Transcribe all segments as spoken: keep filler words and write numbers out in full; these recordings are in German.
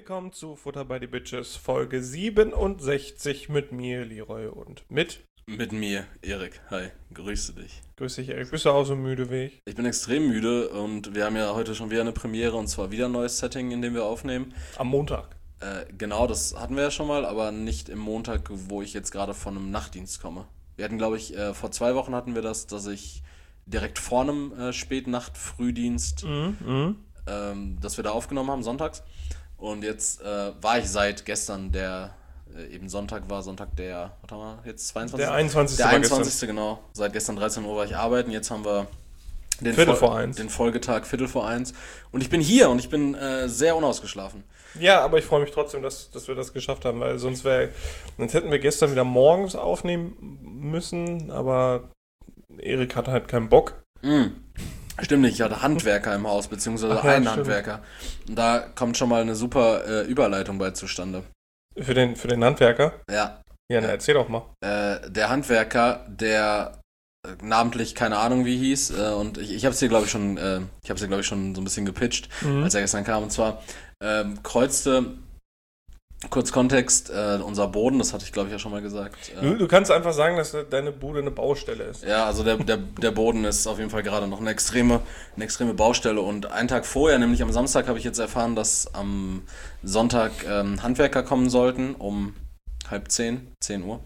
willkommen zu Futter by the Bitches, Folge siebenundsechzig mit mir, Leroy, und mit... Mit mir, Erik. Hi, grüße dich. Grüß dich, Erik. Bist du auch so müde wie ich? Ich bin extrem müde und wir haben ja heute schon wieder eine Premiere und zwar wieder ein neues Setting, in dem wir aufnehmen. Am Montag. Äh, genau, das hatten wir ja schon mal, aber nicht im Montag, wo ich jetzt gerade von einem Nachtdienst komme. Wir hatten, glaube ich, äh, vor zwei Wochen hatten wir das, dass ich direkt vor einem äh, Spätnacht-Frühdienst, Mhm, mhm. ähm, dass wir da aufgenommen haben, sonntags. Und jetzt äh, war ich seit gestern, der äh, eben Sonntag war, Sonntag der, was haben wir jetzt, zweiundzwanzigste? Der einundzwanzigste. Der war einundzwanzigste, genau. Seit gestern dreizehn Uhr war ich arbeiten, jetzt haben wir den, Viertel Fol- vor eins. den Folgetag Viertel vor eins. Und ich bin hier und ich bin äh, sehr unausgeschlafen. gestern. Ja, aber ich freue mich trotzdem, dass, dass wir das geschafft haben, weil sonst wäre, sonst hätten wir gestern wieder morgens aufnehmen müssen, aber Erik hatte halt keinen Bock. Mm. Stimmt nicht, ich hatte Handwerker im Haus, beziehungsweise Ach ja, einen stimmt. Handwerker. Und da kommt schon mal eine super äh, Überleitung bei zustande. Für den, für den Handwerker? Ja, Ja, na, erzähl doch mal. äh, der Handwerker, der äh, namentlich keine Ahnung wie hieß, äh, und ich, ich habe es dir glaube ich schon, äh, ich habe es dir glaube ich schon so ein bisschen gepitcht, Mhm. als er gestern kam. Und zwar ähm, kreuzte, kurz Kontext, äh, unser Boden, das hatte ich glaube ich ja schon mal gesagt. Du, Äh, du kannst einfach sagen, dass deine Bude eine Baustelle ist. ja, also der, der, der Boden ist auf jeden Fall gerade noch eine extreme, eine extreme Baustelle. Und einen Tag vorher, nämlich am Samstag, habe ich jetzt erfahren, dass am Sonntag ähm, Handwerker kommen sollten, um halb zehn, zehn Uhr.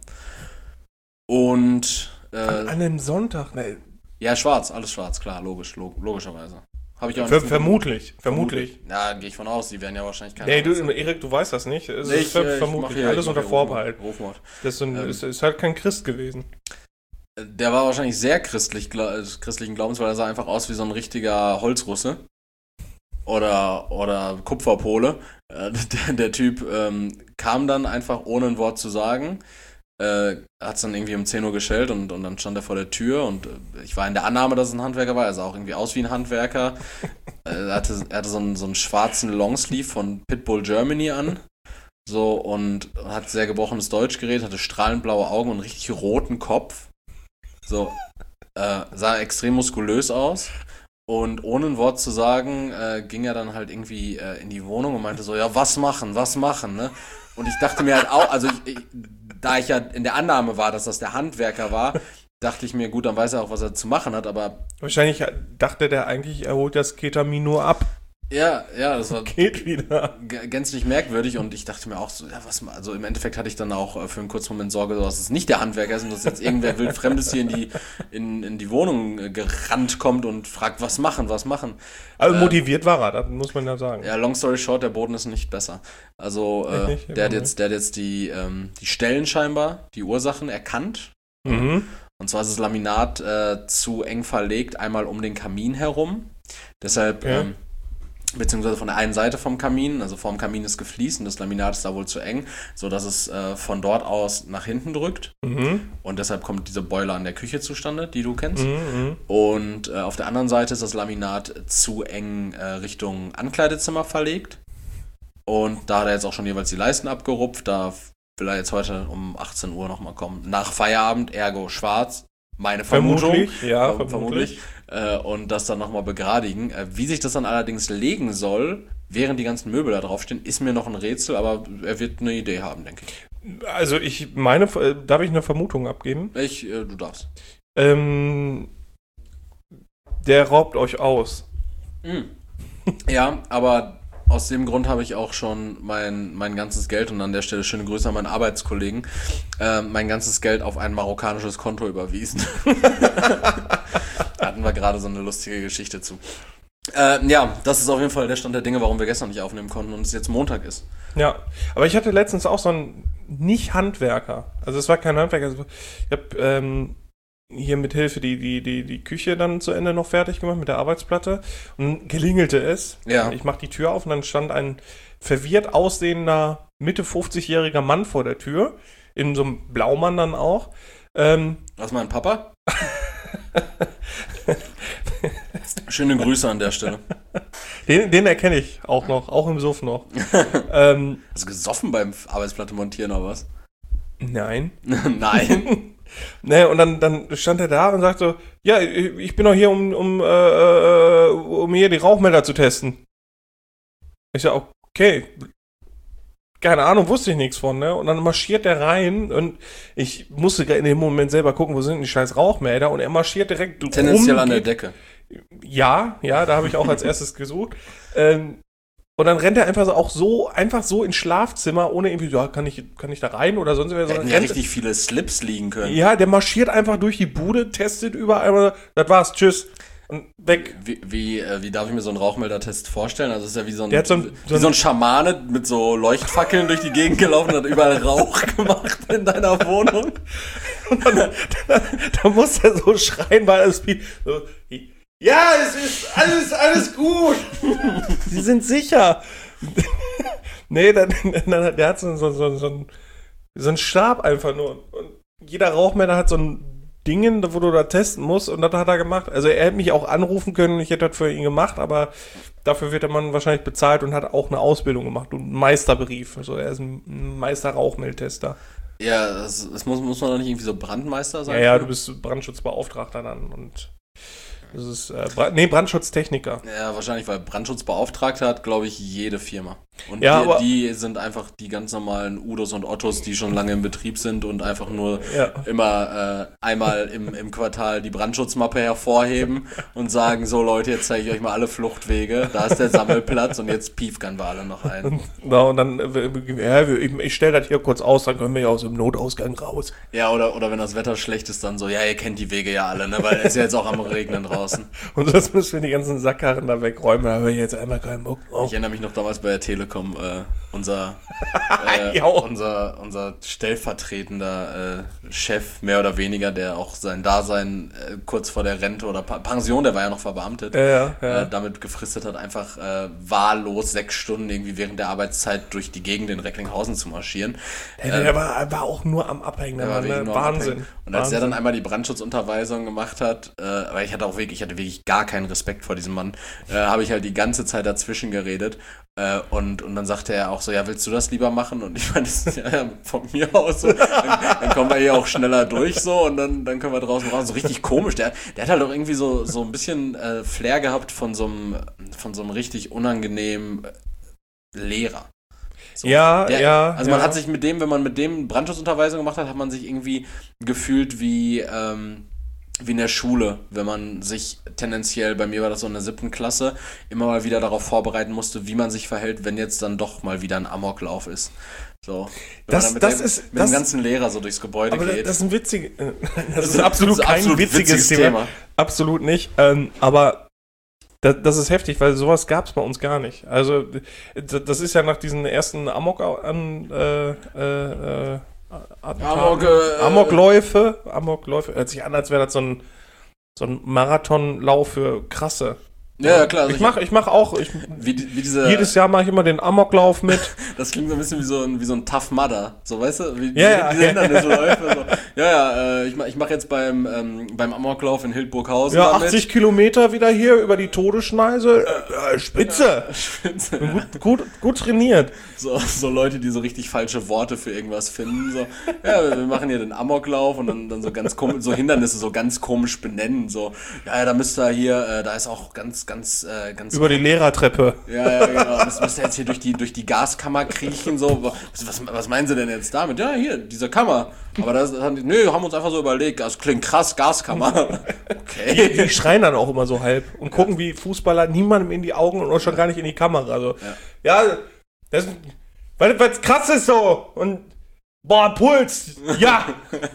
Und An, äh, an einem Sonntag? Ne, ja, schwarz, alles schwarz, klar, logisch, log- logischerweise. Habe ich auch ver nicht- vermutlich, vermutlich. Ja, gehe ich von aus, die werden ja wahrscheinlich keine Nee, du, Ahnung sein. Erik, du weißt das nicht. Es Nee, ist ich, ver äh, ich vermutlich. mach hier- Alles ich mach unter hier Vorbehalt. Rufmord. Rufmord. Das ist, ein, Ähm. ist, ist halt kein Christ gewesen. Der war wahrscheinlich sehr christlich, gla- äh, christlichen Glaubens, weil er sah einfach aus wie so ein richtiger Holzrusse. Oder, oder Kupferpole. Äh, der, der Typ ähm, kam dann einfach ohne ein Wort zu sagen. Äh, hat es dann irgendwie um zehn Uhr geschellt und, und dann stand er vor der Tür und äh, ich war in der Annahme, dass es ein Handwerker war. Er sah auch irgendwie aus wie ein Handwerker. äh, er hatte, er hatte so, einen, so einen schwarzen Longsleeve von Pitbull Germany an. So, und hat sehr gebrochenes Deutsch geredet, hatte strahlend blaue Augen und einen richtig roten Kopf. So, äh, sah extrem muskulös aus. Und ohne ein Wort zu sagen, äh, ging er dann halt irgendwie äh, in die Wohnung und meinte so, ja, was machen, was machen, ne? Und ich dachte mir halt auch, also ich, ich, da ich ja in der Annahme war, dass das der Handwerker war, dachte ich mir, gut, dann weiß er auch, was er zu machen hat, aber Wahrscheinlich dachte der eigentlich, er holt das Ketamin nur ab. ja, ja, das war Geht wieder. g- gänzlich merkwürdig und ich dachte mir auch so, ja, was, ma- also im Endeffekt hatte ich dann auch äh, für einen kurzen Moment Sorge, dass es nicht der Handwerker ist und dass jetzt irgendwer wildfremdes hier in die, in, in die Wohnung äh, gerannt kommt und fragt, was machen, was machen. Also Äh, motiviert war er, das muss man ja sagen. Ja, long story short, der Boden ist nicht besser. Also, Echt äh, nicht? der hat Ja, jetzt, der hat jetzt die, ähm, die Stellen scheinbar, die Ursachen erkannt. Mhm. Und zwar ist das Laminat äh, zu eng verlegt, einmal um den Kamin herum. Deshalb, Okay. ähm, beziehungsweise von der einen Seite vom Kamin, also vorm Kamin ist gefliest und das Laminat ist da wohl zu eng, sodass es äh, von dort aus nach hinten drückt. Mhm. Und deshalb kommt diese Boiler an der Küche zustande, die du kennst. Mhm. Und äh, auf der anderen Seite ist das Laminat zu eng äh, Richtung Ankleidezimmer verlegt. Und da hat er jetzt auch schon jeweils die Leisten abgerupft. Da will er jetzt heute um achtzehn Uhr nochmal kommen. Nach Feierabend, ergo schwarz. Meine Vermutung. Vermutlich, ja, Ver- vermutlich. Äh, und das dann nochmal begradigen. Äh, wie sich das dann allerdings legen soll, während die ganzen Möbel da draufstehen, ist mir noch ein Rätsel, aber er wird eine Idee haben, denke ich. Also ich meine, äh, darf ich eine Vermutung abgeben? Ich, äh, du darfst. Ähm, der raubt euch aus. Mm. Ja, aber aus dem Grund habe ich auch schon mein, mein ganzes Geld, und an der Stelle schöne Grüße an meinen Arbeitskollegen, äh, mein ganzes Geld auf ein marokkanisches Konto überwiesen. Da hatten wir gerade so eine lustige Geschichte zu. Äh, ja, das ist auf jeden Fall der Stand der Dinge, warum wir gestern nicht aufnehmen konnten und es jetzt Montag ist. Ja, aber ich hatte letztens auch so einen Nicht-Handwerker. Also es war kein Handwerker. Also ich habe ähm, hier mit Hilfe die, die, die, die Küche dann zu Ende noch fertig gemacht mit der Arbeitsplatte und klingelte es. Ja. Ich mache die Tür auf und dann stand ein verwirrt aussehender Mitte fünfzigjähriger Mann vor der Tür, in so einem Blaumann dann auch. Ähm, Was, mein Papa? Schöne Grüße an der Stelle. den, den erkenne ich auch noch, auch im Suff noch. ähm, Hast du gesoffen beim Arbeitsplatte montieren oder was? nein. Nein. Ne, und dann, dann stand er da und sagte so, ja, ich ich bin doch hier, um, um, äh, äh, um hier die Rauchmelder zu testen. Ich sag, okay, keine Ahnung, wusste ich nichts von, ne? Und dann marschiert der rein und ich musste in dem Moment selber gucken, wo sind die scheiß Rauchmelder und er marschiert direkt Tendenziell rum, an der geht- Decke. Ja, ja, da habe ich auch als erstes gesucht. Ähm, und dann rennt er einfach so, auch so, einfach so ins Schlafzimmer, ohne irgendwie, ja, kann ich, kann ich da rein oder sonst was. Da sondern hätten ja rennt- richtig viele Slips liegen können. Ja, der marschiert einfach durch die Bude, testet überall, das war's, tschüss. Und weg. Wie, wie, äh, wie darf ich mir so einen Rauchmeldertest vorstellen? Also es ist ja wie so ein, Der hat so ein- so wie so ein ein- Schamane mit so Leuchtfackeln durch die Gegend gelaufen und hat überall Rauch gemacht in deiner Wohnung. Und dann, dann, dann muss er so schreien, weil es so, ja, es ist alles, alles gut. Sie sind sicher. Nee, dann, dann, der hat so, so, so, so, ein, so einen Stab einfach nur. Und jeder Rauchmelder hat so ein Dingen, wo du da testen musst, und das hat er gemacht. Also er hätte mich auch anrufen können, ich hätte das für ihn gemacht, aber dafür wird der Mann wahrscheinlich bezahlt und hat auch eine Ausbildung gemacht und einen Meisterbrief. Also er ist ein Meister-Rauchmeldtester. Ja, das, das muss, muss man doch nicht irgendwie so Brandmeister sein? Ja, ja, du bist Brandschutzbeauftragter dann und das ist, äh, Bra- nee, Brandschutztechniker. Ja, wahrscheinlich, weil Brandschutzbeauftragter hat, glaube ich, jede Firma. Und Ja, die, aber- die sind einfach die ganz normalen Udos und Ottos, die schon lange im Betrieb sind und einfach nur Ja. immer äh, einmal im, im Quartal die Brandschutzmappe hervorheben und sagen, so Leute, jetzt zeige ich euch mal alle Fluchtwege, da ist der Sammelplatz und jetzt piefern wir alle noch ein. Ja, und dann, äh, ja, ich, ich stelle das hier kurz aus, dann können wir ja aus dem Notausgang raus. Ja, oder, oder wenn das Wetter schlecht ist, dann so, ja, ihr kennt die Wege ja alle, ne, weil es ist ja jetzt auch am Regnen draußen. Und das müssen wir die ganzen Sackkarren da wegräumen, da habe ich jetzt einmal keinen Bock drauf. Ich erinnere mich noch damals bei der Telekom, äh, unser, äh, Ja. unser, unser stellvertretender äh, Chef, mehr oder weniger, der auch sein Dasein äh, kurz vor der Rente oder Pa- Pension, der war ja noch verbeamtet, Ja, ja, ja. Äh, damit gefristet hat, einfach äh, wahllos sechs Stunden irgendwie während der Arbeitszeit durch die Gegend in Recklinghausen zu marschieren. Der, der war, war auch nur am Abhängen, der Der war war wirklich ne? nur am Wahnsinn. Abhängen. Und als Wahnsinn. er dann einmal die Brandschutzunterweisung gemacht hat, äh, weil ich hatte auch wirklich, ich hatte wirklich gar keinen Respekt vor diesem Mann, äh, habe ich halt die ganze Zeit dazwischen geredet. Äh, und, und dann sagte er auch so, ja, willst du das lieber machen? Und ich meine, das ist ja, ja von mir aus so, dann, dann kommen wir hier auch schneller durch so und dann, dann können wir draußen raus. So richtig komisch. Der, der hat halt auch irgendwie so, so ein bisschen äh, Flair gehabt von so einem, von so einem richtig unangenehmen äh, Lehrer. So. Ja, Der, ja. Also ja. man hat sich mit dem, wenn man mit dem Brandschutzunterweisung gemacht hat, hat man sich irgendwie gefühlt wie, ähm, wie in der Schule, wenn man sich tendenziell, bei mir war das so in der siebten Klasse, immer mal wieder darauf vorbereiten musste, wie man sich verhält, wenn jetzt dann doch mal wieder ein Amoklauf ist. So. Wenn Das- man dann mit das dem, ist- mit das- dem ganzen Lehrer so durchs Gebäude Aber das, geht. das ist ein witziges, äh, das Das ist absolut ein kein absolut witziges, witziges Thema. Thema. Absolut nicht. Ähm, aber das, das ist heftig, weil sowas gab es bei uns gar nicht. Also d- das ist ja nach diesen ersten Amok an äh, äh, äh, Attentaten- Amok, äh, Amokläufe, Amokläufe, hört sich an, als wäre das so ein so ein Marathonlauf für Krasse. Ja, ja, klar. Also ich mache ich mach auch, ich, wie, die- wie diese, jedes Jahr mache ich immer den Amoklauf mit. das klingt so ein bisschen wie so ein, wie so ein Tough Mudder. So, weißt du? Wie, Ja, ja. diese Hindernisläufe. So. Ja, ja, äh, ich, mach- ich mache jetzt beim, ähm, beim Amoklauf in Hildburghausen. Ja, damit. achtzig Kilometer wieder hier über die Todesschneise. Äh, Spitze. Spitze. Gut, gut, gut trainiert. So, so Leute, die so richtig falsche Worte für irgendwas finden. So, ja, wir machen hier den Amoklauf und dann, dann so ganz komisch, so Hindernisse so ganz komisch benennen. So, ja, ja, da müsst ihr hier, äh, da ist auch ganz, ganz, äh, ganz. Über die Lehrertreppe. Ja, ja, genau. Müsst, müsst ihr jetzt hier durch die, durch die Gaskammer kriechen. So, was, was, was meinen Sie denn jetzt damit? Ja, hier, diese Kammer. Aber das, das haben die, nö, haben uns einfach so überlegt. Das klingt krass, Gaskammer. Okay. Die schreien dann auch immer so halb und gucken wie Fußballer niemandem in die Augen und auch schon gar nicht in die Kamera. Also, ja, das, weil was krass ist so. Und boah, Puls. Ja.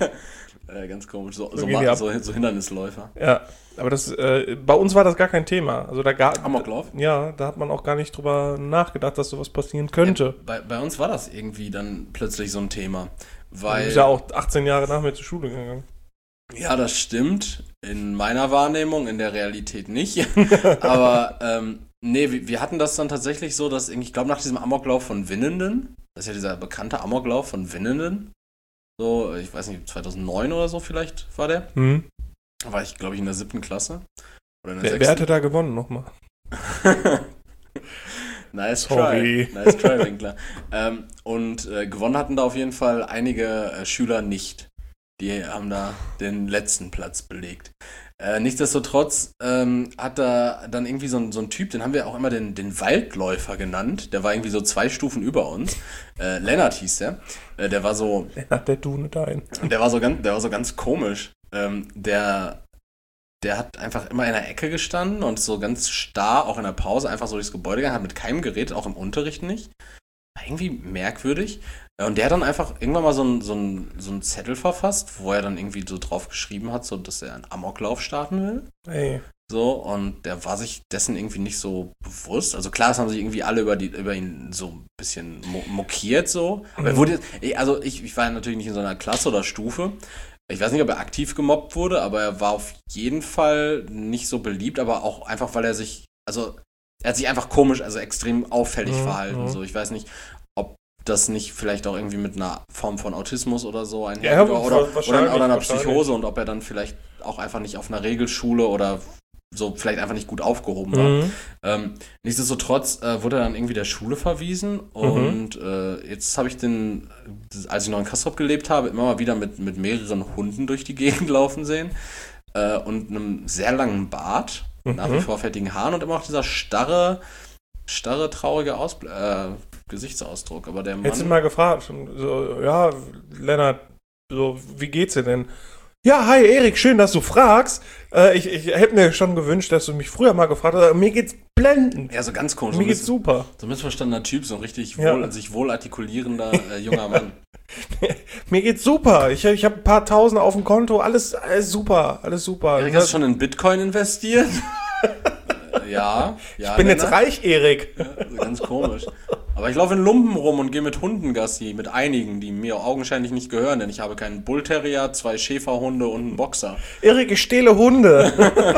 Äh, ganz komisch. So, So so, gehen Ma- die ab. so, so Hindernisläufer. Ja, aber das, äh, bei uns war das gar kein Thema. Also da gar, Amoklauf? Ja, da hat man auch gar nicht drüber nachgedacht, dass sowas passieren könnte. Bei, bei uns war das irgendwie dann plötzlich so ein Thema. Du Weil, bist ja auch achtzehn Jahre nach mir zur Schule gegangen. ja, das stimmt. In meiner Wahrnehmung, in der Realität nicht. Aber, ähm, nee, wir, wir hatten das dann tatsächlich so, dass, ich glaube, nach diesem Amoklauf von Winnenden, das ist ja dieser bekannte Amoklauf von Winnenden, so, ich weiß nicht, zweitausendneun oder so vielleicht war der. Hm. Da war ich, glaube ich, in der siebten Klasse. Oder in der Wer, wer sechsten. hatte da gewonnen nochmal? Nice Sorry. try. Nice try, Winkler. ähm, und äh, gewonnen hatten da auf jeden Fall einige äh, Schüler nicht. Die haben da den letzten Platz belegt. Äh, nichtsdestotrotz ähm, hat da dann irgendwie so ein, so ein Typ, den haben wir auch immer den, den Waldläufer genannt. Der war irgendwie so zwei Stufen über uns. Äh, Lennart hieß der. Äh, der war so. Lennart, der Dune dein. Der war so ganz, der war so ganz komisch. Ähm, der, der hat einfach immer in der Ecke gestanden und so ganz starr, auch in der Pause, einfach so durchs Gebäude gegangen, hat mit keinem geredet, auch im Unterricht nicht. War irgendwie merkwürdig. Und der hat dann einfach irgendwann mal so einen so einen, so einen Zettel verfasst, wo er dann irgendwie so drauf geschrieben hat, so dass er einen Amoklauf starten will. Ey. So, und der war sich dessen irgendwie nicht so bewusst. Also klar, es haben sich irgendwie alle über, die, über ihn so ein bisschen mo- mokiert, so. Aber er wurde, also ich, ich war ja natürlich nicht in so einer Klasse oder Stufe. Ich weiß nicht, ob er aktiv gemobbt wurde, aber er war auf jeden Fall nicht so beliebt, aber auch einfach, weil er sich, also er hat sich einfach komisch, also extrem auffällig Mhm, verhalten. mhm. So, ich weiß nicht, ob das nicht vielleicht auch irgendwie mit einer Form von Autismus oder so einhergeht Ja, oder, oder, wahrscheinlich, oder, oder einer wahrscheinlich. Psychose und ob er dann vielleicht auch einfach nicht auf einer Regelschule oder so vielleicht einfach nicht gut aufgehoben war. Mhm. Ähm, nichtsdestotrotz äh, wurde er dann irgendwie der Schule verwiesen und äh, jetzt habe ich den, als ich noch in Castrop gelebt habe, immer mal wieder mit, mit mehreren Hunden durch die Gegend laufen sehen äh, und einem sehr langen Bart, nach wie Mhm. vor fettigen Haaren und immer noch dieser starre, starre, traurige Ausbl- äh, Gesichtsausdruck. Aber der Hättest du Mann... mal gefragt, so, ja, Lennart, so, wie geht's dir denn? Ja, hi Erik, schön, dass du fragst. Äh, ich ich hätte mir schon gewünscht, dass du mich früher mal gefragt hast. Mir geht's blendend. Ja, so ganz komisch. Mir so geht's miss- super. So ein missverstandener Typ, so ein richtig Ja. wohl, sich wohl artikulierender äh, junger Mann. Mir geht's super. Ich, ich habe ein paar Tausend auf dem Konto. Alles, alles super. Alles super. Erik, hast du schon in Bitcoin investiert? Äh, ja. ja. ich bin jetzt Lennart. reich, Erik. Ja, also ganz komisch. Aber ich laufe in Lumpen rum und gehe mit Hunden Gassi, mit einigen, die mir augenscheinlich nicht gehören, denn ich habe keinen Bullterrier, zwei Schäferhunde und einen Boxer. Erik, ich stehle Hunde.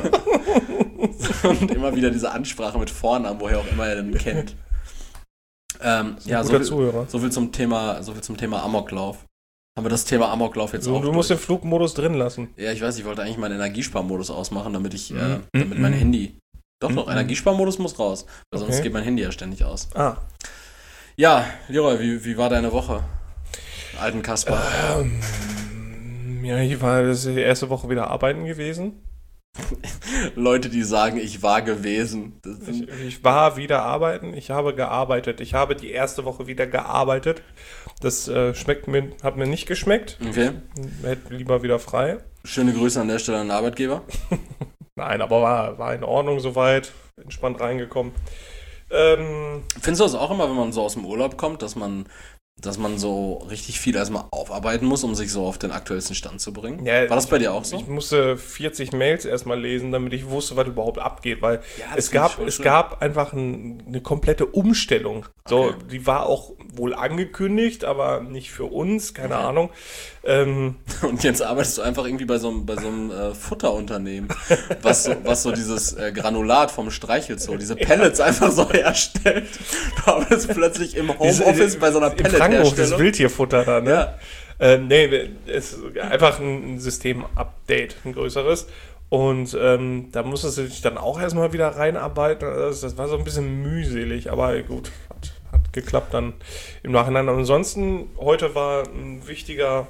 Und immer wieder diese Ansprache mit Vornamen, woher auch immer er den kennt. Ähm, ja, so Guter viel, Zuhörer. so viel zum Thema, so viel zum Thema Amoklauf. Haben wir das Thema Amoklauf jetzt Du, auch du musst den durch? Flugmodus drin lassen. Ja, ich weiß, ich wollte eigentlich meinen Energiesparmodus ausmachen, damit ich, äh, Mhm. damit mein Handy. Doch, doch, Mhm. Energiesparmodus muss raus, weil sonst Okay. geht mein Handy ja ständig aus. Ah. Ja, Leroy, wie, wie war deine Woche? Alten Kasper. Ähm, ja, ich war das ist die erste Woche wieder arbeiten gewesen. Leute, die sagen, ich war gewesen. Das Ich, sind, ich war wieder arbeiten. Ich habe gearbeitet. Ich habe die erste Woche wieder gearbeitet. Das äh, schmeckt mir, hat mir nicht geschmeckt. okay. Hätte lieber wieder frei. Schöne Grüße an der Stelle an den Arbeitgeber. Nein, aber war, war in Ordnung soweit. Entspannt reingekommen. Ähm, Findest du das auch immer, wenn man so aus dem Urlaub kommt, dass man, dass man so richtig viel erstmal aufarbeiten muss, um sich so auf den aktuellsten Stand zu bringen? Ja, war das bei dir auch so? Ich musste vierzig Mails erstmal lesen, damit ich wusste, was überhaupt abgeht, weil Ja, das es find ich gab, voll es schlimm. gab einfach ein, eine komplette Umstellung. So, Okay. die war auch wohl angekündigt, aber nicht für uns, keine Okay. Ahnung. Ähm, Und jetzt arbeitest du einfach irgendwie bei so einem, bei so einem äh, Futterunternehmen, was so, was so dieses äh, Granulat vom Streichelzoo, diese Pellets einfach so herstellt. Du arbeitest plötzlich im Homeoffice bei so einer Im Frankhof, das Pelletherstellung. Wildtierfutter da, ne? Ja. Ähm, nee, es ist einfach ein System-Update, ein größeres. Und ähm, da musstest du dich dann auch erstmal wieder reinarbeiten. Das, das war so ein bisschen mühselig, aber gut, hat, hat geklappt dann im Nachhinein. Ansonsten, heute war ein wichtiger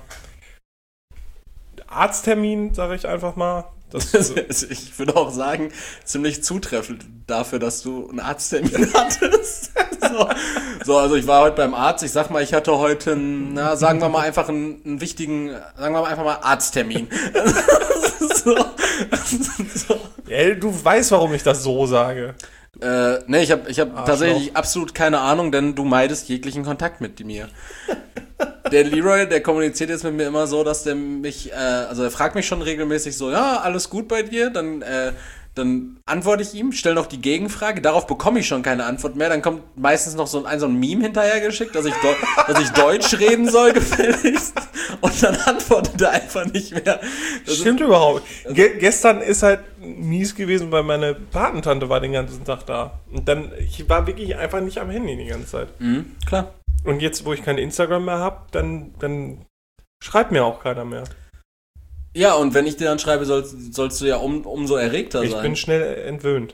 Arzttermin, sage ich einfach mal. Das, Das ist, ich würde auch sagen, ziemlich zutreffend dafür, dass du einen Arzttermin hattest. So, so, also ich war heute beim Arzt. Ich sag mal, ich hatte heute, einen, na, sagen wir mal einfach einen, einen wichtigen, sagen wir mal einfach mal Arzttermin. so, so. ja, du weißt, warum ich das so sage. Äh, nee, ich habe ich hab Arschloch. tatsächlich absolut keine Ahnung, denn du meidest jeglichen Kontakt mit mir. Der Leroy, der kommuniziert jetzt mit mir immer so, dass der mich, äh, also er fragt mich schon regelmäßig so, ja, alles gut bei dir? Dann, äh, dann antworte ich ihm, stelle noch die Gegenfrage, darauf bekomme ich schon keine Antwort mehr, dann kommt meistens noch so ein, so ein Meme hinterhergeschickt, dass ich, Deu- dass ich Deutsch reden soll, gefälligst, und dann antwortet er einfach nicht mehr. Das ist, Stimmt überhaupt. Ge gestern ist halt mies gewesen, weil meine Patentante war den ganzen Tag da. Und dann, ich war wirklich einfach nicht am Handy die ganze Zeit. mh, klar. Und jetzt, wo ich kein Instagram mehr habe, dann, dann schreibt mir auch keiner mehr. Ja, und wenn ich dir dann schreibe, sollst, sollst du ja um, umso erregter Ich sein. bin schnell entwöhnt.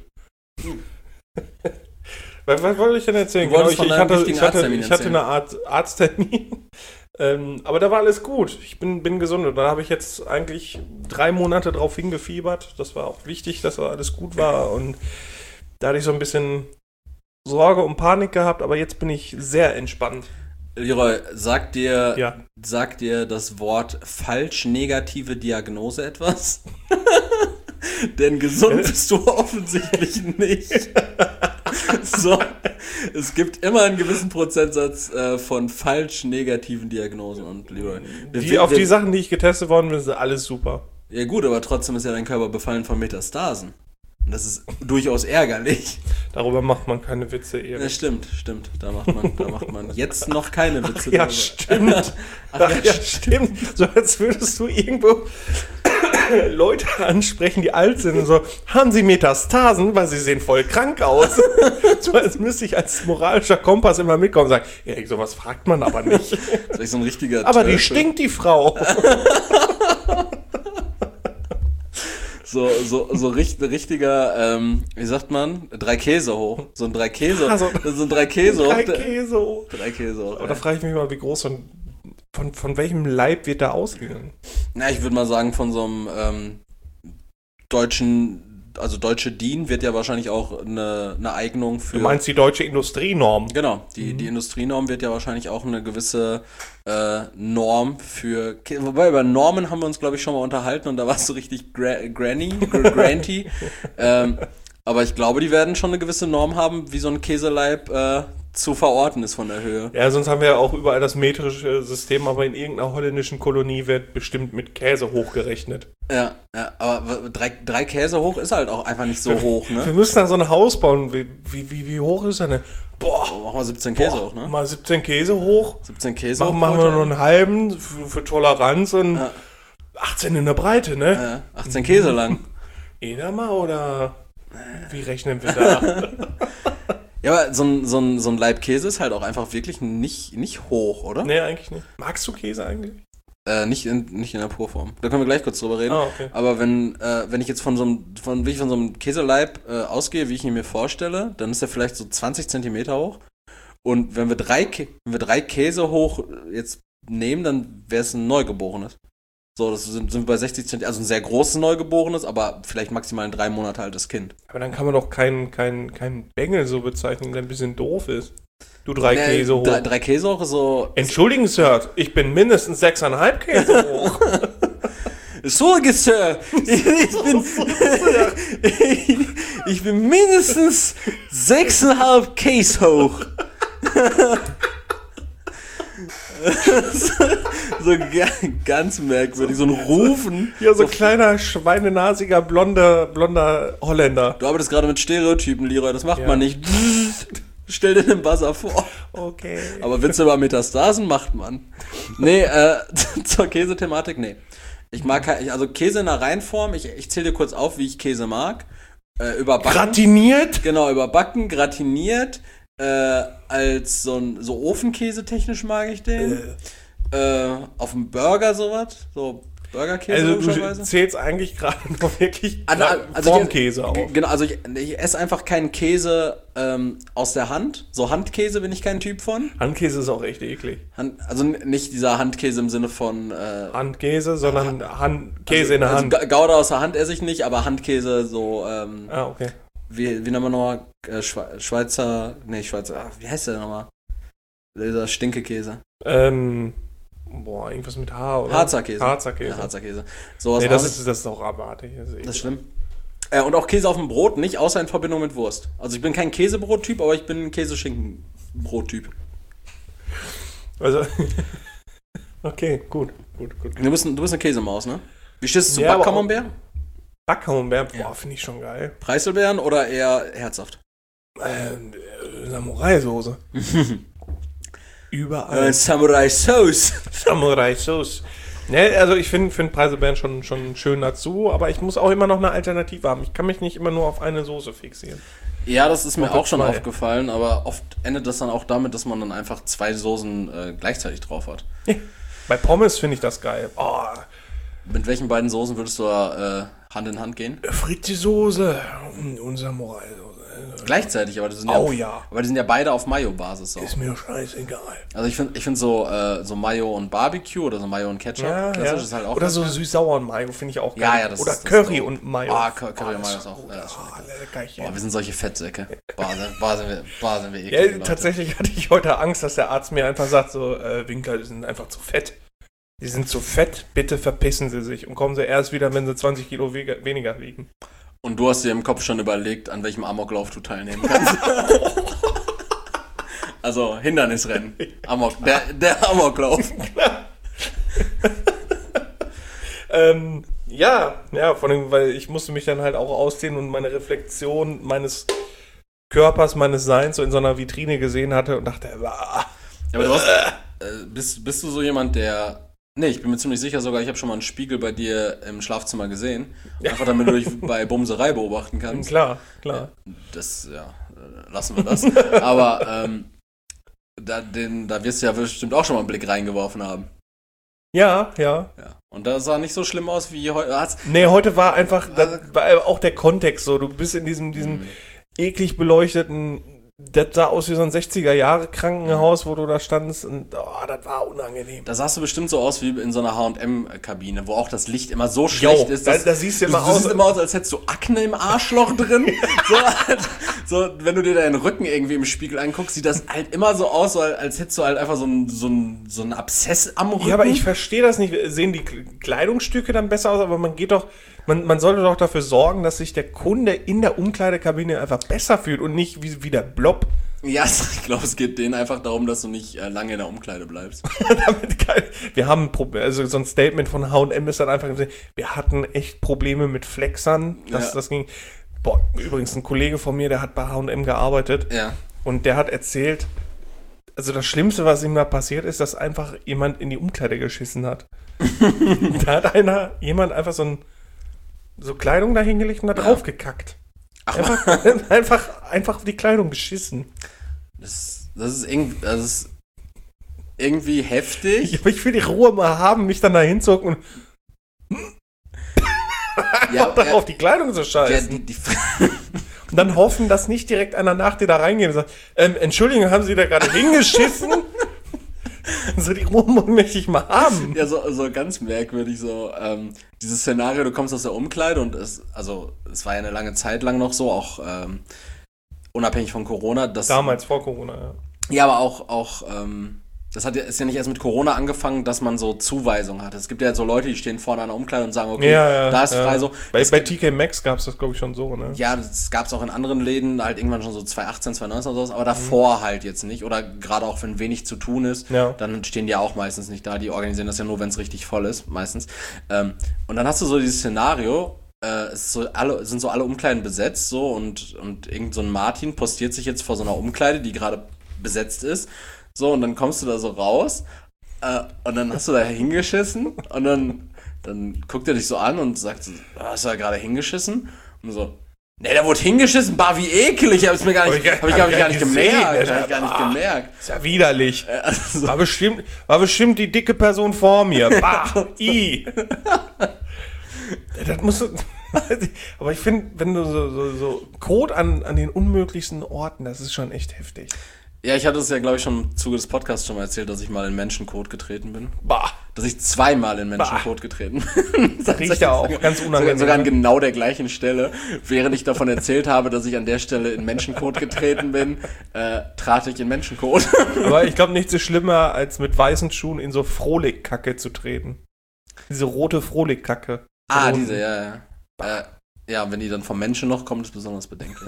Was, was wollte ich denn erzählen? Du wolltest ich, ich, von deinem hatte, wichtigen ich, hatte, Arzttermin ich hatte erzählen. eine Art Arzttermin. Ähm, aber da war alles gut. Ich bin, bin gesund. Und da habe ich jetzt eigentlich drei Monate drauf hingefiebert. Das war auch wichtig, dass da alles gut war. Und da hatte ich so ein bisschen Sorge und Panik gehabt, aber jetzt bin ich sehr entspannt. Leroy, sagt dir, Ja. sagt dir das Wort falsch negative Diagnose etwas? Denn gesund bist du offensichtlich nicht. So, es gibt immer einen gewissen Prozentsatz äh, von falsch negativen Diagnosen und Leroy. wir- Die, wir- auf wir- die Sachen, die ich getestet worden bin, ist alles super. Ja gut, aber trotzdem ist ja dein Körper befallen von Metastasen. Und das ist durchaus ärgerlich. Darüber macht man keine Witze, Ja, Erik. stimmt, stimmt. Da macht man, da macht man jetzt noch keine Witze Ja, drüber. stimmt. Ach, Ach, ja, ja, stimmt. So als würdest du irgendwo Leute ansprechen, die alt sind und so, haben sie Metastasen, weil sie sehen voll krank aus. So als müsste ich als moralischer Kompass immer mitkommen und sagen, Erik, sowas fragt man aber nicht. Das ist echt so ein richtiger Aber die Teufel. stinkt, die Frau. So, so, so richt, richtiger, ähm, wie sagt man? Drei Käse hoch. So ein drei Käse. Also, so ein drei Käse hoch. Drei Käse. Drei Käse hoch. Aber da frage ich mich mal, wie groß und von, von welchem Leib wird da ausgegangen? Na, ich würde mal sagen, von so einem ähm, deutschen, also deutsche D I N wird ja wahrscheinlich auch eine, eine Eignung für. Du meinst die deutsche Industrienorm? Genau, die, die Industrienorm wird ja wahrscheinlich auch eine gewisse äh, Norm für. Kä- Wobei über Normen haben wir uns, glaube ich, schon mal unterhalten und da warst du richtig gra Granny, gr Granty. ähm, aber ich glaube, die werden schon eine gewisse Norm haben, wie so ein Käseleib äh, zu verorten ist von der Höhe. Ja, sonst haben wir ja auch überall das metrische System, aber in irgendeiner holländischen Kolonie wird bestimmt mit Käse hochgerechnet. Ja, ja, aber w- drei, drei Käse hoch ist halt auch einfach nicht so hoch, Wir ne? müssen dann so ein Haus bauen. Wie, wie, wie, wie hoch ist er denn? Boah, Machen wir siebzehn Käse boah, hoch, ne? mal siebzehn Käse hoch. siebzehn Käse Machen, hoch. machen wir nur einen halben für, für Toleranz und Ja. achtzehn in der Breite, ne? äh, achtzehn Käse lang. Jeder mal oder wie rechnen wir da? Ja, aber so ein, so ein, so ein Laib Käse ist halt auch einfach wirklich nicht, nicht hoch, oder? Nee, eigentlich nicht. Magst du Käse eigentlich? Äh, nicht, in, nicht in der Purform. Da können wir gleich kurz drüber reden. Ah, okay. Aber wenn, äh, wenn ich jetzt von so einem, von, wirklich von so einem Käseleib äh, ausgehe, wie ich ihn mir vorstelle, dann ist er vielleicht so zwanzig Zentimeter hoch. Und wenn wir drei, Kä- wenn wir drei Käse hoch jetzt nehmen, dann wäre es ein Neugeborenes. So, das sind, sind wir bei sechzig Zentimeter, also ein sehr großes Neugeborenes, aber vielleicht maximal ein drei Monate altes Kind. Aber dann kann man doch keinen kein, kein Bengel so bezeichnen, der ein bisschen doof ist. Du drei Nee, Käse hoch. Drei, drei Käse hoch ist so. Entschuldigen, Sir, ich bin mindestens sechseinhalb Käse hoch. Sorge, Sir! Ich, ich bin. ich, ich bin mindestens sechseinhalb Käse hoch. so so ga, ganz merkwürdig, so ein Rufen. Ja, so kleiner, schweinenasiger, blonder, blonder Holländer. Du arbeitest gerade mit Stereotypen, Leroy, das macht Ja. man nicht. Stell dir den Buzzer vor. Okay. Aber Witze über Metastasen macht man. Nee, äh, zur Käsethematik, nee. Ich mag kein- also Käse in der Reinform, ich, ich zähle dir kurz auf, wie ich Käse mag. Äh, überbacken. Gratiniert? Genau, überbacken, gratiniert. Äh, als so ein so Ofenkäse technisch mag ich den. Äh, auf dem Burger sowas. So Burgerkäse Also du logischerweise. zählst eigentlich gerade noch wirklich Also, also Formkäse ich, auf. Genau, also ich, ich esse einfach keinen Käse ähm, aus der Hand. So Handkäse bin ich kein Typ von. Handkäse ist auch echt eklig. Hand, also n- nicht dieser Handkäse im Sinne von äh, Handkäse, sondern Hand, Käse also, in der also Hand. Ga- Gouda aus der Hand esse ich nicht, aber Handkäse so, ähm, Ah, okay. wie, wie nennen wir nochmal? Äh, Schwe- Schweizer, nee, Schweizer, ach, wie heißt der nochmal? Dieser Stinkekäse. Ähm, boah, irgendwas mit H, oder? Harzer Käse. Harzer Käse. Ja, Harzer Käse. Sowas Nee, das auch ist, das ist auch abartig. Das ist, nicht. eklig. Das ist schlimm. Äh, und auch Käse auf dem Brot, nicht außer in Verbindung mit Wurst. Also ich bin kein Käsebrot-Typ, aber ich bin ein Käseschinken-Brot-Typ. Also, okay, gut, gut, gut. Du bist, ein, du bist eine Käsemaus, ne? Wie stehst du zu Ja, aber Backcamembert? Backcamembert, boah, Ja. finde ich schon geil. Preiselbeeren oder eher herzhaft? Ähm, äh, Samurai-Soße. Überall. Äh, Samurai Sauce. Samurai-Sauce. Ne, also ich finde find Preiselbeeren schon, schon schön dazu, aber ich muss auch immer noch eine Alternative haben. Ich kann mich nicht immer nur auf eine Soße fixieren. Ja, das ist mir Oder auch schon zwei. aufgefallen, aber oft endet das dann auch damit, dass man dann einfach zwei Soßen äh, gleichzeitig drauf hat. Bei Pommes finde ich das geil. Oh, Mit welchen beiden Soßen würdest du da äh, Hand in Hand gehen? Fritte-Soße und, und Samurai-Soße. Gleichzeitig, aber die sind Oh ja, ja. aber die sind ja beide auf Mayo-Basis so. Ist mir scheißegal. Also ich finde ich find so, äh, so Mayo und Barbecue oder so Mayo und Ketchup, Ja, klassisch ja. ist halt auch Oder so geil. süß-sauer und Mayo finde ich auch geil. Ja, ja, das Oder ist- das Curry ist auch- und Mayo. Ah, Curry und das Mayo ist auch- gut. ja, das ist schon Ah, lecker. Leckerchen. Boah, wir sind solche Fettsäcke. Boah, sind- boah, sind wir, boah, sind wir eklig, Ja, Leute. tatsächlich hatte ich heute Angst, dass der Arzt mir einfach sagt, so, äh, Winkler, die sind einfach zu fett. Die sind zu fett, bitte verpissen Sie sich und kommen Sie erst wieder, wenn Sie zwanzig Kilo we- weniger wiegen. Und du hast dir im Kopf schon überlegt, an welchem Amoklauf du teilnehmen kannst. Also Hindernisrennen. Amok, der, der Amoklauf. Ähm, ja, ja, vor allem, weil ich musste mich dann halt auch ausziehen und meine Reflexion meines Körpers, meines Seins so in so einer Vitrine gesehen hatte und dachte, ah, Ja, aber du hast, äh, bist, bist du so jemand, der... Nee, ich bin mir ziemlich sicher sogar, ich habe schon mal einen Spiegel bei dir im Schlafzimmer gesehen. Einfach damit du dich bei Bumserei beobachten kannst. klar, klar. Das, ja, äh, lassen wir das. Aber ähm, da, den, da wirst du ja bestimmt auch schon mal einen Blick reingeworfen haben. Ja, ja. Ja. Und das sah nicht so schlimm aus wie heute. Nee, heute war einfach, da war auch der Kontext so, du bist in diesem, diesem Mhm. eklig beleuchteten, das sah aus wie so ein sechziger-Jahre-Krankenhaus, wo du da standest und oh, das war unangenehm. Da sahst du bestimmt so aus wie in so einer H und M-Kabine, wo auch das Licht immer so schlecht ist. da, dass- da siehst du immer du aus. siehst immer aus, als hättest du Akne im Arschloch drin. so, als- so, wenn du dir deinen Rücken irgendwie im Spiegel anguckst, sieht das halt immer so aus, so, als hättest du halt einfach so einen so ein, so ein Abszess am Rücken. Ja, aber ich verstehe das nicht. Sehen die Kleidungsstücke dann besser aus? Aber man geht doch, man, man sollte doch dafür sorgen, dass sich der Kunde in der Umkleidekabine einfach besser fühlt und nicht wie, wie der Blob. Ja, ich glaube, es geht denen einfach darum, dass du nicht äh, lange in der Umkleide bleibst. Damit kein, wir haben ein Problem, also so ein Statement von H und M ist dann einfach, wir hatten echt Probleme mit Flexern. Das, Ja. das ging. Boah, übrigens ein Kollege von mir, der hat bei H und M gearbeitet. Ja. Und der hat erzählt, also das Schlimmste, was ihm da passiert ist, dass einfach jemand in die Umkleide geschissen hat. Da hat einer, jemand einfach so ein, so Kleidung da hingelegt und da Ja. drauf gekackt. Ach, Einfach, einfach, einfach auf die Kleidung geschissen. das, das, ist irgendwie, das ist irgendwie heftig. Ich, aber ich will die Ruhe mal haben, mich dann da hinzucken und Ja, auch darauf die Kleidung zu ja, scheißen. die, die, Und dann hoffen, dass nicht direkt einer nach dir da reingeht und sagt, ähm, Entschuldigung, haben Sie da gerade hingeschissen? So, die Ruhe möchte ich mal haben. ja, so, so ganz merkwürdig, so, ähm, dieses Szenario, du kommst aus der Umkleide und es, also, es war ja eine lange Zeit lang noch so, auch, ähm, unabhängig von Corona, dass, Damals, vor Corona, ja. ja, aber auch, auch, ähm, das hat ja, ist ja nicht erst mit Corona angefangen, dass man so Zuweisungen hat. Es gibt ja so Leute, die stehen vorne an der Umkleide und sagen, okay, Ja, ja, da ist ja. frei, so. Bei, Es bei gibt- T K Maxx gab es das, glaube ich, schon so, ne? Ja, das gab es auch in anderen Läden, halt irgendwann schon so zwanzig achtzehn, zwanzig neunzehn oder sowas, aber davor halt jetzt nicht. Oder gerade auch, wenn wenig zu tun ist, Ja. dann stehen die ja auch meistens nicht da. Die organisieren das ja nur, wenn es richtig voll ist, meistens. Ähm, und dann hast du so dieses Szenario, äh, es ist so alle, sind so alle Umkleiden besetzt, so, und, und irgend so ein Martin postiert sich jetzt vor so einer Umkleide, die gerade besetzt ist. So, und dann kommst du da so raus, äh, und dann hast du da hingeschissen, und dann, dann guckt er dich so an und sagt so, "Ah, hast du da gerade hingeschissen?" Und so, ne, der wurde hingeschissen, bah, wie ekelig, hab ich mir gar nicht, Hab ich gar- hab ich, hab hab ich ich gar gar nicht nicht gemerkt, gesehen, hab ich gar nicht ah. gemerkt. Ist ja widerlich. Äh, Also, War bestimmt, war bestimmt die dicke Person vor mir. Bah, i. Das musst du, aber ich finde, wenn du so, so, so Kot an, an den unmöglichsten Orten, das ist schon echt heftig. ja, ich hatte es ja, glaube ich, schon im Zuge des Podcasts schon mal erzählt, dass ich mal in Menschenkot getreten bin. Bah, Dass ich zweimal in Menschenkot getreten bin. das riecht ja auch ganz unangenehm. Sogar an genau der gleichen Stelle. Während ich davon erzählt habe, dass ich an der Stelle in Menschenkot getreten bin, äh, trat ich in Menschenkot. Aber ich glaube, nichts ist schlimmer, als mit weißen Schuhen in so Frohlikkacke zu treten. Diese rote Frohlikkacke. Ah, Von diese, unten. ja, ja. Äh, ja, wenn die dann vom Menschen noch kommt, ist besonders bedenklich.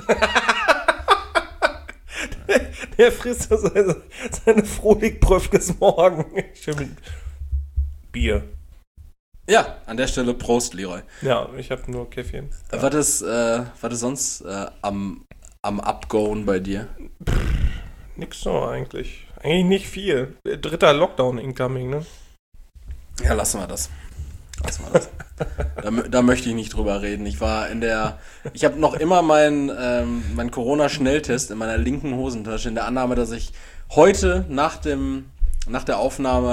Der frisst so seine, seine Frohlickpröfkes morgen. Schön mit Bier. Ja, an der Stelle Prost, Leroy. Ja, ich habe nur Käffchen. Äh, Was ist, äh, was ist sonst äh, am, am Upgoen bei dir? Nix so eigentlich. Eigentlich nicht viel. Dritter Lockdown incoming, ne? Ja, lassen wir das. Lassen wir das. da, mö- da möchte ich nicht drüber reden. Ich war in der, ich habe noch immer meinen ähm, mein Corona-Schnelltest in meiner linken Hosentasche, in der Annahme, dass ich heute nach dem, nach der Aufnahme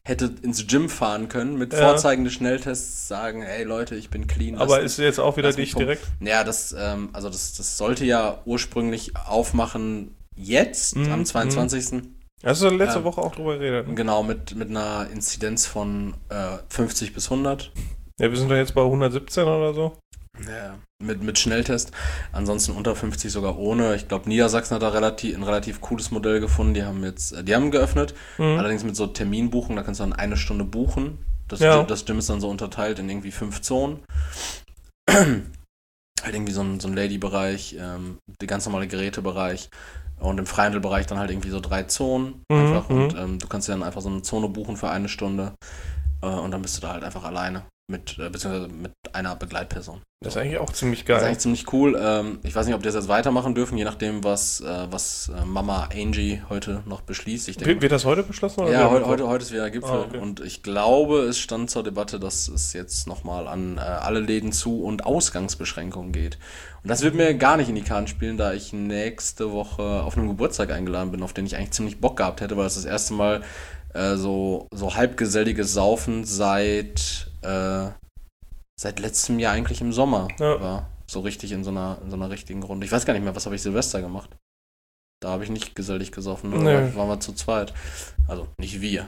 hätte ins Gym fahren können, mit Ja. vorzeigende Schnelltests sagen, hey Leute, ich bin clean. Aber lasst ist jetzt auch wieder lass mich dicht pumpen. direkt? Ja, das, ähm, also das, das sollte ja ursprünglich aufmachen jetzt, Mhm, am zweiundzwanzigsten Hast du letzte Ähm, Woche auch drüber geredet? Ne? Genau, mit, mit einer Inzidenz von äh, fünfzig bis hundert. Ja, wir sind doch jetzt bei hundertsiebzehn oder so. Ja, mit, mit Schnelltest. Ansonsten unter fünfzig sogar ohne. Ich glaube, Niedersachsen hat da relativ, ein relativ cooles Modell gefunden. Die haben jetzt, äh, die haben geöffnet, Mhm. allerdings mit so Terminbuchung. Da kannst du dann eine Stunde buchen. Das, Ja. Gym, das Gym ist dann so unterteilt in irgendwie fünf Zonen. Halt irgendwie so ein, so ein Lady-Bereich, ähm, der ganz normale Gerätebereich. Und im Freihandelbereich dann halt irgendwie so drei Zonen Mhm, einfach. mhm. Und ähm, du kannst dir dann einfach so eine Zone buchen für eine Stunde. Äh, und dann bist du da halt einfach alleine. Mit, äh, beziehungsweise mit einer Begleitperson. Das ist eigentlich auch ziemlich Das ist geil. eigentlich ziemlich cool. Ähm, ich weiß nicht, ob die das jetzt weitermachen dürfen, je nachdem, was, äh, was äh, Mama Angie heute noch beschließt. Ich Wird, denke, wird das heute beschlossen? Oder ja, wird heute, das- heute, heute ist wieder Gipfel. Ah, okay. Und ich glaube, es stand zur Debatte, dass es jetzt nochmal an äh, alle Läden zu und Ausgangsbeschränkungen geht. Und das wird mir gar nicht in die Karten spielen, da ich nächste Woche auf einem Geburtstag eingeladen bin, auf den ich eigentlich ziemlich Bock gehabt hätte, weil es das erste Mal äh, so, so halbgeselliges Saufen seit, äh, seit letztem Jahr eigentlich im Sommer Ja. war. So richtig in so einer, in so einer richtigen Runde. Ich weiß gar nicht mehr, was habe ich Silvester gemacht? Da habe ich nicht gesellig gesoffen, da Nee. war- waren wir zu zweit. Also nicht wir.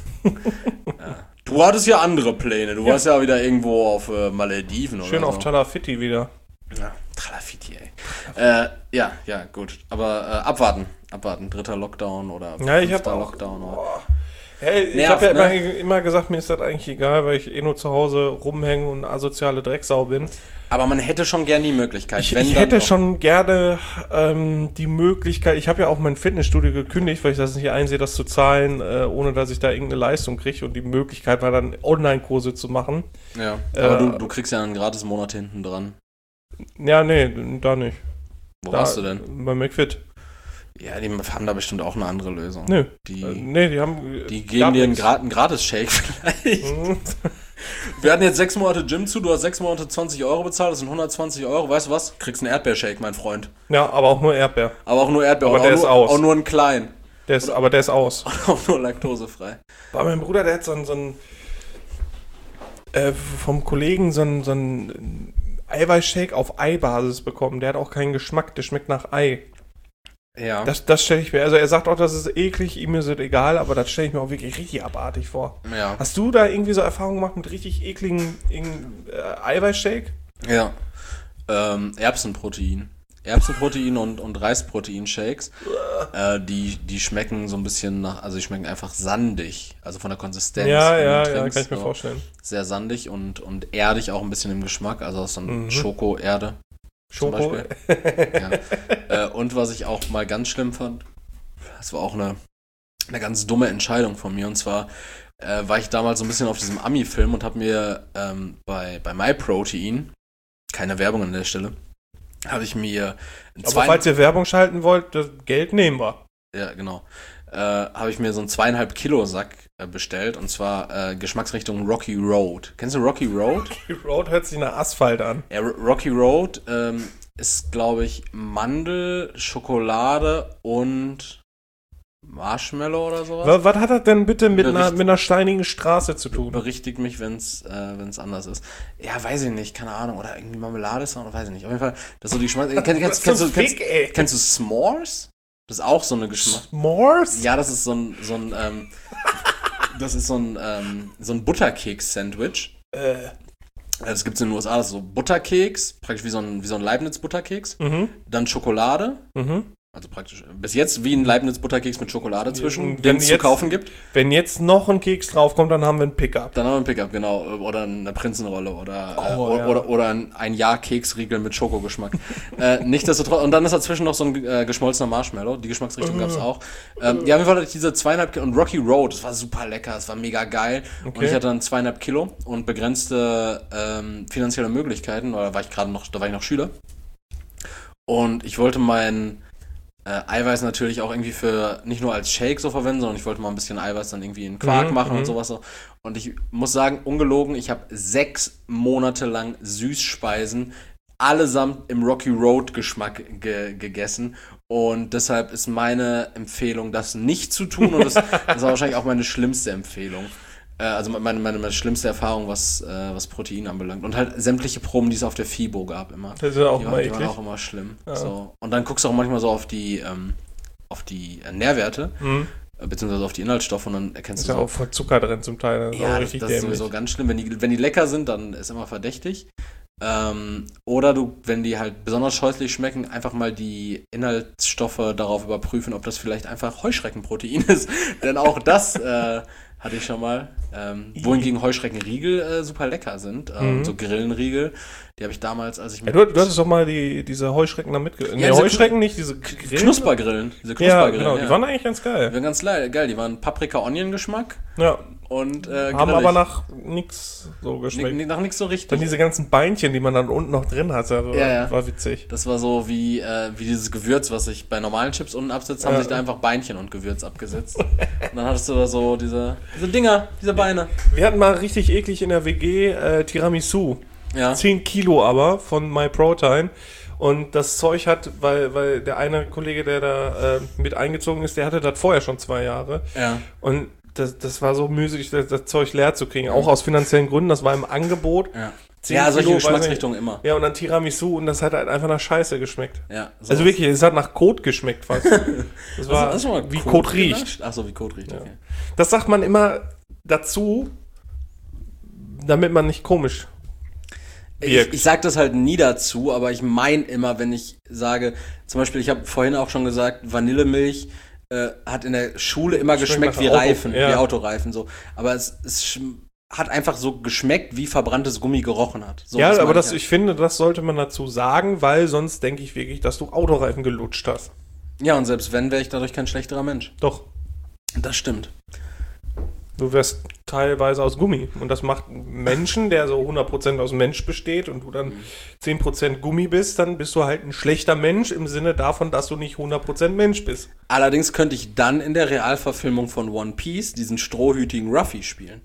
Ja. Du hattest ja andere Pläne. Du Ja. warst ja wieder irgendwo auf äh, Malediven Schön oder auf so. Talafiti wieder. Ja, Tralafiti, ey. Äh, ja, ja, gut. Aber äh, abwarten. Abwarten. Dritter Lockdown oder Ja, ich fünfter hab auch- Lockdown. Oder. Boah. Hey, ich Nervt, habe ja ne? immer, immer gesagt, mir ist das eigentlich egal, weil ich eh nur zu Hause rumhängen und asoziale Drecksau bin. Aber man hätte schon gern die Möglichkeit. Ich, wenn ich dann hätte doch. schon gerne ähm, die Möglichkeit, ich habe ja auch mein Fitnessstudio gekündigt, weil ich das nicht einsehe, das zu zahlen, äh, ohne dass ich da irgendeine Leistung kriege. Und die Möglichkeit war dann, Online-Kurse zu machen. Ja, aber Äh, du, du kriegst ja einen gratis Monat hinten dran. Ja, nee, da nicht. Wo da, warst du denn? Bei McFit. Ja, die haben da bestimmt auch eine andere Lösung. Nö. Die, Äh, nee, die haben. die geben dir einen, Gra einen Gratis-Shake vielleicht. Mhm. Wir hatten jetzt sechs Monate Gym zu, du hast sechs Monate zwanzig Euro bezahlt, das sind hundertzwanzig Euro. Weißt du was? Kriegst einen Erdbeershake, mein Freund. Ja, aber auch nur Erdbeer. Aber auch nur Erdbeer. Aber auch, der nur, ist aus. auch nur einen kleinen. Der ist, aber der ist aus. Auch nur laktosefrei. Bei meinem Bruder, der hat so einen, so einen äh, vom Kollegen so einen, so einen Eiweißshake auf Eibasis bekommen. Der hat auch keinen Geschmack, der schmeckt nach Ei. Ja. Das, das stelle ich mir, also er sagt auch, das ist eklig, ihm ist es egal, aber das stelle ich mir auch wirklich richtig abartig vor. ja. Hast du da irgendwie so Erfahrungen gemacht mit richtig ekligen irgendein, äh, Eiweißshake? Ja. Ähm, Erbsenprotein. Erbsenprotein und, und Reisprotein-Shakes. äh, die, die schmecken so ein bisschen nach, also die schmecken einfach sandig. Also von der Konsistenz. Ja, wenn du ja, ja, trinkst, kann ich mir so. vorstellen. Sehr sandig und, und erdig auch ein bisschen im Geschmack. Also aus so einem Mhm. Schoko-Erde. Zum Schoko. Beispiel. Ja. Äh, und was ich auch mal ganz schlimm fand, das war auch eine, eine ganz dumme Entscheidung von mir. Und zwar äh, war ich damals so ein bisschen auf diesem Ami-Film und habe mir ähm, bei, bei MyProtein, keine Werbung an der Stelle, habe ich mir ein Aber falls ihr Werbung schalten wollt, das Geld nehmen wir. ja, genau. Äh, habe ich mir so einen zweieinhalb Kilo Sack äh, bestellt und zwar äh, Geschmacksrichtung Rocky Road. Kennst du Rocky Road? Die Road hört sich nach Asphalt an. Ja, R- Rocky Road ähm, ist, glaube ich, Mandel, Schokolade und Marshmallow oder sowas. Was, was hat das denn bitte mit Bericht- einer, mit einer steinigen Straße zu tun? Berichtigt mich, wenn es äh, wenn's anders ist. Ja, weiß ich nicht, keine Ahnung. Oder irgendwie Marmelade ist oder weiß ich nicht. Auf jeden Fall, das ist so die Geschmack. Kennst, kennst, Was kennst, du, zum kennst, Fick, ey? kennst du S'mores? Das ist auch so eine Geschmack. S'mores? Ja, das ist so ein, so ein, ähm, das ist so ein, ähm, so ein Butterkeks-Sandwich. Äh, Das gibt's in den U S A, das ist so Butterkeks, praktisch wie so ein, wie so ein Leibniz-Butterkeks. mhm, Dann Schokolade, mhm. also praktisch bis jetzt wie ein Leibniz-Butterkeks mit Schokolade zwischen, wenn den es zu jetzt- kaufen gibt. Wenn jetzt noch ein Keks draufkommt, dann haben wir ein Pickup. Dann haben wir ein Pickup, genau. Oder eine Prinzenrolle oder, äh, Oh, oder, ja. oder, oder ein, ein Jahr-Keksriegel mit Schokogeschmack. äh, Nichtsdestotrotz, und dann ist dazwischen noch so ein äh, geschmolzener Marshmallow. Die Geschmacksrichtung gab's auch. Ähm, ja, auf jeden Fall hatte ich diese zweieinhalb Kilo. Und Rocky Road, das war super lecker, das war mega geil. Und Okay. ich hatte dann zweieinhalb Kilo und begrenzte ähm, finanzielle Möglichkeiten, weil da war ich gerade noch, da war ich noch Schüler. Und ich wollte mein äh, Eiweiß natürlich auch irgendwie für, nicht nur als Shake so verwenden, sondern ich wollte mal ein bisschen Eiweiß dann irgendwie in Quark Mhm, machen mhm. und sowas so. Und ich muss sagen, ungelogen, ich habe sechs Monate lang Süßspeisen allesamt im Rocky Road Geschmack ge- gegessen. Und deshalb ist meine Empfehlung, das nicht zu tun. Und das, das ist wahrscheinlich auch meine schlimmste Empfehlung. Äh, also meine, meine, meine schlimmste Erfahrung, was, äh, was Protein anbelangt. Und halt sämtliche Proben, die es auf der FIBO gab immer. Das ist ja auch die, mal waren, die eklig. waren auch immer schlimm. Ja. So. Und dann guckst du auch manchmal so auf die, ähm, auf die äh, Nährwerte. Mhm. Beziehungsweise auf die Inhaltsstoffe und dann erkennst Ist du ja so, auch voll Zucker drin zum Teil. Das ist ja, auch das, richtig das ist dämlich. sowieso ganz schlimm. Wenn die, wenn die lecker sind, dann ist immer verdächtig. Ähm, oder du, wenn die halt besonders scheußlich schmecken, einfach mal die Inhaltsstoffe darauf überprüfen, ob das vielleicht einfach Heuschreckenprotein ist. Denn auch das äh, hatte ich schon mal. Ähm, wohingegen Heuschreckenriegel äh, super lecker sind. Ähm, Mhm. So Grillenriegel. Die habe ich damals, als ich Ja, mit du, du hattest doch mal die, diese Heuschrecken da mitge... Nee, diese Heuschrecken nicht, diese Grillen. Knuspergrillen. Diese Ja, Knuspergrillen. genau, die ja. waren eigentlich ganz Die geil. waren ganz geil. geil. Die waren Paprika-Onion-Geschmack Ja, und äh, haben grillig. aber nach nix so geschmeckt. N- nach nichts so richtig. Dann diese ganzen Beinchen, die man dann unten noch drin hatte, also Ja, ja. war witzig. Das war so wie, äh, wie dieses Gewürz, was sich bei normalen Chips unten absetzt, haben Ja. sich da einfach Beinchen und Gewürz abgesetzt. Und dann hattest du da so diese, diese Dinger, diese Beine. Wir hatten mal richtig eklig in der W G äh, Tiramisu. Ja. zehn Kilo aber von MyProtein. Und das Zeug hat, weil, weil der eine Kollege, der da äh, mit eingezogen ist, der hatte das vorher schon zwei Jahre. Ja. Und das, das war so müßig, das, das Zeug leer zu kriegen. Auch aus finanziellen Gründen. Das war im Angebot. Ja, zehn ja solche Kilo, weiß Geschmacksrichtungen immer. Ja, und dann Tiramisu und das hat halt einfach nach Scheiße geschmeckt. Ja, so Also wirklich, es hat nach Kot geschmeckt fast. Das war, Hast du schon mal wie Kot Kot riecht. genascht? Ach so, wie Kot riecht, okay. Das sagt man immer dazu, damit man nicht komisch Ich, wirkt. ich sag das halt nie dazu, aber ich meine immer, wenn ich sage, zum Beispiel, ich habe vorhin auch schon gesagt, Vanillemilch äh, hat in der Schule immer Schmeckt geschmeckt nach wie Auto, Reifen, ja. wie Autoreifen so. Aber es, es schm- hat einfach so geschmeckt, wie verbranntes Gummi gerochen hat. So, ja, meine aber das, halt. ich finde, das sollte man dazu sagen, weil sonst denke ich wirklich, dass du Autoreifen gelutscht hast. Ja, und selbst wenn, wäre ich dadurch kein schlechterer Mensch. Doch, Das stimmt. du wärst teilweise aus Gummi. Und das macht einen Menschen, der so hundert Prozent aus Mensch besteht und du dann zehn Prozent Gummi bist, dann bist du halt ein schlechter Mensch im Sinne davon, dass du nicht hundert Prozent Mensch bist. Allerdings könnte ich dann in der Realverfilmung von One Piece diesen strohhütigen Ruffy spielen.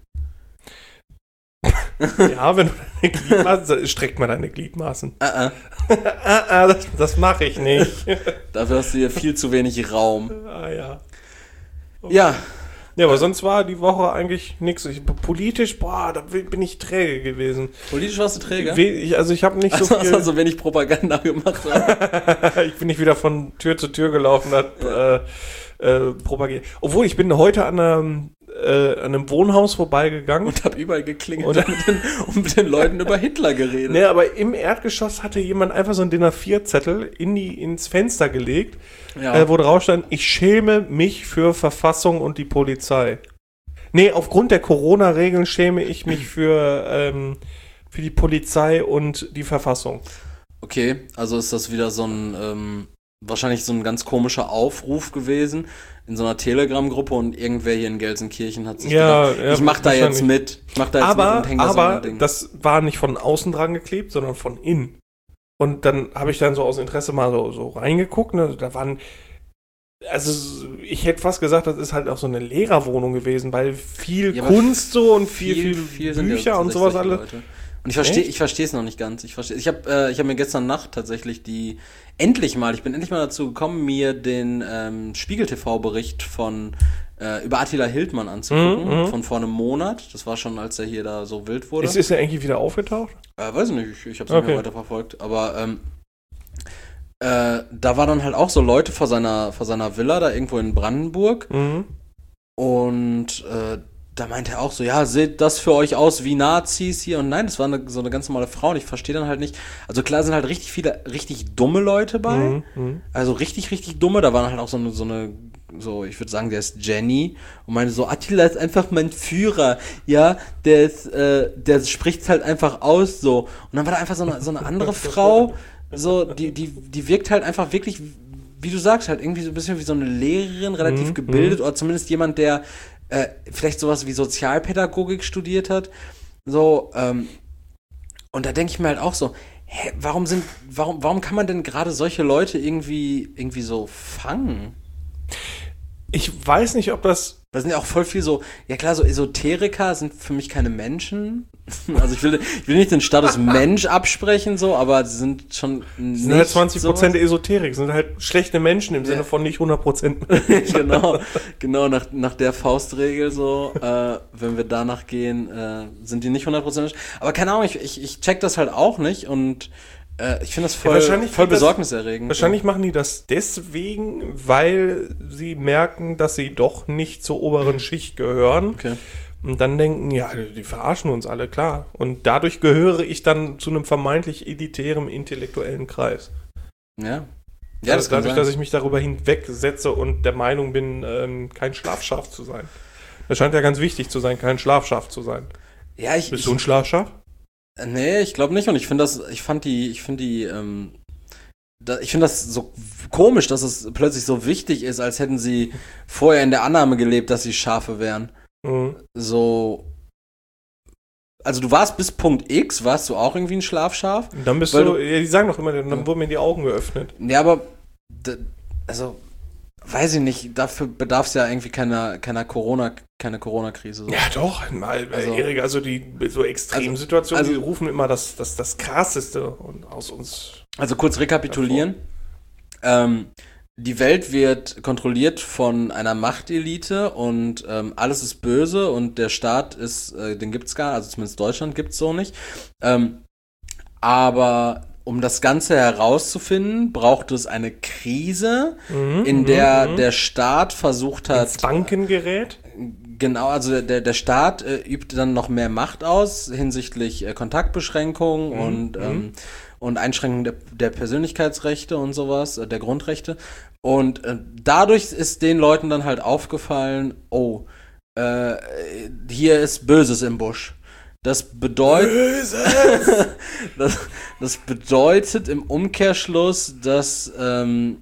Ja, wenn du deine Gliedmaßen, streckt mal deine Gliedmaßen. Äh, äh. Ah, ah, das das mache ich nicht. Dafür hast du hier viel zu wenig Raum. Ah, ja. Ja, Ja, aber sonst war die Woche eigentlich nichts. Politisch, boah, da bin ich träge gewesen. politisch warst du träger. We- ich, also ich habe nicht so Also hast viel... du so wenig Propaganda gemacht. Ich bin nicht wieder von Tür zu Tür gelaufen, hat äh, äh, propagiert. Obwohl, ich bin heute an einem, äh, an einem Wohnhaus vorbeigegangen. Und hab überall geklingelt Und- und mit, den, und mit den Leuten über Hitler geredet. Ne, aber im Erdgeschoss hatte jemand einfach so einen D I N A vier Zettel in die, ins Fenster gelegt, Ja. äh, wo drauf stand, ich schäme mich für Verfassung und die Polizei. Nee, aufgrund der Corona-Regeln schäme ich mich für, ähm, für die Polizei und die Verfassung. Okay, also ist das wieder so ein, ähm, wahrscheinlich so ein ganz komischer Aufruf gewesen in so einer Telegram-Gruppe und irgendwer hier in Gelsenkirchen hat sich Ja, gedacht, ja, ich mach da jetzt wahrscheinlich. mit. Ich mach da jetzt Aber, mit und häng da so aber ein Ding. das war nicht von außen dran geklebt, sondern von innen. Und dann habe ich dann so aus Interesse mal so, so reingeguckt. Ne? Da waren, also ich hätte fast gesagt, das ist halt auch so eine Lehrerwohnung gewesen, weil viel Ja, aber Kunst so und viel, viel, sind ja Bücher und tatsächlich sowas solche alles. Leute. Und ich verstehe Echt? ich verstehe es noch nicht ganz. Ich verstehe ich habe äh, ich habe mir gestern Nacht tatsächlich die endlich mal, ich bin endlich mal dazu gekommen, mir den ähm, Spiegel T V-Bericht von äh, über Attila Hildmann anzugucken, Mhm, mhm. von vor einem Monat. Das war schon, als er hier da so wild wurde. Ist, ist er eigentlich wieder aufgetaucht? Äh, weiß ich nicht, ich, ich habe es Okay. nicht mehr weiterverfolgt. Aber ähm, äh, da waren dann halt auch so Leute vor seiner, vor seiner Villa da irgendwo in Brandenburg. Mhm. Und äh, da meinte er auch so, ja, seht das für euch aus wie Nazis hier? Und nein, das war eine, so eine ganz normale Frau und ich verstehe dann halt nicht. Also klar sind halt richtig viele, richtig dumme Leute bei. Mhm. Mhm. Also richtig, richtig dumme. Da waren halt auch so eine, so eine, so, ich würde sagen, der ist Jenny und meinte so, Attila ist einfach mein Führer, ja, der ist, äh, der spricht's halt einfach aus so. Und dann war da einfach so eine, so eine andere Frau, so, die, die, die wirkt halt einfach wirklich, wie du sagst, halt irgendwie so ein bisschen wie so eine Lehrerin, relativ Mhm, gebildet oder zumindest jemand, der äh, vielleicht sowas wie Sozialpädagogik studiert hat. So, ähm, und da denke ich mir halt auch so, hä, warum sind, warum, warum kann man denn gerade solche Leute irgendwie, irgendwie so fangen? Ich weiß nicht, ob das. Da sind ja auch voll viel so, ja klar, so Esoteriker sind für mich keine Menschen, Also ich will, ich will nicht den Status Mensch absprechen, so, aber sie sind schon nicht sind halt zwanzig Prozent sowas. Esoterik, sind halt schlechte Menschen im Ja. Sinne von nicht hundert Prozent. Genau, genau nach, nach der Faustregel so, äh, wenn wir danach gehen, äh, sind die nicht hundert Prozent. Aber keine Ahnung, ich, ich, ich check das halt auch nicht und äh, ich finde das voll, Ja, wahrscheinlich voll liegt das- besorgniserregend. Wahrscheinlich machen die das deswegen, weil sie merken, dass sie doch nicht zur oberen Schicht gehören. Okay. Und dann denken, ja, die verarschen uns alle, klar. Und dadurch gehöre ich dann zu einem vermeintlich elitären intellektuellen Kreis. Ja. Ja, Also das kann dadurch, sein. dass ich mich darüber hinwegsetze und der Meinung bin, ähm, kein Schlafschaf zu sein. Das scheint ja ganz wichtig zu sein, kein Schlafschaf zu sein. Ja, ich, Bist ich, du ein Schlafschaf? Nee, ich glaube nicht. Und ich finde das, ich fand die, ich finde die, ähm, da, ich finde das so komisch, dass es plötzlich so wichtig ist, als hätten sie vorher in der Annahme gelebt, dass sie Schafe wären. Mhm. So. Also du warst bis Punkt X, warst du auch irgendwie ein Schlafschaf? Und dann bist Weil du, du- ja, die sagen doch immer, dann Ja. wurden mir die Augen geöffnet. Ja, aber, d- also, weiß ich nicht, dafür bedarf es ja irgendwie keiner, keiner Corona, keine Corona-Krise. So. Ja, doch, mal, Also- also, Erik, also die so Extremsituationen, Also- die rufen immer das, das, das Krasseste und aus uns. Also kurz rekapitulieren. Ähm, die Welt wird kontrolliert von einer Machtelite und ähm, alles ist böse und der Staat ist, äh, den gibt's gar nicht, also zumindest Deutschland gibt's so nicht. Ähm, aber um das Ganze herauszufinden, braucht es eine Krise, Mhm, in mhm, der mhm. der Staat versucht hat, ins Banken gerät. genau, also der, der Staat äh, übt dann noch mehr Macht aus hinsichtlich äh, Kontaktbeschränkungen Mhm, und, mhm. ähm, und Einschränkungen der, der Persönlichkeitsrechte und sowas, äh, der Grundrechte. Und äh, dadurch ist den Leuten dann halt aufgefallen, oh, äh, hier ist Böses im Busch. Das bedeutet, Böses! das, das bedeutet im Umkehrschluss, dass, ähm,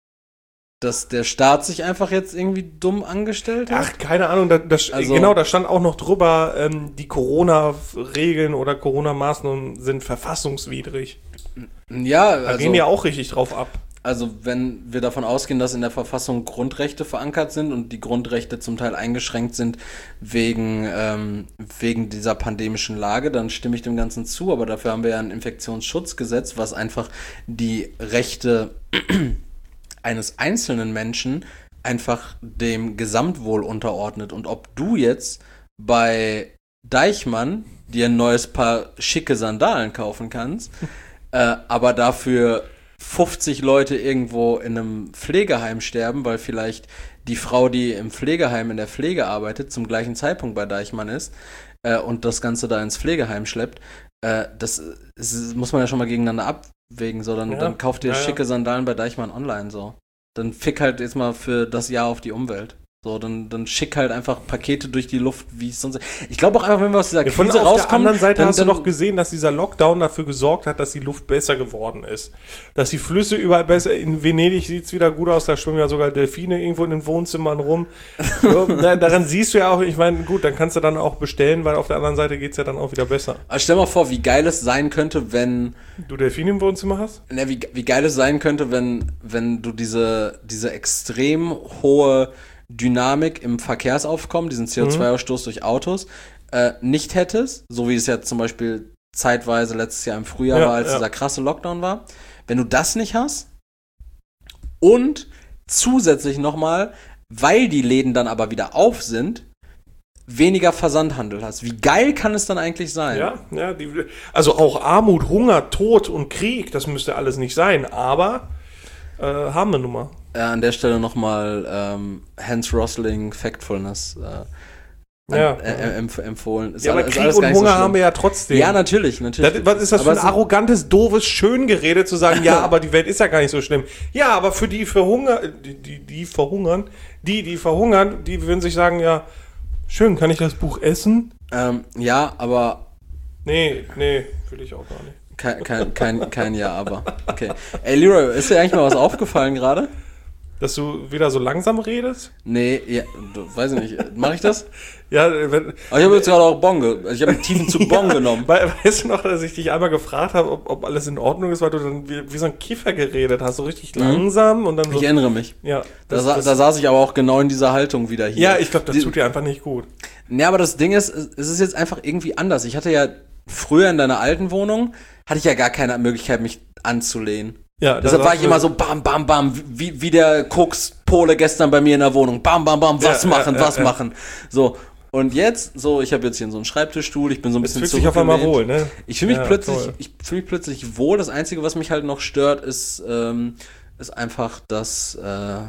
dass der Staat sich einfach jetzt irgendwie dumm angestellt hat. Ach, keine Ahnung, da, da, Also- genau, da stand auch noch drüber, ähm, die Corona-Regeln oder Corona-Maßnahmen sind verfassungswidrig. Ja, Da also, gehen die auch richtig drauf ab. also wenn wir davon ausgehen, dass in der Verfassung Grundrechte verankert sind und die Grundrechte zum Teil eingeschränkt sind wegen, ähm, wegen dieser pandemischen Lage, dann stimme ich dem Ganzen zu. Aber dafür haben wir ja ein Infektionsschutzgesetz, was einfach die Rechte eines einzelnen Menschen einfach dem Gesamtwohl unterordnet. Und ob du jetzt bei Deichmann dir ein neues Paar schicke Sandalen kaufen kannst, äh, aber dafür fünfzig Leute irgendwo in einem Pflegeheim sterben, weil vielleicht die Frau, die im Pflegeheim in der Pflege arbeitet, zum gleichen Zeitpunkt bei Deichmann ist äh, und das Ganze da ins Pflegeheim schleppt, äh, das ist, muss man ja schon mal gegeneinander abwägen. So, dann, Ja, dann kauft ihr ja, ja. schicke Sandalen bei Deichmann online so. Dann fick halt jetzt mal für das Jahr auf die Umwelt. So, dann, dann schick halt einfach Pakete durch die Luft, wie es sonst. Ich glaube auch einfach, wenn wir aus dieser Ja, von Krise auf der rauskommen. anderen Seite dann, hast dann, du doch gesehen, dass dieser Lockdown dafür gesorgt hat, dass die Luft besser geworden ist. Dass die Flüsse überall besser, in Venedig sieht es wieder gut aus, da schwimmen ja sogar Delfine irgendwo in den Wohnzimmern rum. So, da, daran siehst du ja auch, ich meine, gut, dann kannst du dann auch bestellen, weil auf der anderen Seite geht es ja dann auch wieder besser. Also stell mal vor, wie geil es sein könnte, wenn. Du Delfine im Wohnzimmer hast? Ne, wie, wie geil es sein könnte, wenn, wenn du diese, diese extrem hohe Dynamik im Verkehrsaufkommen, diesen C O zwei Ausstoß durch Autos, äh, nicht hättest, so wie es ja zum Beispiel zeitweise letztes Jahr im Frühjahr Ja, war, als ja. dieser krasse Lockdown war. Wenn du das nicht hast und zusätzlich nochmal, weil die Läden dann aber wieder auf sind, weniger Versandhandel hast. Wie geil kann es dann eigentlich sein? Ja, ja. Die, also auch Armut, Hunger, Tod und Krieg, das müsste alles nicht sein, aber äh, haben wir nun mal. Äh, an der Stelle nochmal ähm, Hans Rosling Factfulness äh, Ja. an, äh, empf empfohlen. Ist Ja, aber alle- ist Krieg alles und gar nicht so Hunger schlimm. haben wir ja trotzdem. Ja, natürlich, natürlich. Das, was ist das Aber für ein es arrogantes, doofes Schöngerede zu sagen, ja, aber die Welt ist ja gar nicht so schlimm. Ja, aber für die verhungern, die, die, die verhungern, die, die verhungern, die würden sich sagen, ja, schön, kann ich das Buch essen? ähm, ja, aber Nee, nee, will ich auch gar nicht. kein, kein, kein, kein Ja, aber. Okay. Ey, Leroy, ist dir eigentlich mal was aufgefallen gerade? Dass du wieder so langsam redest? Nee, ja, du, weiß ich nicht. Mache ich das? Ja, wenn, Aber ich habe jetzt gerade auch Bon, ge also ich habe einen tiefen Zug Bon ja, genommen. we- Weißt du noch, dass ich dich einmal gefragt habe, ob, ob alles in Ordnung ist, weil du dann wie, wie so ein Kiffer geredet hast, so richtig langsam und dann so. Ich erinnere mich. Ja, Da, das, sa das, da saß ich aber auch genau in dieser Haltung wieder hier. ja, ich glaube, das Die- tut dir einfach nicht gut. Ja, aber das Ding ist, es ist jetzt einfach irgendwie anders. Ich hatte ja früher in deiner alten Wohnung, hatte ich ja gar keine Möglichkeit, mich anzulehnen. Ja, Deshalb war ich immer so bam, bam, bam, wie, wie der Koks-Pole gestern bei mir in der Wohnung. Bam, bam, bam, was ja, machen, ja, ja, was ja. machen. So, und jetzt, so, ich habe jetzt hier so einen Schreibtischstuhl, ich bin so ein bisschen fühlt sich auf einmal wohl, ne? Ich fühle mich Ja, plötzlich, toll. ich fühle mich plötzlich wohl. Das Einzige, was mich halt noch stört, ist, ähm, ist einfach, dass äh,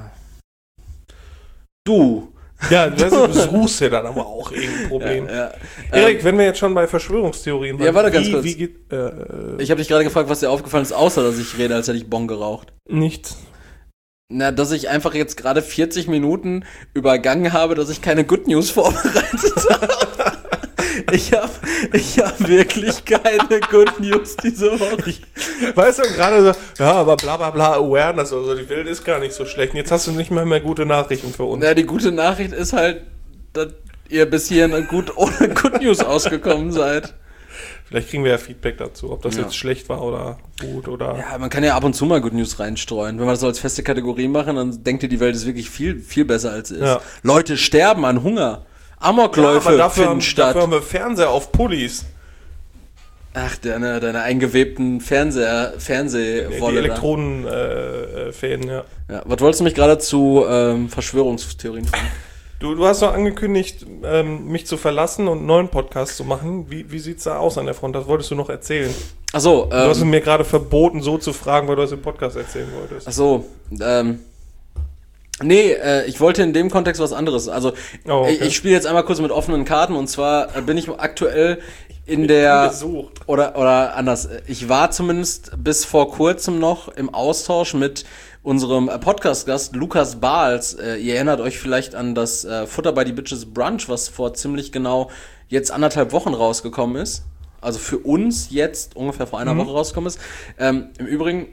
du. Ja, das, du suchst ja dann aber auch irgendein Problem. Ja, ja. Erik, Ähm, wenn wir jetzt schon bei Verschwörungstheorien waren, Ja, warte ganz wie, kurz. wie geht, äh, Ich habe dich gerade gefragt, was dir aufgefallen ist, außer dass ich rede, als hätte ich Bon geraucht. nichts. Na, dass ich einfach jetzt gerade vierzig Minuten übergangen habe, dass ich keine Good News vorbereitet habe. Ich habe ich hab wirklich keine Good News diese Woche. Weißt du, gerade so, ja, aber bla bla bla, Awareness oder so, die Welt ist gar nicht so schlecht. Und jetzt hast du nicht mal mehr gute Nachrichten für uns. Na, die gute Nachricht ist halt, dass ihr bis hierhin gut ohne Good News ausgekommen seid. Vielleicht kriegen wir ja Feedback dazu, ob das Ja. jetzt schlecht war oder gut oder... Ja, man kann ja ab und zu mal Good News reinstreuen. Wenn wir das so als feste Kategorie machen, dann denkt ihr, die Welt ist wirklich viel, viel besser als es ist. Ja. Leute sterben an Hunger. Ja, Amokläufe aber dafür, finden haben, statt. dafür haben wir Fernseher auf Pullis. Ach, deine, deine eingewebten Fernseher, Die Fernsehwolle. da. Elektronenfäden, ja. Ja, was wolltest du mich gerade zu ähm, Verschwörungstheorien fragen? Du, du hast doch angekündigt, ähm, mich zu verlassen und einen neuen Podcast zu machen. Wie, wie sieht's da aus an der Front? Das wolltest du noch erzählen. Achso, Du hast ähm, mir gerade verboten, so zu fragen, weil du das im Podcast erzählen wolltest. achso, ähm, nee, äh, ich wollte in dem Kontext was anderes. Also, Oh, okay. ich, ich spiele jetzt einmal kurz mit offenen Karten und zwar äh, bin ich aktuell in der, Gesucht. oder, oder anders, ich war zumindest bis vor kurzem noch im Austausch mit unserem äh, Podcast-Gast Lukas Bahls. Äh, ihr erinnert euch vielleicht an das äh, Futter by the Bitches Brunch, was vor ziemlich genau jetzt anderthalb Wochen rausgekommen ist. Also für uns jetzt ungefähr vor einer Mhm. Woche rausgekommen ist. Ähm, Im Übrigen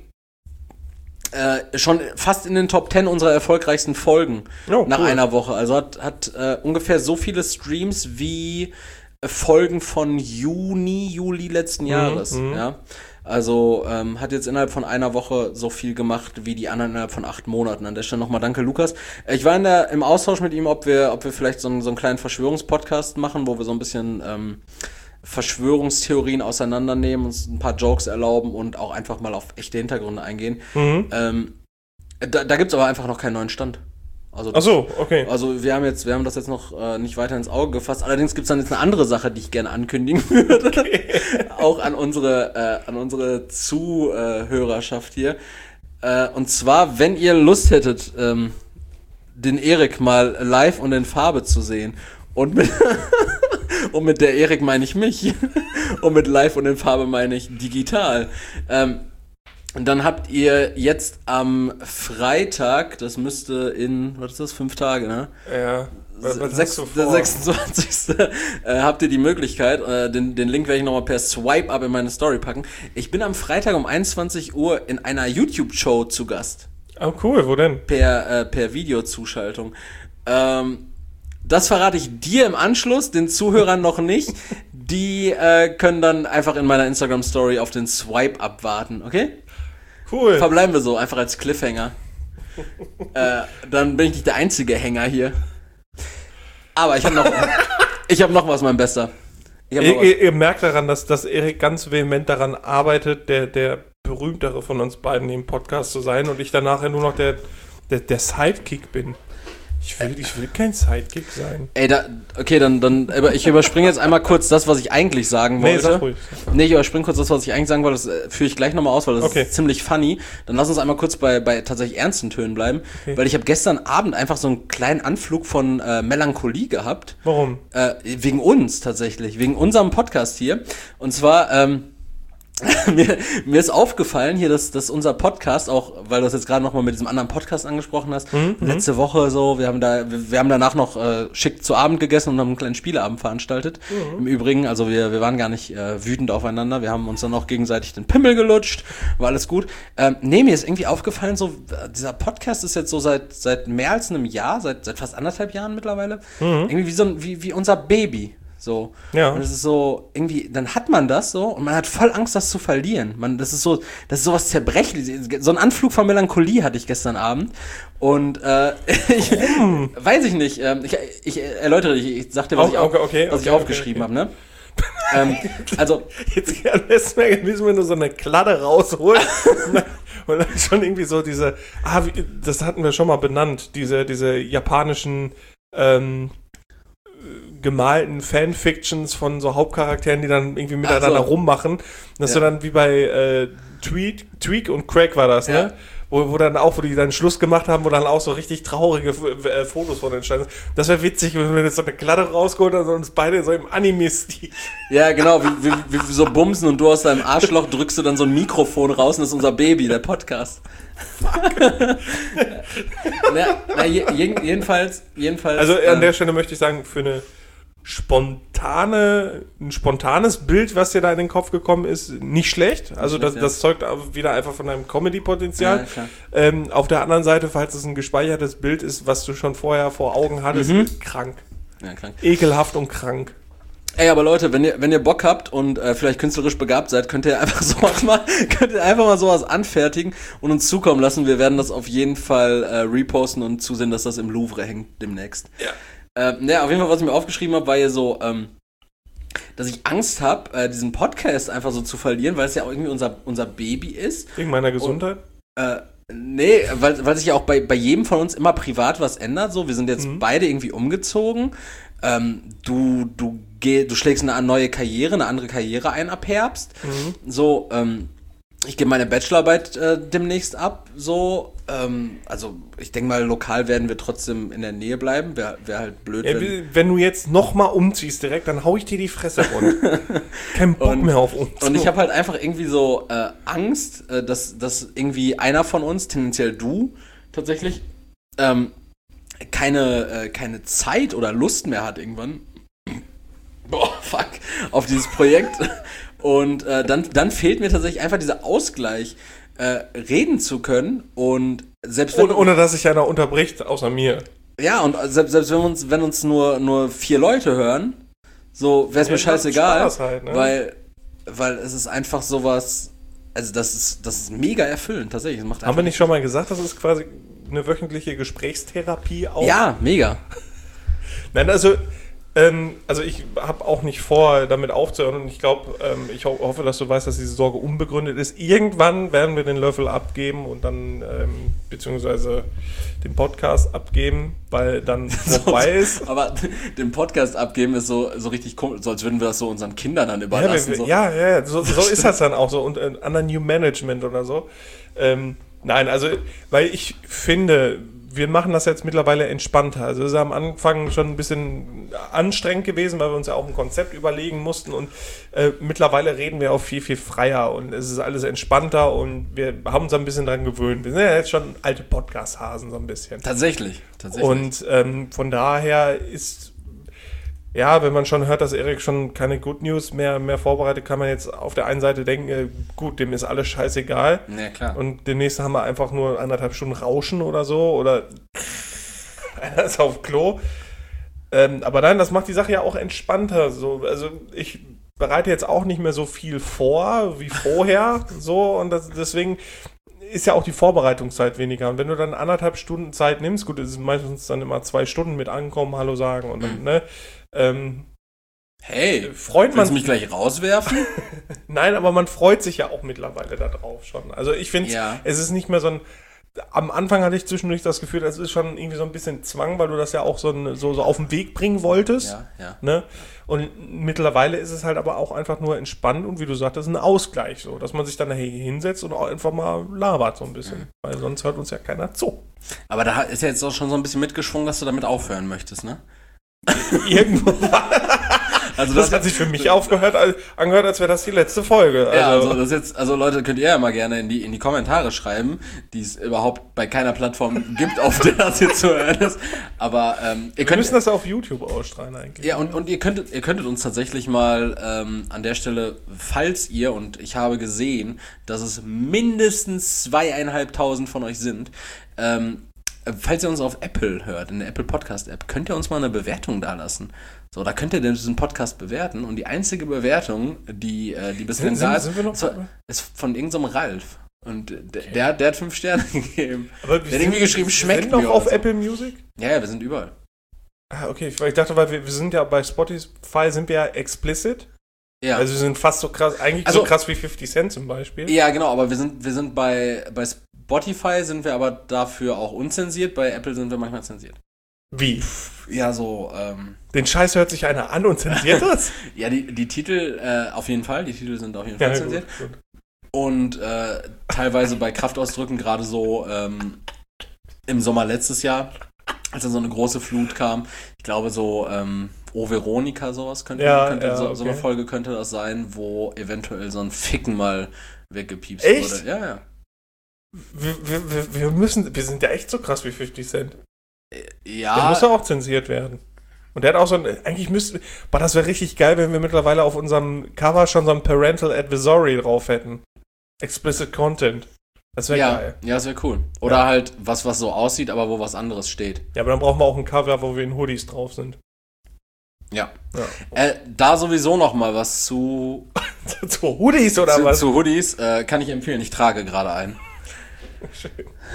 äh, schon fast in den Top Ten unserer erfolgreichsten Folgen Oh, nach cool. einer Woche. Also hat, hat äh, ungefähr so viele Streams wie äh, Folgen von Juni, Juli letzten Jahres. mhm. Ja? Also ähm, hat jetzt innerhalb von einer Woche so viel gemacht wie die anderen innerhalb von acht Monaten. An der Stelle nochmal danke, Lukas. Äh, Ich war in der, im Austausch mit ihm, ob wir, ob wir vielleicht so einen, so einen kleinen Verschwörungspodcast machen, wo wir so ein bisschen ähm, Verschwörungstheorien auseinandernehmen, uns ein paar Jokes erlauben und auch einfach mal auf echte Hintergründe eingehen. Mhm. Ähm, da da gibt es aber einfach noch keinen neuen Stand. Also, Ach so, okay. also wir haben jetzt, wir haben das jetzt noch äh, nicht weiter ins Auge gefasst. Allerdings gibt es dann jetzt eine andere Sache, die ich gerne ankündigen würde. Auch an unsere, äh, an unsere Zuhörerschaft hier. Äh, und zwar, wenn ihr Lust hättet, ähm, den Erik mal live und in Farbe zu sehen. Und mit, und mit der Erik meine ich mich. Und mit live und in Farbe meine ich digital. Ähm, Und dann habt ihr jetzt am Freitag, das müsste in, was ist das, fünf Tage, ne? Ja. Was, was Sechs, hast du der vor? sechsundzwanzigste Äh, habt ihr die Möglichkeit, äh, den, den Link werde ich nochmal per Swipe-Up in meine Story packen. Ich bin am Freitag um einundzwanzig Uhr in einer YouTube-Show zu Gast. Oh, cool, wo denn? Per, äh, per Videozuschaltung. Ähm, das verrate ich dir im Anschluss, den Zuhörern noch nicht. Die äh, können dann einfach in meiner Instagram-Story auf den Swipe-Up warten, okay? Cool. Verbleiben wir so, einfach als Cliffhanger. äh, dann bin ich nicht der einzige Hänger hier. Aber ich habe noch, ich habe noch was, mein Bester. Ich hab noch Ihr, was. ihr, ihr merkt daran, dass, dass Erik ganz vehement daran arbeitet, der, der berühmtere von uns beiden im Podcast zu sein und ich dann nachher nur noch der, der, der Sidekick bin. Ich will, ich will kein Sidekick sein. Ey, da, okay, dann, dann, aber ich überspringe jetzt einmal kurz das, was ich eigentlich sagen Nee, wollte. sag ruhig. Nee, ich überspringe kurz das, was ich eigentlich sagen wollte. Das äh, führe ich gleich nochmal aus, weil das Okay. ist ziemlich funny. Dann lass uns einmal kurz bei, bei tatsächlich ernsten Tönen bleiben. Okay. Weil ich habe gestern Abend einfach so einen kleinen Anflug von äh, Melancholie gehabt. Warum? Äh, wegen uns tatsächlich, wegen unserem Podcast hier. Und zwar, ähm, mir, mir ist aufgefallen hier, dass, dass unser Podcast, auch weil du das jetzt gerade nochmal mit diesem anderen Podcast angesprochen hast, Mhm, letzte Woche so, wir haben da, wir, wir haben danach noch äh, schick zu Abend gegessen und haben einen kleinen Spieleabend veranstaltet. Mhm. Im Übrigen, also wir, wir waren gar nicht äh, wütend aufeinander, wir haben uns dann auch gegenseitig den Pimmel gelutscht, war alles gut. Ähm, nee, mir ist irgendwie aufgefallen, so, äh, dieser Podcast ist jetzt so seit, seit mehr als einem Jahr, seit, seit fast anderthalb Jahren mittlerweile, Mhm. irgendwie wie so ein, wie, wie unser Baby. So. Ja. Und es ist so, irgendwie, dann hat man das so und man hat voll Angst, das zu verlieren. Man, das ist so, das ist sowas Zerbrechliches. So ein Anflug von Melancholie hatte ich gestern Abend. Und äh, ich weiß ich nicht. Ähm, ich, ich erläutere, ich, ich sag dir, was Oh, ich, auf, okay, okay, was ich okay, aufgeschrieben okay. habe, ne? ähm, also, Jetzt am besten wäre gewesen, wenn du so eine Kladde rausholst und, dann, und dann schon irgendwie so diese, ah, wie, das hatten wir schon mal benannt, diese, diese japanischen ähm, gemalten Fanfictions von so Hauptcharakteren, die dann irgendwie miteinander so. rummachen. Das ist Ja. so dann wie bei äh, Tweak, Tweak und Craig war das, Ja. ne? Wo, wo dann auch, wo die dann Schluss gemacht haben, wo dann auch so richtig traurige äh, Fotos von entstanden sind. Das wäre witzig, wenn wir jetzt so eine Kladde rausgeholt haben und uns beide so im Anime-Stil. ja, genau, wie, wie, wie wir so bumsen und du aus deinem Arschloch drückst du dann so ein Mikrofon raus und das ist unser Baby, der Podcast. na, na, je, jedenfalls, jedenfalls. Also an ähm, der Stelle möchte ich sagen, für eine spontane, ein spontanes Bild, was dir da in den Kopf gekommen ist, nicht schlecht. Also das, schlecht, ja. das zeugt auch wieder einfach von deinem Comedy-Potenzial. Ja, klar. ähm, auf der anderen Seite, falls es ein gespeichertes Bild ist, was du schon vorher vor Augen hattest, Mhm. ist krank. ja, krank. Ekelhaft und krank. Ey, aber Leute, wenn ihr, wenn ihr Bock habt und äh, vielleicht künstlerisch begabt seid, könnt ihr einfach sowas mal, könnt ihr einfach mal sowas anfertigen und uns zukommen lassen. Wir werden das auf jeden Fall äh, reposten und zusehen, dass das im Louvre hängt demnächst. Ja. Ähm, ne, auf jeden Fall, was ich mir aufgeschrieben habe, war hier so, ähm, dass ich Angst habe, äh, diesen Podcast einfach so zu verlieren, weil es ja auch irgendwie unser, unser Baby ist. Wegen meiner Gesundheit? Äh, nee, weil, weil sich ja auch bei, bei jedem von uns immer privat was ändert. So, wir sind jetzt Mhm. beide irgendwie umgezogen. Ähm, du, du, geh, du schlägst eine neue Karriere, eine andere Karriere ein ab Herbst. Mhm. So, ähm, ich gebe meine Bachelorarbeit äh, demnächst ab. So, ähm, also ich denke mal, lokal werden wir trotzdem in der Nähe bleiben. Wäre wär halt blöd, Ja, wenn... wie- wenn du jetzt nochmal umziehst direkt, dann hau ich dir die Fresse rund. Kein Bock Und- mehr auf uns. Und ich habe halt einfach irgendwie so äh, Angst, äh, dass, dass irgendwie einer von uns, tendenziell du tatsächlich, ähm, keine, äh, keine Zeit oder Lust mehr hat irgendwann. Boah, fuck, auf dieses Projekt. Und äh, dann, dann fehlt mir tatsächlich einfach dieser Ausgleich, äh, reden zu können. Und selbst wenn, ohne, ohne dass sich einer unterbricht, außer mir. ja, und selbst, selbst wenn uns, wenn uns nur, nur vier Leute hören, so wäre es Ja, mir das macht scheißegal, Spaß halt, ne? weil, weil es ist einfach sowas, also das ist, das ist mega erfüllend, tatsächlich. Es macht Haben einfach wir nicht schon mal gesagt, das ist quasi eine wöchentliche Gesprächstherapie auch? Ja, mega. Nein, also, ähm, also ich habe auch nicht vor, damit aufzuhören und ich glaube, ähm, ich ho hoffe, dass du weißt, dass diese Sorge unbegründet ist. Irgendwann werden wir den Löffel abgeben und dann, ähm, beziehungsweise den Podcast abgeben, weil dann vorbei ist. Aber den Podcast abgeben ist so, so richtig komisch, so als würden wir das so unseren Kindern dann Ja, überlassen. wir, so. ja, ja, so, so ist das dann auch so und äh, under New Management oder so. Ähm, nein, also, weil ich finde, wir machen das jetzt mittlerweile entspannter. Also es ist am Anfang schon ein bisschen anstrengend gewesen, weil wir uns ja auch ein Konzept überlegen mussten und äh, mittlerweile reden wir auch viel, viel freier und es ist alles entspannter und wir haben uns ein bisschen dran gewöhnt. Wir sind ja jetzt schon alte Podcast-Hasen so ein bisschen. Tatsächlich, tatsächlich. Und ähm, von daher ist, ja, wenn man schon hört, dass Erik schon keine Good News mehr, mehr vorbereitet, kann man jetzt auf der einen Seite denken, äh, gut, dem ist alles scheißegal. Ja, klar. Und demnächst haben wir einfach nur anderthalb Stunden Rauschen oder so oder einer ist auf Klo. Ähm, aber nein, das macht die Sache ja auch entspannter. So. Also ich bereite jetzt auch nicht mehr so viel vor wie vorher. so und das, deswegen ist ja auch die Vorbereitungszeit weniger. Und wenn du dann anderthalb Stunden Zeit nimmst, gut, es ist meistens dann immer zwei Stunden mit ankommen, Hallo sagen und dann, ne? Ähm, Hey, freut willst man du mich gleich rauswerfen? Nein, aber man freut sich ja auch mittlerweile darauf schon. Also ich finde, Ja. es ist nicht mehr so ein. Am Anfang hatte ich zwischendurch das Gefühl, das ist schon irgendwie so ein bisschen Zwang, weil du das ja auch so, ein, so, so auf den Weg bringen wolltest. Ja, ja. Ne? Und mittlerweile ist es halt aber auch einfach nur entspannt und wie du sagtest, ein Ausgleich, so, dass man sich dann nachher hinsetzt und auch einfach mal labert so ein bisschen. Mhm. Weil sonst hört uns ja keiner zu. Aber da ist ja jetzt auch schon so ein bisschen mitgeschwungen, dass du damit aufhören möchtest, ne? Irgendwo. Also Das hat sich für mich aufgehört, als- angehört, als wäre das die letzte Folge. Ja, Also, also das jetzt, also Leute, könnt ihr ja mal gerne in die, in die Kommentare schreiben, die es überhaupt bei keiner Plattform gibt, auf der das jetzt zu hören ist. Aber ähm, ihr wir könnt. müssen das auf YouTube ausstrahlen eigentlich. Ja, und, und ihr könntet, ihr könntet uns tatsächlich mal ähm, an der Stelle, falls ihr, und ich habe gesehen, dass es mindestens zweieinhalbtausend von euch sind, ähm, falls ihr uns auf Apple hört, in der Apple Podcast App, könnt ihr uns mal eine Bewertung dalassen. So, da könnt ihr diesen Podcast bewerten und die einzige Bewertung, die, äh, die bislang da ist, ist, ist von irgendeinem so Ralf. Und der, okay. der, der hat fünf Sterne gegeben. Aber der hat irgendwie geschrieben, schmeckt mir. Sind noch auf so. Apple Music? Ja, ja, wir sind überall. Ah, okay, ich dachte, weil wir, wir sind ja bei Spotify, sind wir ja explicit. Ja. Also wir sind fast so krass, eigentlich also, so krass wie fifty Cent zum Beispiel. Ja, genau, aber wir sind, wir sind bei, bei Spotify sind wir aber dafür auch unzensiert, bei Apple sind wir manchmal zensiert. Wie? Ja, so, ähm... Den Scheiß hört sich einer an und zensiert das? Ja, die, die Titel äh, auf jeden Fall, die Titel sind auf jeden Fall ja, zensiert. Gut, gut. Und äh, teilweise bei Kraftausdrücken, gerade so ähm, im Sommer letztes Jahr, als dann so eine große Flut kam, ich glaube so, ähm, O Veronika sowas könnte, ja, könnte ja, so, okay. so eine Folge könnte das sein, wo eventuell so ein Ficken mal weggepiepst echt? wurde. Ja, ja. Wir, wir, wir müssen, wir sind ja echt so krass wie fifty Cent. Ja. Der muss ja auch zensiert werden. Und der hat auch so ein, eigentlich müsste, boah, das wäre richtig geil, wenn wir mittlerweile auf unserem Cover schon so ein Parental Advisory drauf hätten. Explicit Content. Das wäre ja, geil. Ja, das wäre cool. Oder ja. halt was, was so aussieht, aber wo was anderes steht. Ja, aber dann brauchen wir auch ein Cover, wo wir in Hoodies drauf sind. Ja. ja. Äh, da sowieso noch mal was zu... zu Hoodies oder zu, was? Zu Hoodies äh, kann ich empfehlen. Ich trage gerade einen. Schön.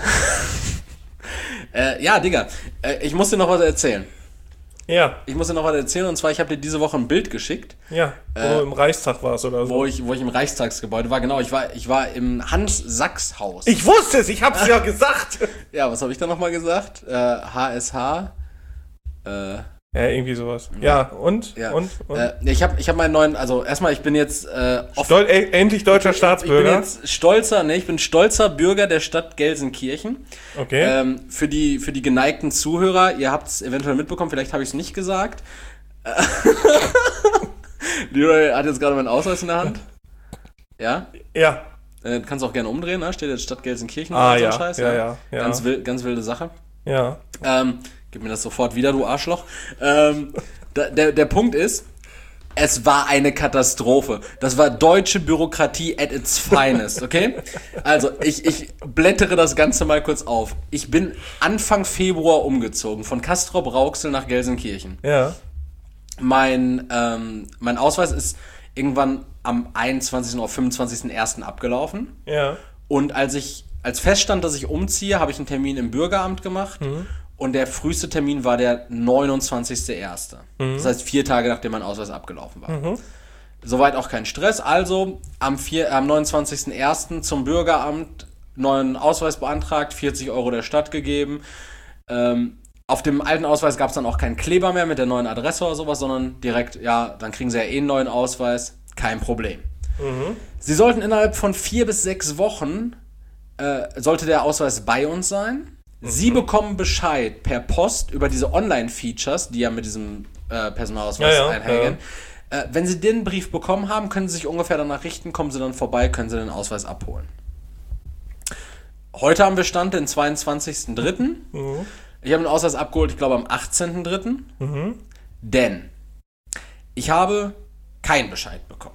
äh, ja, Digga. Äh, ich muss dir noch was erzählen. Ja. Ich muss dir noch was erzählen, und zwar, ich habe dir diese Woche ein Bild geschickt. Ja, wo äh, du im Reichstag warst oder so. Wo ich, wo ich im Reichstagsgebäude war, genau. Ich war, ich war im Hans-Sachs-Haus. Ich wusste es, ich hab's ja gesagt. Ja, was habe ich da nochmal gesagt? Äh, H S H. Äh, ja, irgendwie sowas. Ja, und? Ja. Und? und? Äh, ich habe ich hab meinen neuen, also erstmal, ich bin jetzt äh, Stol- äh, endlich deutscher Staatsbürger. Ich bin jetzt stolzer, ne, ich bin stolzer Bürger der Stadt Gelsenkirchen. Okay. Ähm, für die für die geneigten Zuhörer, ihr habt es eventuell mitbekommen, vielleicht habe ich es nicht gesagt. Leroy hat jetzt gerade meinen Ausweis in der Hand. Ja? Ja. Äh, kannst du auch gerne umdrehen, ne? Steht jetzt Stadt Gelsenkirchen. Ah, so ja. Scheiß, ja, ja, ja. Ganz, wild, ganz wilde Sache. Ja. Ähm, gib mir das sofort wieder, du Arschloch. Ähm, da, der, der Punkt ist, es war eine Katastrophe. Das war deutsche Bürokratie at its finest, okay? Also, ich, ich blättere das Ganze mal kurz auf. Ich bin Anfang Februar umgezogen, von Castrop-Rauxel nach Gelsenkirchen. Ja. Mein, ähm, mein Ausweis ist irgendwann am einundzwanzigsten oder fünfundzwanzigsten ersten abgelaufen. Ja. Und als ich, als feststand, dass ich umziehe, habe ich einen Termin im Bürgeramt gemacht. Mhm. Und der früheste Termin war der neunundzwanzigsten ersten Mhm. Das heißt, vier Tage, nachdem mein Ausweis abgelaufen war. Mhm. Soweit auch kein Stress. Also am, vier, am neunundzwanzigsten ersten zum Bürgeramt, neuen Ausweis beantragt, vierzig Euro der Stadt gegeben. Ähm, auf dem alten Ausweis gab es dann auch keinen Kleber mehr mit der neuen Adresse oder sowas, sondern direkt, ja, dann kriegen sie ja eh einen neuen Ausweis. Kein Problem. Mhm. Sie sollten innerhalb von vier bis sechs Wochen, äh, sollte der Ausweis bei uns sein. Sie bekommen Bescheid per Post über diese Online-Features, die ja mit diesem äh, Personalausweis ja, ja, einhergehen. Ja. Äh, wenn Sie den Brief bekommen haben, können Sie sich ungefähr danach richten, kommen Sie dann vorbei, können Sie den Ausweis abholen. Heute haben wir Stand den zweiundzwanzigsten dritten Mhm. Ich habe den Ausweis abgeholt, ich glaube am achtzehnten dritten Mhm. Denn ich habe keinen Bescheid bekommen.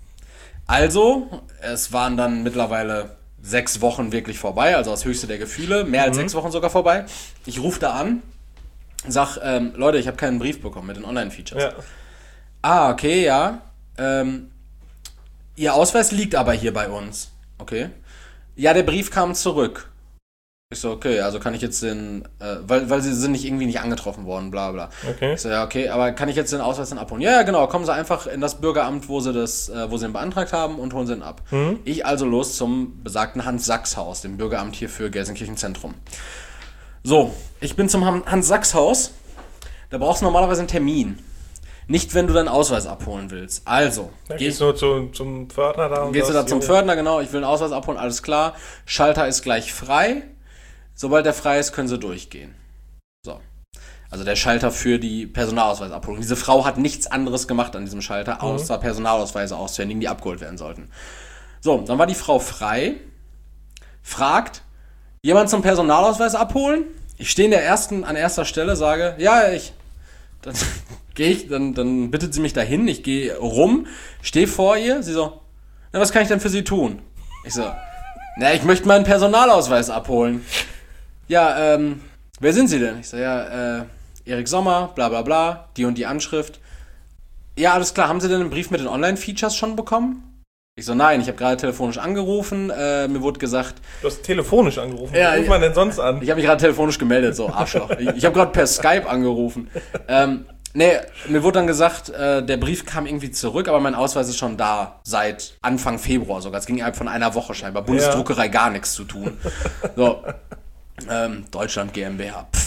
Also, es waren dann mittlerweile sechs Wochen wirklich vorbei, also das höchste der Gefühle, mehr als mhm. sechs Wochen sogar vorbei. Ich rufe da an, sag, ähm, Leute, ich habe keinen Brief bekommen mit den Online-Features. Ja. Ah, okay, ja. Ähm, Ihr Ausweis liegt aber hier bei uns. Okay. Ja, der Brief kam zurück. Ich so, okay, also kann ich jetzt den, äh, weil, weil sie sind nicht irgendwie nicht angetroffen worden, bla bla. Okay. Ich so, ja, okay, aber kann ich jetzt den Ausweis dann abholen? Ja, ja, genau, kommen Sie einfach in das Bürgeramt, wo Sie das, äh, wo Sie ihn beantragt haben und holen Sie ihn ab. Mhm. Ich also los zum besagten Hans-Sachs-Haus, dem Bürgeramt hier für Gelsenkirchen Zentrum. So, ich bin zum Hans-Sachs-Haus, da brauchst du normalerweise einen Termin. Nicht, wenn du deinen Ausweis abholen willst. Also, da gehst du zu, zum Pförtner da. Gehst du da zum Pförtner, genau, ich will einen Ausweis abholen, alles klar. Schalter ist gleich frei. Sobald der frei ist, können sie durchgehen. So. Also der Schalter für die Personalausweisabholung. Diese Frau hat nichts anderes gemacht an diesem Schalter, mhm. außer Personalausweise auszuhändigen, die abgeholt werden sollten. So, dann war die Frau frei, fragt, jemand zum Personalausweis abholen? Ich stehe in der ersten, an erster Stelle, sage, ja, ich. Dann gehe ich, dann, dann bittet sie mich dahin, ich gehe rum, stehe vor ihr, sie so, na, was kann ich denn für Sie tun? Ich so, na, ich möchte meinen Personalausweis abholen. Ja, ähm, wer sind Sie denn? Ich so, ja, äh, Erik Sommer, bla bla bla, die und die Anschrift. Ja, alles klar, haben Sie denn einen Brief mit den Online-Features schon bekommen? Ich so, nein, ich habe gerade telefonisch angerufen, äh, mir wurde gesagt... Du hast telefonisch angerufen, ja, wie ruft man denn sonst an? Ich habe mich gerade telefonisch gemeldet, so Arschloch. Ich, ich habe gerade per Skype angerufen. Ähm, nee, mir wurde dann gesagt, äh, der Brief kam irgendwie zurück, aber mein Ausweis ist schon da, seit Anfang Februar sogar. Es ging innerhalb von einer Woche scheinbar. Bundesdruckerei, gar nichts zu tun. So, ähm, Deutschland GmbH, pff.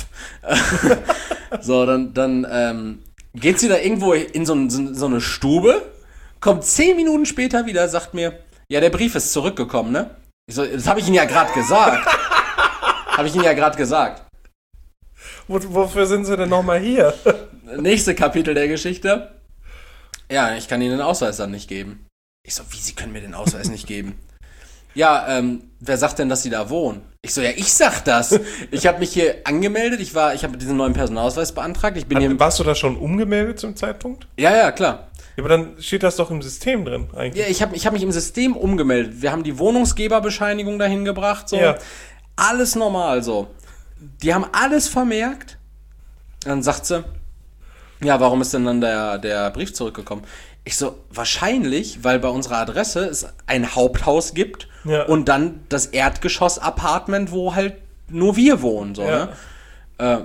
So, dann, dann ähm, geht sie da irgendwo in so, so, so eine Stube, kommt zehn Minuten später wieder, sagt mir, ja, der Brief ist zurückgekommen, ne? Ich so, das habe ich Ihnen ja gerade gesagt. Habe ich Ihnen ja gerade gesagt. Wo, wofür sind Sie denn nochmal hier? Nächste Kapitel der Geschichte. Ja, ich kann Ihnen den Ausweis dann nicht geben. Ich so, wie, Sie können mir den Ausweis nicht geben? Ja, ähm, wer sagt denn, dass Sie da wohnen? Ich so, ja, ich sag das. Ich habe mich hier angemeldet, ich war, ich habe diesen neuen Personalausweis beantragt. Ich bin hier. Warst du da schon umgemeldet zum Zeitpunkt? Ja, ja, klar. Ja, aber dann steht das doch im System drin eigentlich. Ja, ich habe ich hab mich im System umgemeldet. Wir haben die Wohnungsgeberbescheinigung dahin gebracht, so. Ja. Alles normal, so. Die haben alles vermerkt. Dann sagt sie, ja, warum ist denn dann der, der Brief zurückgekommen? Ich so, wahrscheinlich, weil bei unserer Adresse es ein Haupthaus gibt, ja, und dann das Erdgeschoss-Apartment, wo halt nur wir wohnen, so, ja. Ne? Äh,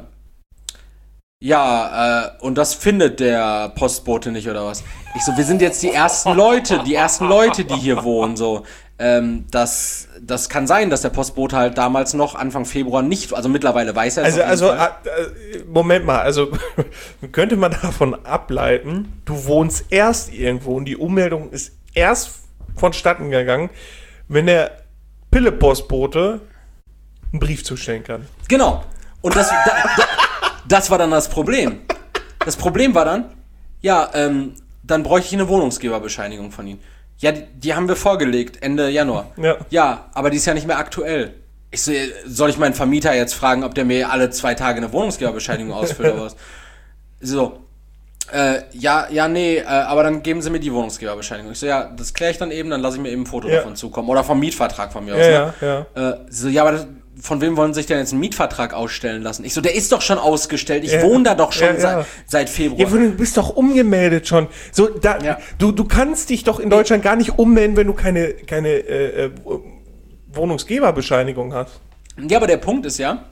ja, äh, und das findet der Postbote nicht, oder was? Ich so, wir sind jetzt die ersten Leute, die ersten Leute, die hier wohnen, so. Ähm, das, das kann sein, dass der Postbote halt damals noch Anfang Februar nicht, also mittlerweile weiß er es. Also, also äh, Moment mal, also könnte man davon ableiten, du wohnst erst irgendwo und die Ummeldung ist erst vonstatten gegangen, wenn der Pille-Postbote einen Brief zustellen kann. Genau. Und das, da, da, das war dann das Problem. Das Problem war dann, ja, ähm, dann bräuchte ich eine Wohnungsgeberbescheinigung von Ihnen. Ja, die, die haben wir vorgelegt, Ende Januar. Ja. Ja, aber die ist ja nicht mehr aktuell. Ich so, soll ich meinen Vermieter jetzt fragen, ob der mir alle zwei Tage eine Wohnungsgeberbescheinigung ausfüllt oder was? So, äh, ja, ja, nee, äh, aber dann geben Sie mir die Wohnungsgeberbescheinigung. Ich so, ja, das kläre ich dann eben, dann lasse ich mir eben ein Foto ja. davon zukommen. Oder vom Mietvertrag von mir aus. Ja, ne? ja, ja. Äh, so, ja, aber das, von wem wollen Sie sich denn jetzt einen Mietvertrag ausstellen lassen? Ich so, der ist doch schon ausgestellt. Ich ja. wohne da doch schon ja, ja. Seit, seit Februar. Ja, du bist doch umgemeldet schon. So, da, ja. du, du kannst dich doch in Deutschland gar nicht ummelden, wenn du keine, keine äh, Wohnungsgeberbescheinigung hast. Ja, aber der Punkt ist ja,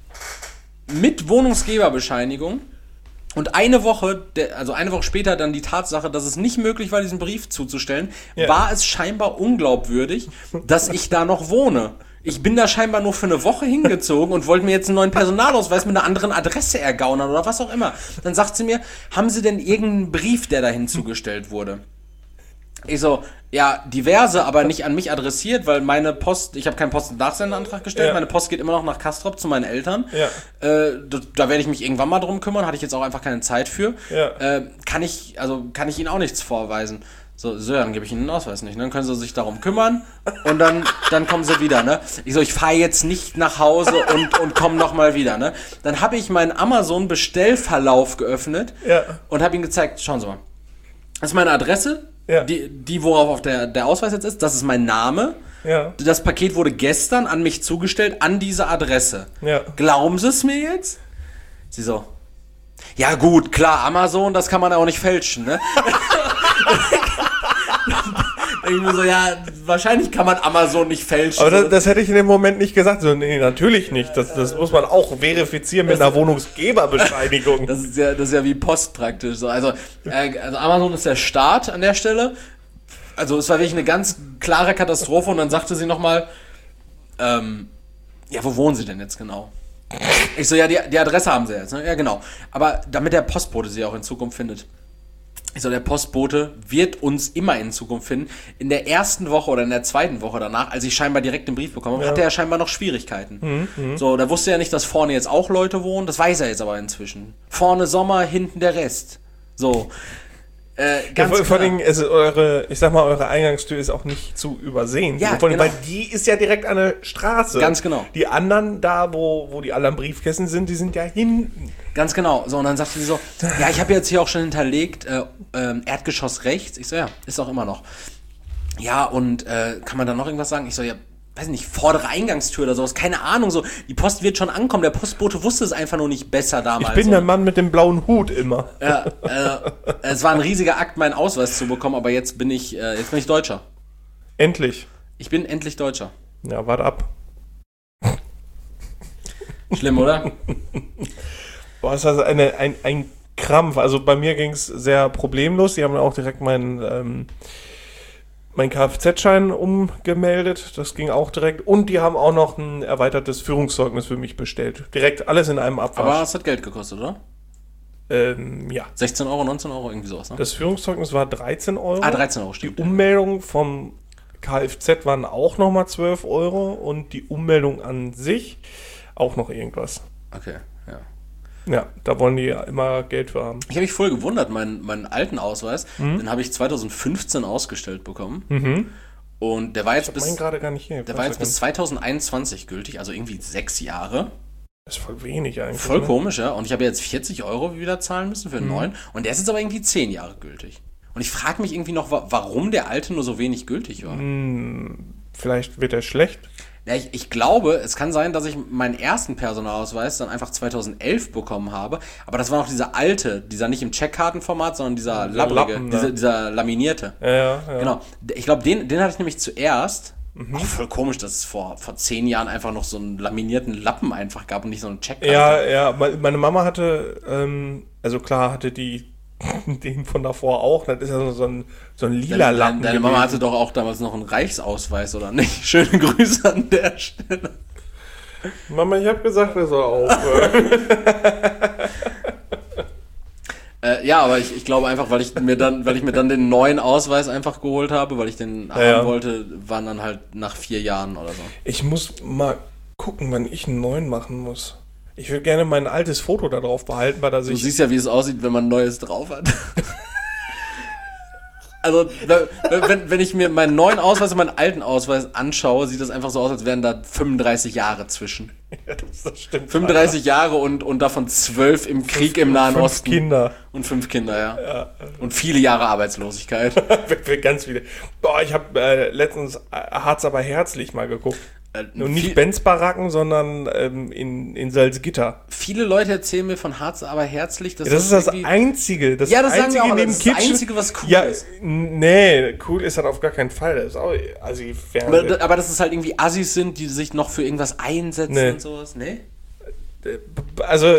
mit Wohnungsgeberbescheinigung und eine Woche, also eine Woche später dann die Tatsache, dass es nicht möglich war, diesen Brief zuzustellen, ja. war es scheinbar unglaubwürdig, dass ich da noch wohne. Ich bin da scheinbar nur für eine Woche hingezogen und wollte mir jetzt einen neuen Personalausweis mit einer anderen Adresse ergaunern oder was auch immer. Dann sagt sie mir, haben Sie denn irgendeinen Brief, der dahin zugestellt wurde? Ich so, ja, diverse, aber nicht an mich adressiert, weil meine Post, ich habe keinen Post- und Nachsendeantrag gestellt, ja. meine Post geht immer noch nach Castrop zu meinen Eltern. Ja. Äh, da, da werde ich mich irgendwann mal drum kümmern, hatte ich jetzt auch einfach keine Zeit für. Ja. Äh, kann ich, also kann ich Ihnen auch nichts vorweisen. So, so, dann gebe ich Ihnen den Ausweis nicht. Dann können Sie sich darum kümmern und dann, dann kommen Sie wieder, ne? Ich so, ich fahre jetzt nicht nach Hause und, und komme nochmal wieder, ne? Dann habe ich meinen Amazon-Bestellverlauf geöffnet ja. und habe ihm gezeigt, schauen Sie mal, das ist meine Adresse, ja. die, die worauf auf der, der Ausweis jetzt ist, das ist mein Name. Ja. Das Paket wurde gestern an mich zugestellt, an diese Adresse. Ja. Glauben Sie es mir jetzt? Sie so, ja gut, klar, Amazon, das kann man ja auch nicht fälschen, ne? Irgendwie so, ja, wahrscheinlich kann man Amazon nicht fälschen. Aber das, das hätte ich in dem Moment nicht gesagt. So, nee, natürlich nicht. Das, das muss man auch verifizieren mit einer Wohnungsgeberbescheinigung. Das ist ja, das ist ja wie Post praktisch. So. Also, äh, also Amazon ist der Staat an der Stelle. Also es war wirklich eine ganz klare Katastrophe. Und dann sagte sie nochmal, ähm, ja, wo wohnen Sie denn jetzt genau? Ich so, ja, die, die Adresse haben Sie jetzt. Ne? Ja, genau. Aber damit der Postbote sie auch in Zukunft findet. Ich so, der Postbote wird uns immer in Zukunft finden. In der ersten Woche oder in der zweiten Woche danach, als ich scheinbar direkt den Brief bekommen habe, ja. hatte er scheinbar noch Schwierigkeiten. Mhm, so, da wusste er nicht, dass vorne jetzt auch Leute wohnen. Das weiß er jetzt aber inzwischen. Vorne Sommer, hinten der Rest. So. Äh, ganz ja, vor allem, also eure, ich sag mal, eure Eingangstür ist auch nicht zu übersehen. Ja, vor allem, genau. Weil die ist ja direkt an der Straße. Ganz genau. Die anderen da, wo, wo die anderen Briefkästen sind, die sind ja hinten. Ganz genau. So, und dann sagte sie so, ja, ich habe jetzt hier auch schon hinterlegt, äh, äh, Erdgeschoss rechts. Ich so, ja, ist auch immer noch. Ja, und äh, kann man da noch irgendwas sagen? Ich so, ja, weiß nicht, vordere Eingangstür oder sowas, keine Ahnung, so, die Post wird schon ankommen, der Postbote wusste es einfach nur nicht besser damals. Ich bin so. der Mann mit dem blauen Hut immer. Ja, äh, es war ein riesiger Akt, meinen Ausweis zu bekommen, aber jetzt bin ich, äh, jetzt bin ich Deutscher. Endlich. Ich bin endlich Deutscher. Ja, warte ab. Schlimm, oder? Boah, ist das eine, ein, ein Krampf. Also bei mir ging es sehr problemlos. Die haben auch direkt meinen ähm, mein Kfz-Schein umgemeldet. Das ging auch direkt. Und die haben auch noch ein erweitertes Führungszeugnis für mich bestellt. Direkt alles in einem Abwasch. Aber es hat Geld gekostet, oder? Ähm, ja. sechzehn Euro, neunzehn Euro, irgendwie sowas, ne? Das Führungszeugnis war dreizehn Euro. Ah, dreizehn Euro, stimmt. Die Ummeldung vom Kfz waren auch nochmal zwölf Euro. Und die Ummeldung an sich auch noch irgendwas. Okay, ja. Ja, da wollen die ja immer Geld für haben. Ich habe mich voll gewundert, meinen, meinen alten Ausweis, mhm. den habe ich zwanzig fünfzehn ausgestellt bekommen. Mhm. Und der war jetzt ich bis gerade gar nicht hier. Der war jetzt bis zwanzig einundzwanzig gültig, also irgendwie sechs Jahre. Das ist voll wenig eigentlich. Voll ne? komisch, ja. Und ich habe jetzt vierzig Euro wieder zahlen müssen für einen mhm. neuen. Und der ist jetzt aber irgendwie zehn Jahre gültig. Und ich frage mich irgendwie noch, warum der alte nur so wenig gültig war. Hm, vielleicht wird er schlecht. Ja, ich, ich glaube, es kann sein, dass ich meinen ersten Personalausweis dann einfach zweitausendelf bekommen habe. Aber das war noch dieser alte, dieser nicht im Checkkartenformat, sondern dieser lapprige, Lappen, dieser, ne? dieser laminierte. Ja, ja, ja. Genau. Ich glaube, den, den hatte ich nämlich zuerst. Mhm. Auch voll komisch, dass es vor, vor zehn Jahren einfach noch so einen laminierten Lappen einfach gab und nicht so einen Checkkarte. Ja, ja. Meine Mama hatte, ähm, also klar, hatte die den von davor auch. Das ist ja so ein, so ein lila deine, Lappen. Deine Mama hatte doch auch damals noch einen Reichsausweis, oder nicht? Schöne Grüße an der Stelle. Mama, ich habe gesagt, wir sollen aufhören. äh, ja, aber ich, ich glaube einfach, weil ich mir dann, weil ich mir dann den neuen Ausweis einfach geholt habe, weil ich den haben ja. wollte, waren dann halt nach vier Jahren oder so. Ich muss mal gucken, wann ich einen neuen machen muss. Ich würde gerne mein altes Foto da drauf behalten, weil da sich... Du siehst ja, wie es aussieht, wenn man ein neues drauf hat. Also, wenn, wenn ich mir meinen neuen Ausweis und meinen alten Ausweis anschaue, sieht das einfach so aus, als wären da fünfunddreißig Jahre zwischen. Ja, das, das stimmt. fünfunddreißig Jahre und, und davon zwölf im Krieg fünf, im Nahen fünf Osten. Kinder. Und fünf Kinder, ja. ja. Und viele Jahre Arbeitslosigkeit. Ganz viele. Boah, ich habe äh, letztens Harz aber herzlich mal geguckt. Äh, Und nicht Benz-Baracken, sondern ähm, in, in Salzgitter. Viele Leute erzählen mir von Harz aber herzlich. Dass ja, das, das ist das Einzige. Das ja, das einzige sagen wir auch, neben das ist das Kitchen. Einzige, was cool ja, ist. Nee, cool ist das auf gar keinen Fall. Das ist auch assi Fernsehen. Aber, aber dass es halt irgendwie Assis sind, die sich noch für irgendwas einsetzen nee. und sowas, ne? Also,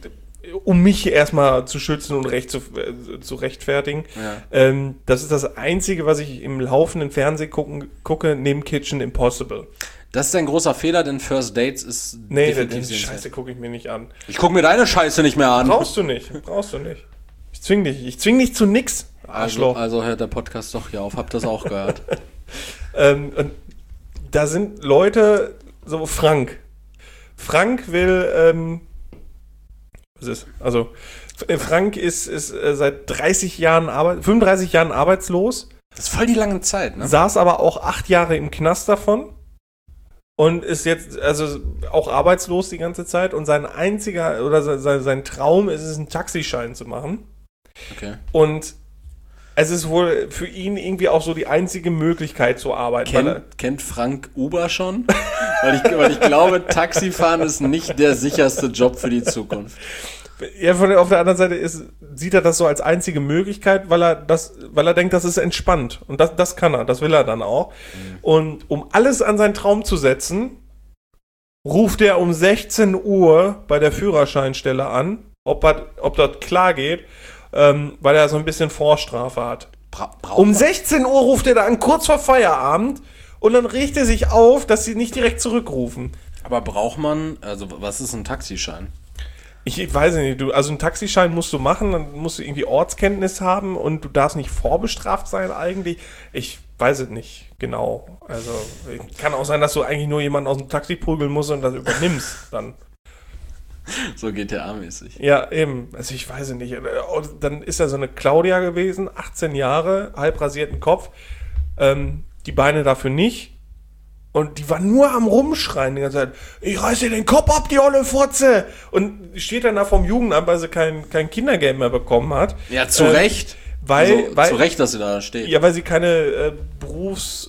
um mich erstmal zu schützen und recht zu, äh, zu rechtfertigen. Ja. Ähm, das ist das Einzige, was ich im laufenden Fernsehen gucken, gucke, neben Kitchen Impossible. Das ist ein großer Fehler, denn First Dates ist nee, definitiv die Scheiße gucke ich mir nicht an. Ich gucke mir deine Scheiße nicht mehr an. Brauchst du nicht, brauchst du nicht. Ich zwing dich, ich zwing dich zu nix, Arschloch. Also, also hört der Podcast doch hier auf, habt das auch gehört. ähm, und da sind Leute, so Frank. Frank will, ähm, was ist, also Frank ist, ist äh, seit dreißig Jahren, Arbeit, fünfunddreißig Jahren arbeitslos. Das ist voll die lange Zeit, ne? Saß aber auch acht Jahre im Knast davon. Und ist jetzt also auch arbeitslos die ganze Zeit. Und sein einziger oder sein, sein Traum ist es, einen Taxischein zu machen. Okay. Und es ist wohl für ihn irgendwie auch so die einzige Möglichkeit zu arbeiten. Kennt, weil er, kennt Frank Uber schon? weil, ich, weil ich glaube, Taxifahren ist nicht der sicherste Job für die Zukunft. Ja, von der, auf der anderen Seite ist, sieht er das so als einzige Möglichkeit, weil er das, weil er denkt, das ist entspannt. Und das, das kann er, das will er dann auch. Mhm. Und um alles an seinen Traum zu setzen, ruft er um sechzehn Uhr bei der Führerscheinstelle an, ob, er, ob das klar geht, ähm, weil er so ein bisschen Vorstrafe hat. Bra- um sechzehn Uhr ruft er da an, kurz vor Feierabend, und dann regt er sich auf, dass sie nicht direkt zurückrufen. Aber braucht man, also was ist ein Taxischein? Ich, ich weiß nicht, du, also einen Taxischein musst du machen, dann musst du irgendwie Ortskenntnis haben und du darfst nicht vorbestraft sein eigentlich. Ich weiß es nicht genau. Also kann auch sein, dass du eigentlich nur jemanden aus dem Taxi prügeln musst und das übernimmst dann. So G T A-mäßig. Ja, eben. Also ich weiß es nicht. Und dann ist da so eine Claudia gewesen, achtzehn Jahre, halb rasierten Kopf, ähm, die Beine dafür nicht. Und die war nur am Rumschreien die ganze Zeit. Ich reiß dir den Kopf ab, die olle Fotze! Und steht dann da vom Jugendamt, weil sie kein, kein Kindergeld mehr bekommen hat. Ja, zu äh, Recht. Weil, also, weil, zu Recht, dass sie da steht. Ja, weil sie keine äh, Berufs-,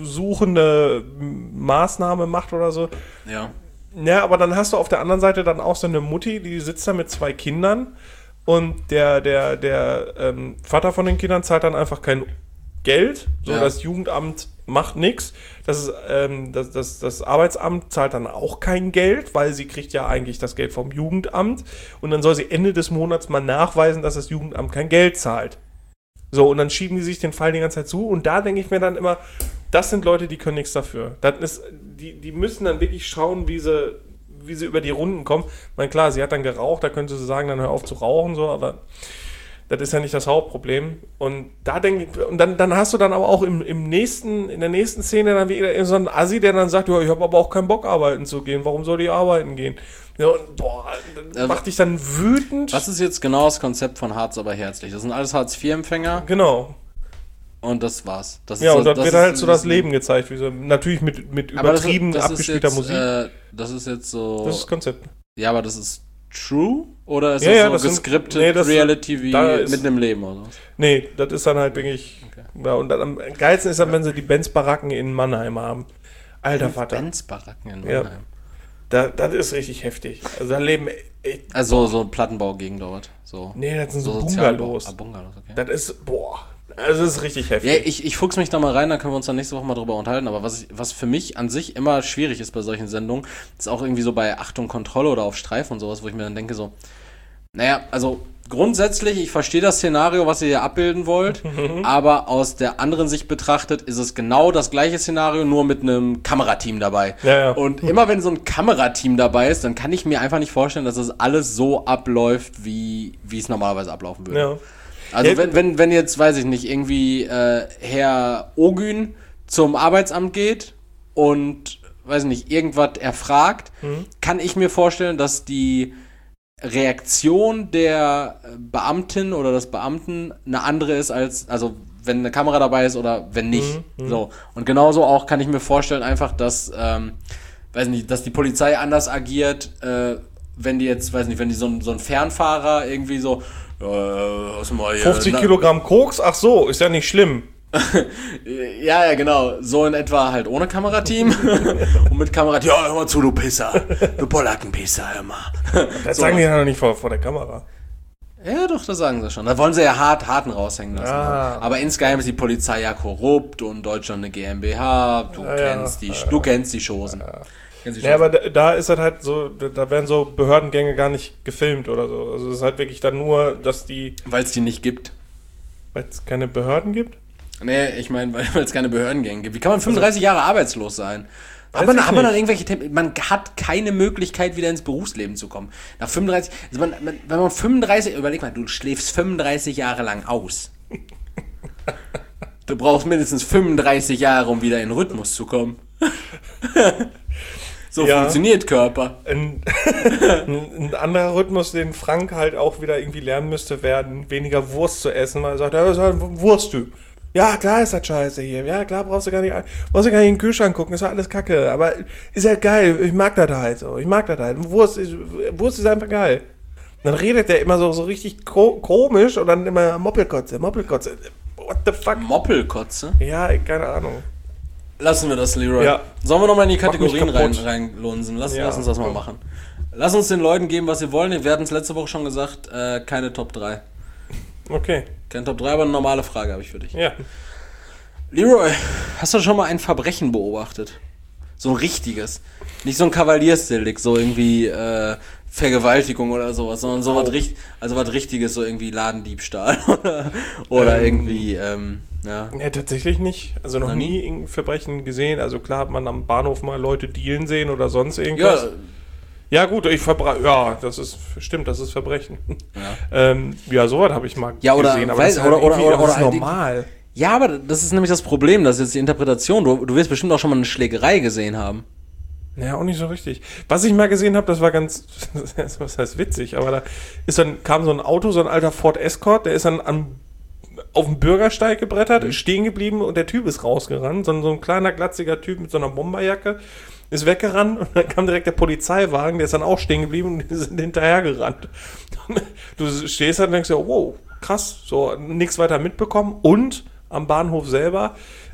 suchende Maßnahme macht oder so. Ja. Ja, aber dann hast du auf der anderen Seite dann auch so eine Mutti, die sitzt da mit zwei Kindern und der, der, der ähm, Vater von den Kindern zahlt dann einfach kein Geld. So, Ja. das Jugendamt macht nichts. Das, ist, ähm, das, das, das Arbeitsamt zahlt dann auch kein Geld, weil sie kriegt ja eigentlich das Geld vom Jugendamt. Und dann soll sie Ende des Monats mal nachweisen, dass das Jugendamt kein Geld zahlt. So, und dann schieben die sich den Fall die ganze Zeit zu. Und da denke ich mir dann immer, das sind Leute, die können nichts dafür. Das ist, die, die müssen dann wirklich schauen, wie sie, wie sie über die Runden kommen. Ich meine, klar, sie hat dann geraucht, da könnte sie sagen, dann hör auf zu rauchen, so, aber das ist ja nicht das Hauptproblem. Und da denke ich, und dann, dann hast du dann aber auch im, im nächsten, in der nächsten Szene dann wieder so einen Assi, der dann sagt, ja, ich habe aber auch keinen Bock, arbeiten zu gehen. Warum soll ich arbeiten gehen? Ja, und boah, das Also, macht dich dann wütend. Was ist jetzt genau das Konzept von Harz aber herzlich? Das sind alles Hartz vier Empfänger Genau. und das war's. Das Ja, ist und das, dann das wird ist- halt so das Leben gezeigt, wie so, natürlich mit, mit Aber das ist- übertrieben das ist abgespielter jetzt, Musik. Äh, das ist jetzt so. Das ist das Konzept. Ja, aber das ist true? Oder ist Ja, das ja, so das sind- gescriptet nee, das- Reality wie da ist- mitten im Leben oder so? Nee, das ist dann halt wirklich. Okay. Ja, und dann am geilsten ist dann, wenn sie die Benz-Baracken in Mannheim haben. Alter Vater. Benz-Baracken in Ja. Mannheim. Da, das ist richtig heftig. Also da leben echt. Also so ein Plattenbaugegend dort. So. Nee, das sind so, Sozialbau- Bungalows. Ah, Bungalows, okay. Das ist, boah. Also das ist richtig heftig. Ja, ich, ich fuchs mich da mal rein, dann können wir uns dann nächste Woche mal drüber unterhalten. Aber was, ich, was für mich an sich immer schwierig ist bei solchen Sendungen, ist auch irgendwie so bei Achtung, Kontrolle oder auf Streifen und sowas, wo ich mir dann denke so, naja, also grundsätzlich, ich verstehe das Szenario, was ihr hier abbilden wollt, aber aus der anderen Sicht betrachtet ist es genau das gleiche Szenario, nur mit einem Kamerateam dabei. Ja, ja. Und immer wenn so ein Kamerateam dabei ist, dann kann ich mir einfach nicht vorstellen, dass das alles so abläuft, wie, wie es normalerweise ablaufen würde. Ja. Also Ja. wenn, wenn, wenn jetzt, weiß ich nicht, irgendwie äh, Herr Ogün zum Arbeitsamt geht und, weiß ich nicht, irgendwas erfragt, Mhm. kann ich mir vorstellen, dass die Reaktion der Beamtin oder des Beamten eine andere ist als, also wenn eine Kamera dabei ist oder wenn nicht. Mhm, So. Und genauso auch kann ich mir vorstellen einfach, dass, ähm, weiß nicht, dass die Polizei anders agiert, äh, wenn die jetzt, weiß nicht, wenn die so ein, so ein Fernfahrer irgendwie so, äh, was mal hier, fünfzig na- Kilogramm Koks? Ach so, ist ja nicht schlimm. Ja, ja, genau. So in etwa halt ohne Kamerateam. Und mit Kamerateam, ja, hör mal zu, du Pisser. Du Polackenpisser, hör mal. Das So. sagen die ja noch nicht vor, vor der Kamera. Ja, doch, das sagen sie schon. Da wollen sie ja hart, harten raushängen lassen. Ah. Aber insgeheim ist die Polizei ja korrupt und Deutschland eine GmbH. Du Ja, ja. kennst die, du kennst die Chosen. Kennst die Ja, Chosen. aber da, da ist halt halt so, da da werden so Behördengänge gar nicht gefilmt oder so. Also es ist halt wirklich dann nur, dass die, Weil es die nicht gibt. weil es keine Behörden gibt. Nee, ich meine, weil es keine Behördengänge gibt. Wie kann man fünfunddreißig Jahre arbeitslos sein? Weiß Aber ich hat man dann nicht. irgendwelche Tem- man hat keine Möglichkeit, wieder ins Berufsleben zu kommen. Nach fünfunddreißig, also man, man, wenn man fünfunddreißig, überleg mal, du schläfst fünfunddreißig Jahre lang aus. Du brauchst mindestens fünfunddreißig Jahre, um wieder in den Rhythmus zu kommen. So Ja. funktioniert Körper. Ein, ein, ein anderer Rhythmus, den Frank halt auch wieder irgendwie lernen müsste, werden weniger Wurst zu essen, weil er sagt, ja, das ist halt ein Wursttyp. Ja, klar ist das scheiße hier. Ja, klar brauchst du gar nicht, brauchst du gar nicht in den Kühlschrank gucken, ist doch alles Kacke. Aber ist halt geil, ich mag das halt so. Ich mag das halt. Wurst ist, Wurst ist einfach geil. Und dann redet der immer so, so richtig ko- komisch und dann immer Moppelkotze, Moppelkotze. What the fuck? Moppelkotze? Ja, keine Ahnung. Lassen wir das, Leroy. Ja. Sollen wir nochmal in die Mach mich Kategorien rein, kaputt. reinlunsen? Lass, Ja. lass uns das mal machen. Lass uns den Leuten geben, was sie wollen. Wir hatten es letzte Woche schon gesagt, äh, keine Top drei. Okay, Keine Top drei, aber eine normale Frage habe ich für dich. ja. Leroy, hast du schon mal ein Verbrechen beobachtet? So ein richtiges. Nicht so ein Kavaliersdelikt, so irgendwie äh, Vergewaltigung oder sowas, sondern so was, richt- also was Richtiges, so irgendwie Ladendiebstahl oder, oder Ähm. irgendwie, ähm, ja. Ja, tatsächlich nicht. Also noch Noch nie nie? irgendein Verbrechen gesehen. Also klar hat man am Bahnhof mal Leute dealen sehen oder sonst irgendwas. Ja, Ja, gut, ich verbra Ja, das ist, stimmt, das ist Verbrechen. ja. ähm, ja, sowas habe ich mal Ja, oder- gesehen. Aber weiß- das ist halt oder- oder- irgendwie- oder- das ist oder halt- normal. Ja, aber das ist nämlich das Problem, das ist jetzt die Interpretation. Du, du wirst bestimmt auch schon mal eine Schlägerei gesehen haben. Naja, auch nicht so richtig. Was ich mal gesehen habe, das war ganz, was heißt witzig, aber da ist dann, kam so ein Auto, so ein alter Ford Escort, der ist dann am, auf dem Bürgersteig gebrettert, ist stehen geblieben und der Typ ist rausgerannt. So ein, so ein kleiner, glatziger Typ mit so einer Bomberjacke ist weggerannt und dann kam direkt der Polizeiwagen, der ist dann auch stehen geblieben und die sind hinterhergerannt. Du stehst halt und denkst dir, wow, krass, so nichts weiter mitbekommen und am Bahnhof selber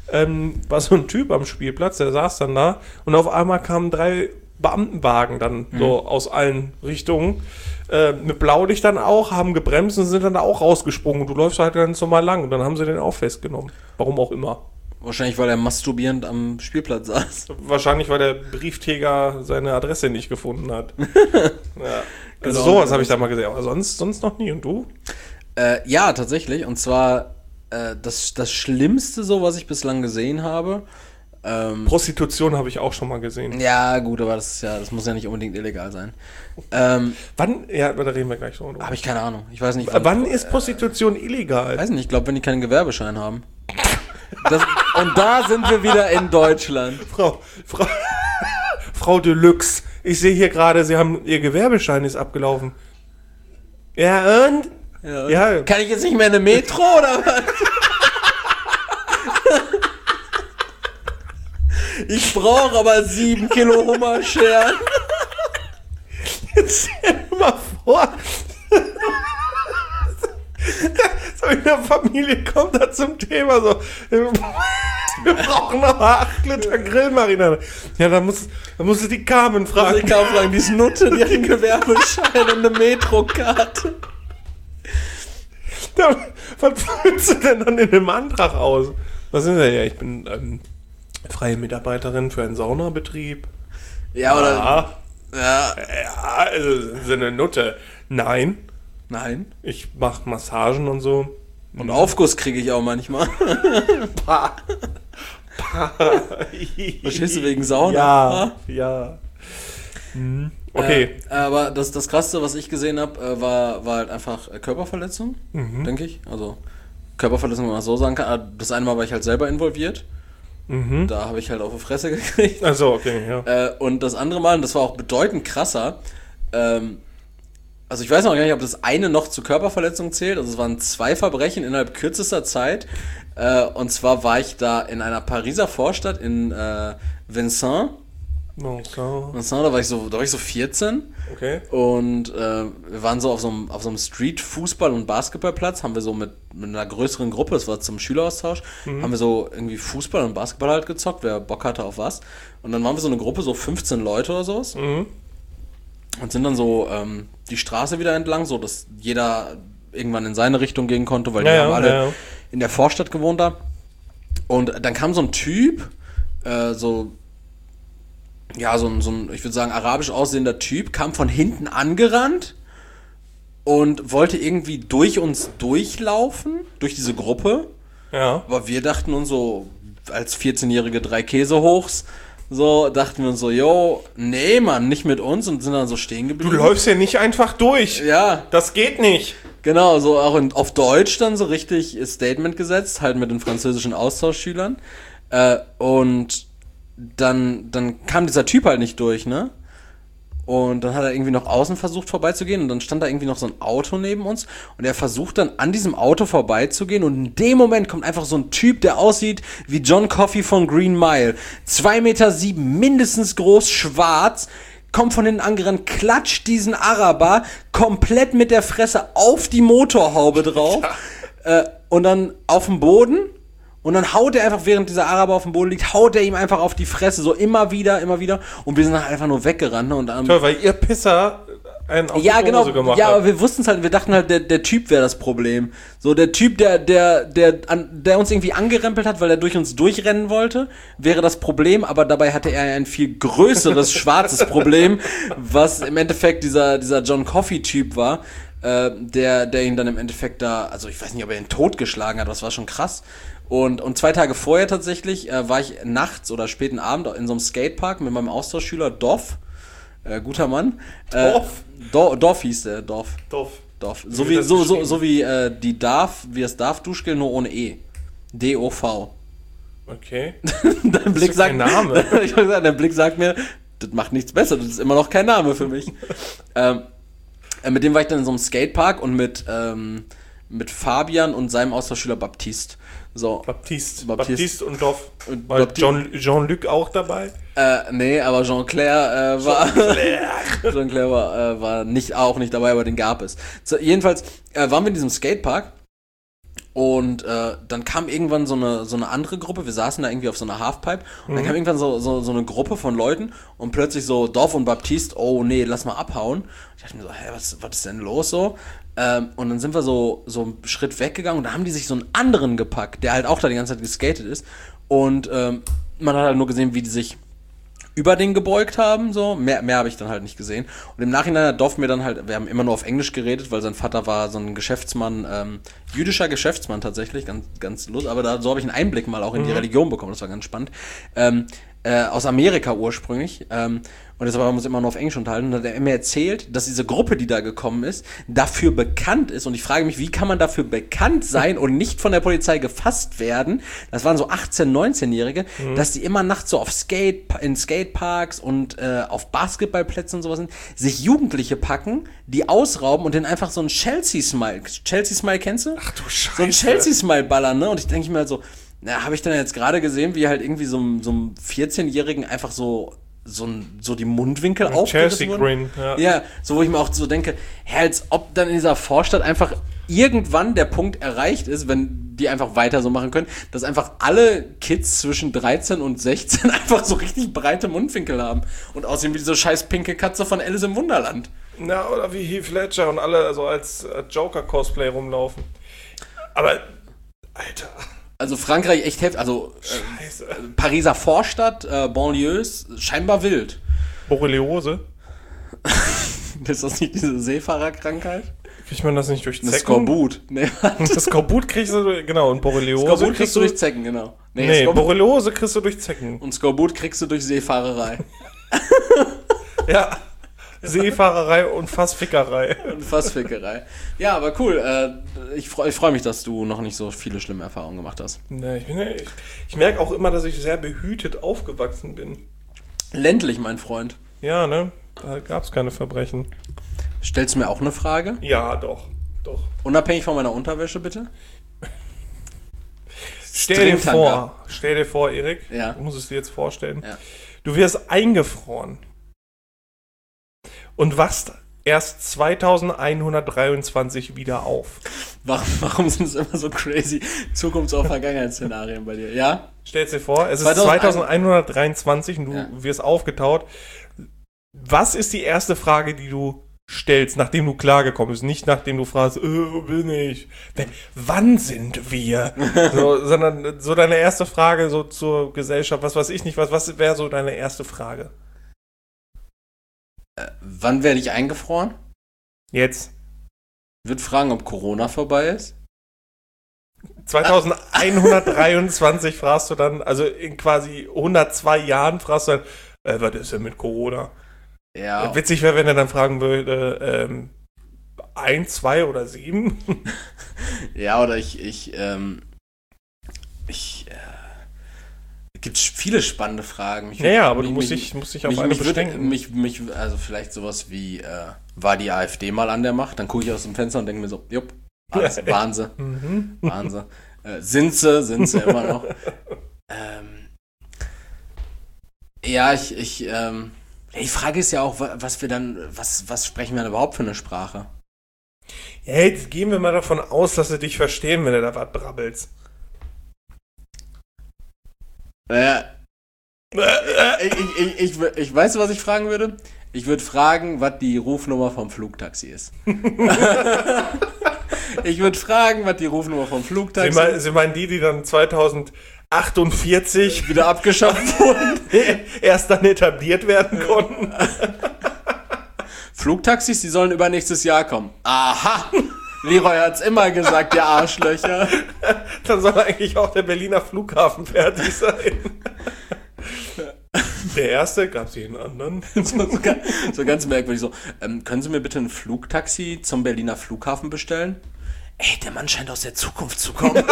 ähm, war so ein Typ am Spielplatz, der saß dann da und auf einmal kamen drei Beamtenwagen dann mhm. so aus allen Richtungen, äh, mit Blaulicht dann auch, haben gebremst und sind dann da auch rausgesprungen. Und du läufst halt ganz normal lang und dann haben sie den auch festgenommen. Warum auch immer. Wahrscheinlich, weil er masturbierend am Spielplatz saß. Wahrscheinlich, weil der Briefträger seine Adresse nicht gefunden hat. Ja. Also genau, sowas habe ich da mal gesehen, aber sonst, sonst noch nie. Und du? Äh, ja, tatsächlich. Und zwar äh, das, das Schlimmste so, was ich bislang gesehen habe. Ähm, Prostitution habe ich auch schon mal gesehen. Ja, gut, aber das ist ja, das muss ja nicht unbedingt illegal sein. Ähm, wann? Ja, da reden wir gleich drüber. Habe ich keine Ahnung. Ich weiß nicht. Wann, wann ist Prostitution äh, illegal? Weiß nicht. Ich glaube, wenn die keinen Gewerbeschein haben. Das, und da sind wir wieder in Deutschland. Frau, Frau, Frau Deluxe, ich sehe hier gerade, Sie haben, Ihr Gewerbeschein ist abgelaufen. Ja, und? Ja, und? Ja. Kann ich jetzt nicht mehr in eine Metro, oder was? Ich brauche aber sieben Kilo Hummerscheren. Jetzt stell dir mal vor, so in der Familie kommt da zum Thema so, wir brauchen noch acht Liter Grillmarinade. Ja, da muss, da musst du die Carmen fragen. Also ich kann fragen, die ist Nutte, die hat einen Gewerbeschein und eine Metrokarte. Da, was füllst du denn dann in dem Antrag aus? Was sind wir ja? Ich bin ähm, freie Mitarbeiterin für einen Saunabetrieb. Ja, oder? Ja, ja, ja, also sind Sie eine Nutte? Nein. Nein. Ich mache Massagen und so. Und Aufguss kriege ich auch manchmal. Pa. Pa. Verstehst du wegen Sauna? Ja, ja. Hm. Okay. Äh, aber das, das Krasseste, was ich gesehen habe, äh, war, war halt einfach Körperverletzung, mhm. denke ich. Also Körperverletzung, wenn man so sagen kann. Das eine Mal war ich halt selber involviert. Mhm. Da habe ich halt auf die Fresse gekriegt. Ach so, okay, ja. Äh, und das andere Mal, und das war auch bedeutend krasser, ähm, also ich weiß noch gar nicht, ob das eine noch zu Körperverletzung zählt. Also es waren zwei Verbrechen innerhalb kürzester Zeit. Äh, und zwar war ich da in einer Pariser Vorstadt in äh, Vincent. Vincent. Vincent, da war ich so, da war ich so vierzehn. Okay. Und äh, wir waren so auf so einem, auf so einem Street-Fußball- und Basketballplatz, haben wir so mit, mit einer größeren Gruppe, das war zum Schüleraustausch, mhm. haben wir so irgendwie Fußball und Basketball halt gezockt, wer Bock hatte auf was. Und dann waren wir so eine Gruppe, so fünfzehn Leute oder sowas. Mhm. Und sind dann so ähm, die Straße wieder entlang, so dass jeder irgendwann in seine Richtung gehen konnte, weil ja, die ja, haben alle ja, ja. in der Vorstadt gewohnt da. Und dann kam so ein Typ, äh, so, ja, so ein, so ein, ich würde sagen, arabisch aussehender Typ, kam von hinten angerannt und wollte irgendwie durch uns durchlaufen, durch diese Gruppe. Ja. Aber wir dachten uns so, als vierzehnjährige drei Käsehochs, so, dachten wir uns so, yo, nee, Mann, nicht mit uns, und sind dann so stehen geblieben. Du läufst ja nicht einfach durch. Ja. Das geht nicht. Genau, so auch in, auf Deutsch dann so richtig Statement gesetzt, halt mit den französischen Austauschschülern. Äh, und dann, dann kam dieser Typ halt nicht durch, ne? Und dann hat er irgendwie noch außen versucht vorbeizugehen und dann stand da irgendwie noch so ein Auto neben uns und er versucht dann an diesem Auto vorbeizugehen und in dem Moment kommt einfach so ein Typ, der aussieht wie John Coffey von Green Mile. zwei Meter sieben, mindestens groß, schwarz, kommt von hinten angerannt, klatscht diesen Araber komplett mit der Fresse auf die Motorhaube drauf äh, und dann auf den Boden. Und dann haut er einfach, während dieser Araber auf dem Boden liegt, haut er ihm einfach auf die Fresse, so immer wieder, immer wieder. Und wir sind dann einfach nur weggerannt. Und dann, toll, weil ihr Pisser einen auf ja, die genau, Hose gemacht ja, habt. aber wir wussten es halt, wir dachten halt, der, der Typ wäre das Problem. So, der Typ, der, der, der, an, der uns irgendwie angerempelt hat, weil er durch uns durchrennen wollte, wäre das Problem. Aber dabei hatte er ein viel größeres, schwarzes Problem, was im Endeffekt dieser, dieser John Coffey-Typ war. Äh, der, der ihn dann im Endeffekt da, also ich weiß nicht, ob er ihn totgeschlagen hat, das war schon krass. Und, und zwei Tage vorher tatsächlich äh, war ich nachts oder späten Abend in so einem Skatepark mit meinem Austauschschüler Doff, äh, guter Mann. Äh, Dorf? Do, Doff hieß der, Doff. Dorf. Doff. So wie, so, so, so wie äh, die Darf, wie das Darf-Duschgel, nur ohne E. D O V. Okay. Dein Blick ist sagt, kein Name. ich wollte sagen, dein Blick sagt mir, das macht nichts besser, das ist immer noch kein Name für mich. ähm, äh, mit dem war ich dann in so einem Skatepark und mit, ähm, mit Fabian und seinem Austauschschüler Baptiste. So. Baptiste. Baptiste. Baptiste und Dorf. Und War Baptiste. John, Jean-Luc auch dabei? Äh, nee, aber Jean-Claire äh, war Jean-Claire. Jean-Claire war, äh, war nicht, auch nicht dabei, aber den gab es. So, jedenfalls äh, waren wir in diesem Skatepark Und äh, dann kam irgendwann so eine, so eine andere Gruppe, wir saßen da irgendwie auf so einer Halfpipe und mhm. dann kam irgendwann so, so, so eine Gruppe von Leuten und plötzlich so Dorf und Baptiste, oh nee, lass mal abhauen. Ich dachte mir so, hä, was, was ist denn los so? Ähm, und dann sind wir so, so einen Schritt weggegangen und da haben die sich so einen anderen gepackt, der halt auch da die ganze Zeit geskatet ist. Und ähm, man hat halt nur gesehen, wie die sich über den gebeugt haben, so. Mehr, mehr habe ich dann halt nicht gesehen. Und im Nachhinein hat Dorf mir dann halt, wir haben immer nur auf Englisch geredet, weil sein Vater war so ein Geschäftsmann, ähm, jüdischer Geschäftsmann tatsächlich, ganz, ganz lustig. Aber da, so habe ich einen Einblick mal auch in die Religion bekommen, das war ganz spannend. Ähm, äh, aus Amerika ursprünglich. Ähm, und deshalb haben wir uns immer nur auf Englisch unterhalten. Und dann hat er mir erzählt, dass diese Gruppe, die da gekommen ist, dafür bekannt ist. Und ich frage mich, wie kann man dafür bekannt sein und nicht von der Polizei gefasst werden? Das waren so achtzehn-, neunzehnjährige, mhm. dass die immer nachts so auf Skate, in Skateparks und äh, auf Basketballplätzen und sowas sind, sich Jugendliche packen, die ausrauben und denen einfach so ein Chelsea-Smile, Chelsea-Smile kennst du? Ach du Scheiße. So ein Chelsea-Smile ballern, ne? Und ich denke mir halt so, na, habe ich dann jetzt gerade gesehen, wie halt irgendwie so, so einem vierzehnjährigen einfach so so, so die Mundwinkel aufgerissen wurden. Chelsea Green, ja. Ja, so wo ich mir auch so denke, ja, als ob dann in dieser Vorstadt einfach irgendwann der Punkt erreicht ist, wenn die einfach weiter so machen können, dass einfach alle Kids zwischen dreizehn und sechzehn einfach so richtig breite Mundwinkel haben und aussehen wie diese scheiß pinke Katze von Alice im Wunderland. Na, oder wie Heath Ledger und alle so als Joker-Cosplay rumlaufen. Aber, Alter... Also Frankreich echt heftig, also äh, Pariser Vorstadt, äh, Banlieues, scheinbar wild. Borreliose? Ist das nicht diese Seefahrerkrankheit? Kriegt man das nicht durch Zecken? Das Skorbut. Nee, das Skorbut kriegst du, genau, und Borreliose Skorbut kriegst, kriegst du durch Zecken, genau. Nee, nee Borreliose kriegst du durch Zecken. Und Skorbut kriegst du durch Seefahrerei. Ja. Seefahrerei und Fassfickerei. Und Fassfickerei. Ja, aber cool. Äh, ich freue ich freu mich, dass du noch nicht so viele schlimme Erfahrungen gemacht hast. Nee, ich, ich, ich merke auch immer, dass ich sehr behütet aufgewachsen bin. Ländlich, mein Freund. Ja, ne? Da gab es keine Verbrechen. Stellst du mir auch eine Frage? Ja, doch. doch. Unabhängig von meiner Unterwäsche, bitte? Stell dir vor, stell dir vor, Erik, ja. du musst es dir jetzt vorstellen, ja. du wirst eingefroren. Und wachst erst zweitausendeinhundertdreiundzwanzig wieder auf. Warum, warum sind es immer so crazy Zukunfts- oder Vergangenheitsszenarien bei dir? Ja? Stell's dir vor, es ist zweitausendeinhundertdreiundzwanzig und du ja. wirst aufgetaut. Was ist die erste Frage, die du stellst, nachdem du klargekommen bist? Nicht nachdem du fragst, äh, wo bin ich? Wann sind wir? so, sondern so deine erste Frage so zur Gesellschaft, was weiß ich nicht, was, was wäre so deine erste Frage? Wann werde ich eingefroren? Jetzt. Ich würde fragen, ob Corona vorbei ist. zweitausendeinhundertdreiundzwanzig fragst du dann, also in quasi hundertzwei Jahren fragst du dann, äh, was ist denn mit Corona? Ja. Witzig wäre, wenn er dann fragen würde, ähm, ein, zwei oder sieben? Ja, oder ich, ich, ähm, ich, äh, es gibt viele spannende Fragen. Mich, ja, ja, aber mich, du musst mich, dich, musst dich auf mich, eine mich beschränken. Würde, mich, mich, also vielleicht sowas wie, äh, war die AfD mal an der Macht? Dann gucke ich aus dem Fenster und denke mir so, jupp, alles Wahnsinn. mhm. Wahnsinn. Äh, sind sie, sind sie immer noch. ähm, ja, ich, ich, ähm, die Frage ist ja auch, was wir dann, was, was sprechen wir denn überhaupt für eine Sprache? Ja, jetzt gehen wir mal davon aus, dass sie dich verstehen, wenn du da was brabbelst. Naja, ich, ich, ich, ich, ich weiß, was ich fragen würde. Ich würde fragen, was die Rufnummer vom Flugtaxi ist. Ich würde fragen, was die Rufnummer vom Flugtaxi ist. Sie meinen, Sie meinen die, die dann zweitausendachtzundvierzig wieder abgeschafft wurden? Erst dann etabliert werden konnten? Flugtaxis, die sollen übernächstes Jahr kommen. Aha! Leroy hat's immer gesagt, ihr Arschlöcher. Dann soll eigentlich auch der Berliner Flughafen fertig sein. Der erste, gab's jeden anderen. so, so, so ganz merkwürdig so. Ähm, können Sie mir bitte ein Flugtaxi zum Berliner Flughafen bestellen? Ey, der Mann scheint aus der Zukunft zu kommen.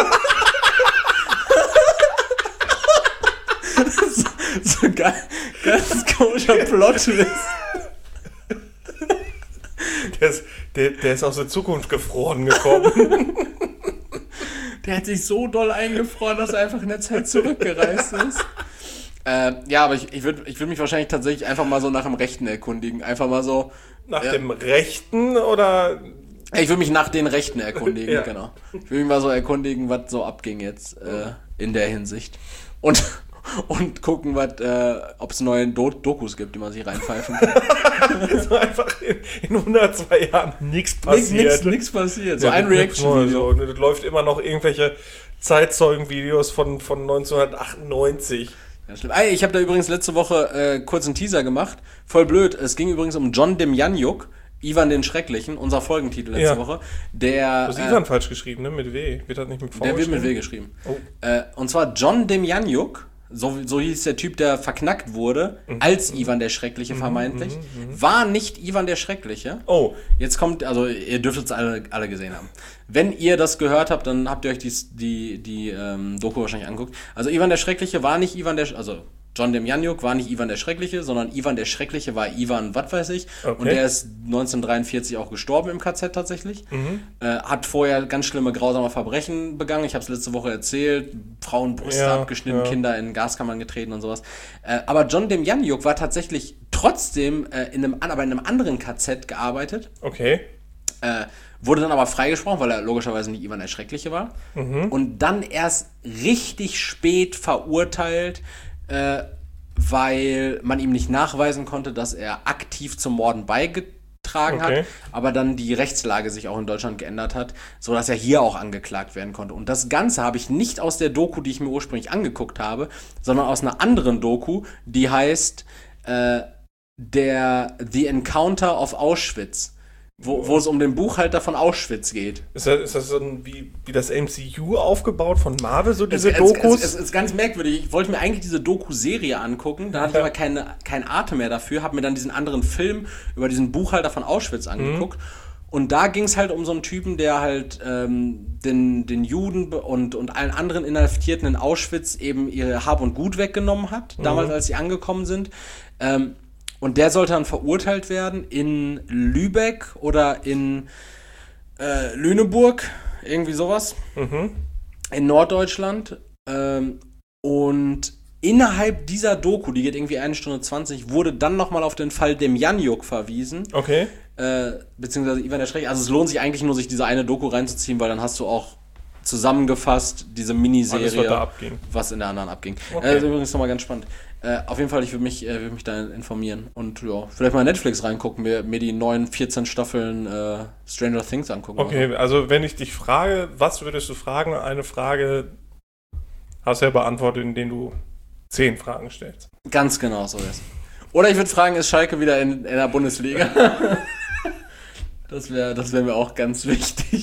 so, so geil, ganz komischer Plot-Twist. Der ist, der, der ist aus der Zukunft gefroren gekommen. Der hat sich so doll eingefroren, dass er einfach in der Zeit zurückgereist ist. Äh, ja, aber ich, ich würde ich würd mich wahrscheinlich tatsächlich einfach mal so nach dem Rechten erkundigen. Einfach mal so... Nach ja, dem Rechten oder... Ich will mich nach den Rechten erkundigen, Ja. genau. Ich will mich mal so erkundigen, was so abging jetzt äh, in der Hinsicht. Und, und gucken, was, äh, ob es neue Do- Dokus gibt, die man sich reinpfeifen kann. So einfach in, in hundertzwei Jahren nichts passiert. Nix, nix passiert. So Ja, ein nix Neues, Reaction-Video. so. Und es läuft immer noch irgendwelche Zeitzeugenvideos von, von neunzehnhundertachtundneunzig. Ja, stimmt. Ey, ich habe da übrigens letzte Woche äh, kurz einen Teaser gemacht. Voll blöd. Es ging übrigens um John Demjanjuk, Ivan den Schrecklichen, unser Folgentitel letzte Ja. Woche. Der, Du hast äh, Ivan falsch geschrieben, ne? Mit W. Wird das nicht mit V der wird mit W geschrieben? geschrieben. Oh. Äh, und zwar John Demjanjuk, so, so hieß der Typ, der verknackt wurde, als Ivan der Schreckliche vermeintlich, war nicht Ivan der Schreckliche. Oh, Jetzt kommt, also ihr dürftet es alle, alle gesehen haben. Wenn ihr das gehört habt, dann habt ihr euch die, die, die ähm, Doku wahrscheinlich angeguckt. Also Ivan der Schreckliche war nicht Ivan der, also John Demjanjuk war nicht Ivan der Schreckliche, sondern Ivan der Schreckliche war Ivan, was weiß ich. Okay. Und der ist neunzehnhundertdreiundvierzig auch gestorben im K Z tatsächlich. Äh, hat vorher ganz schlimme, grausame Verbrechen begangen. Ich habe es letzte Woche erzählt. Frauenbrüste Ja, abgeschnitten, ja. Kinder in Gaskammern getreten und sowas. Äh, aber John Demjanjuk war tatsächlich trotzdem äh, in einem, aber in einem anderen K Z gearbeitet. okay. Äh, wurde dann aber freigesprochen, weil er logischerweise nicht Ivan der Schreckliche war. Und dann erst richtig spät verurteilt, äh, weil man ihm nicht nachweisen konnte, dass er aktiv zum Morden beigetragen Okay. hat, aber dann die Rechtslage sich auch in Deutschland geändert hat, sodass er hier auch angeklagt werden konnte. Und das Ganze habe ich nicht aus der Doku, die ich mir ursprünglich angeguckt habe, sondern aus einer anderen Doku, die heißt äh, der The Encounter of Auschwitz. Wo, wo es um den Buchhalter von Auschwitz geht. Ist das, ist das so ein, wie, wie das M C U aufgebaut von Marvel, so diese es, Dokus? Es, es, es ist ganz merkwürdig. Ich wollte mir eigentlich diese Doku-Serie angucken, da hatte ich Ja. aber keine, kein Atem mehr dafür, habe mir dann diesen anderen Film über diesen Buchhalter von Auschwitz angeguckt. Mhm. Und da ging es halt um so einen Typen, der halt ähm, den, den Juden be- und, und allen anderen Inhaftierten in Auschwitz eben ihre Hab und Gut weggenommen hat, damals als sie angekommen sind. Ähm, Und der sollte dann verurteilt werden in Lübeck oder in äh, Lüneburg, irgendwie sowas, Mhm. in Norddeutschland. Ähm, und innerhalb dieser Doku, die geht irgendwie eine Stunde zwanzig, wurde dann nochmal auf den Fall Demjanjuk verwiesen. Okay. Äh, beziehungsweise Ivan der Schreckliche. Also es lohnt sich eigentlich nur, sich diese eine Doku reinzuziehen, weil dann hast du auch zusammengefasst diese Miniserie, Alles, was da abging. was in der anderen abging. Okay. Äh, das ist übrigens nochmal ganz spannend. Äh, auf jeden Fall, ich würde mich, äh, würd mich da informieren und ja, vielleicht mal Netflix reingucken, mir, mir die neuen vierzehn Staffeln äh, Stranger Things angucken. Okay, also wenn ich dich frage, was würdest du fragen? Eine Frage hast du ja beantwortet, indem du zehn Fragen stellst. Ganz genau so ist. Oder ich würde fragen, ist Schalke wieder in, in der Bundesliga? Das wäre das wär mir auch ganz wichtig.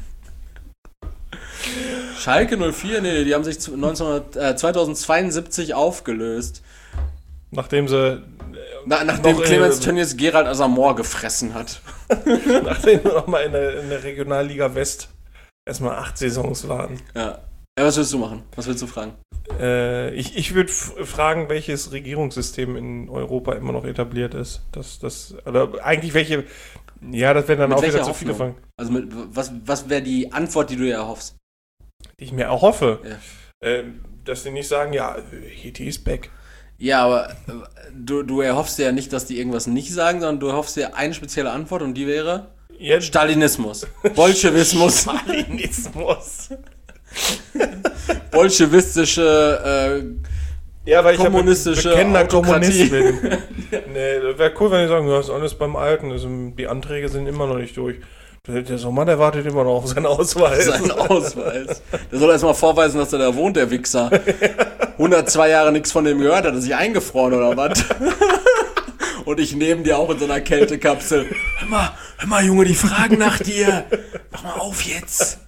Schalke null vier, nee, die haben sich zu- neunzehnhundert, äh, zweitausendzweiundsiebzig aufgelöst. Nachdem sie, Na, nachdem Noch, äh, Clemens Tönnies Gerald Asamoah gefressen hat. nachdem wir nochmal in der, in der Regionalliga West erstmal acht Saisons waren. Ja. Ja, was willst du machen? Was willst du fragen? Äh, ich ich würde fragen, welches Regierungssystem in Europa immer noch etabliert ist. Das, das, oder eigentlich welche, ja, das wären dann Mit auch wieder welcher zu viele Hoffnung? Fragen, Also mit, was, was wäre die Antwort, die du dir erhoffst? die ich mir erhoffe. Ja. Äh, dass sie nicht sagen, ja, Haiti ist back. Ja, aber äh, du, du erhoffst dir ja nicht, dass die irgendwas nicht sagen, sondern du erhoffst dir eine spezielle Antwort und die wäre Jetzt Stalinismus, Bolschewismus, Stalinismus. bolschewistische, Ja, weil ich ja Kommunistische bekennender Autokratie. Kommunist bin. Nee, wäre cool, wenn die sagen, ja, ist alles beim Alten. Also, die Anträge sind immer noch nicht durch. Der Sommer, der wartet immer noch auf seinen Ausweis. sein Ausweis. Der soll erstmal vorweisen, dass er da wohnt, der Wichser. hundertzwei Jahre nichts von dem gehört, hat er sich eingefroren oder was? Und ich neben dir auch in so einer Kältekapsel. Hör mal, hör mal, Junge, die fragen nach dir. Mach mal auf jetzt.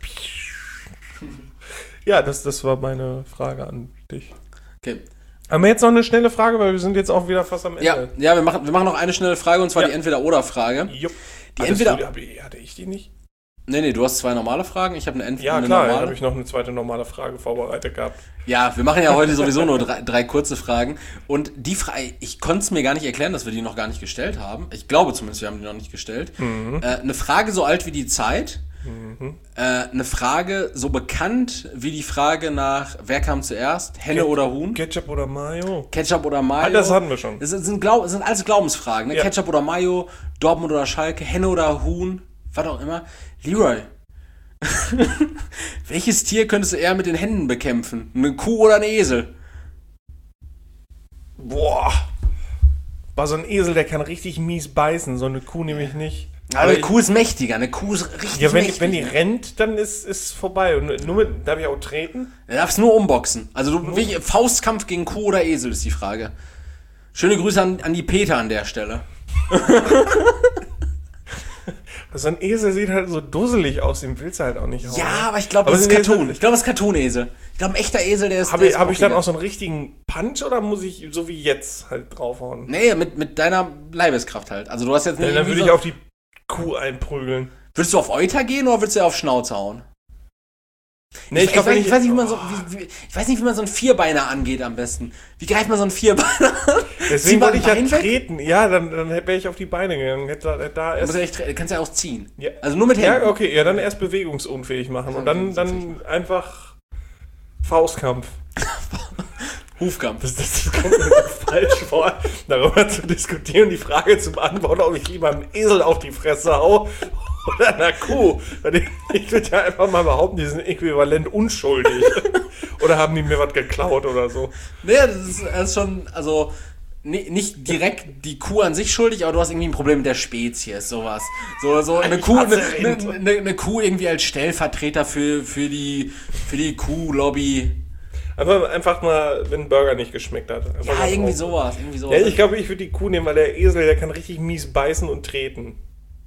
Ja, das, das war meine Frage an dich. Okay. Haben wir jetzt noch eine schnelle Frage, weil wir sind jetzt auch wieder fast am Ende. Ja, ja wir, machen, wir machen noch eine schnelle Frage, und zwar Ja. die Entweder-Oder-Frage. Jupp. Die Hattest entweder- du die, hab ich- hatte ich die nicht? Nee, nee, du hast zwei normale Fragen, ich habe eine Entweder Ja, eine klar, da normale. habe ich noch eine zweite normale Frage vorbereitet gehabt. Ja, wir machen ja heute sowieso nur drei, drei kurze Fragen. Und die Frage, ich konnte es mir gar nicht erklären, dass wir die noch gar nicht gestellt haben. Ich glaube zumindest, wir haben die noch nicht gestellt. Mhm. Äh, eine Frage so alt wie die Zeit. Äh, eine Frage so bekannt wie die Frage nach, wer kam zuerst? Henne oder Huhn? Ketchup oder Mayo? Ketchup oder Mayo? Ah, das hatten wir schon. Das sind, sind, Glaub, das sind alles Glaubensfragen. Ne? Ja. Ketchup oder Mayo? Dortmund oder Schalke? Henne oder Huhn? was auch immer. Leroy, welches Tier könntest du eher mit den Händen bekämpfen? Eine Kuh oder ein Esel? Boah. War so ein Esel, der kann richtig mies beißen, so eine Kuh nämlich nicht. Aber eine Kuh ist mächtiger, eine Kuh ist richtig ja, wenn, mächtig. wenn die rennt, dann ist es vorbei. Und nur mit, darf ich auch treten? Du darfst nur umboxen. Also du, wie, Faustkampf gegen Kuh oder Esel ist die Frage. Schöne Grüße an, an die Peter an der Stelle. So ein Esel sieht halt so dusselig aus, den willst du halt auch nicht hauen. Ja, aber ich glaube, das ist Cartoon. Ich glaube, das ist Cartoon-Esel. Ich glaube, ein echter Esel, der ist... Habe ich, hab ich dann auch so einen richtigen Punch oder muss ich so wie jetzt halt draufhauen? Nee, mit, mit deiner Leibeskraft halt. Also du hast jetzt nicht... Ja, dann würde so ich auf die Kuh einprügeln. Würdest du auf Euter gehen oder würdest du auf Schnauze hauen? Nee, ich, ich, glaub, ich, weiß, ich, ich, weiß nicht, wie man so, wie, wie, ich weiß nicht, wie man so einen Vierbeiner angeht am besten. Wie greift man so einen Vierbeiner an? Deswegen wollte ich ja treten. Ja, dann, dann wäre ich auf die Beine gegangen. Hätte da, da erst, du musst ja echt, kannst ja auch ziehen. Ja. Also nur mit Händen. Ja, okay. Ja, dann erst bewegungsunfähig machen. Und dann, dann einfach Faustkampf. Hufkampf. Das, das, das kommt mir so falsch vor, darüber zu diskutieren, die Frage zu beantworten, ob ich lieber einem Esel auf die Fresse hau oder einer Kuh. Ich würde ja einfach mal behaupten, die sind äquivalent unschuldig. Oder haben die mir was geklaut oder so. Nee, das ist, das ist schon, also nicht direkt die Kuh an sich schuldig, aber du hast irgendwie ein Problem mit der Spezies, sowas. So, so eine Kuh, eine, eine, eine Kuh irgendwie als Stellvertreter für, für die, für die Kuhlobby. Aber einfach mal, wenn ein Burger nicht geschmeckt hat. Einfach Ja, irgendwie drauf. sowas, irgendwie sowas. Ja, ich glaube, ich würde die Kuh nehmen, weil der Esel, der kann richtig mies beißen und treten.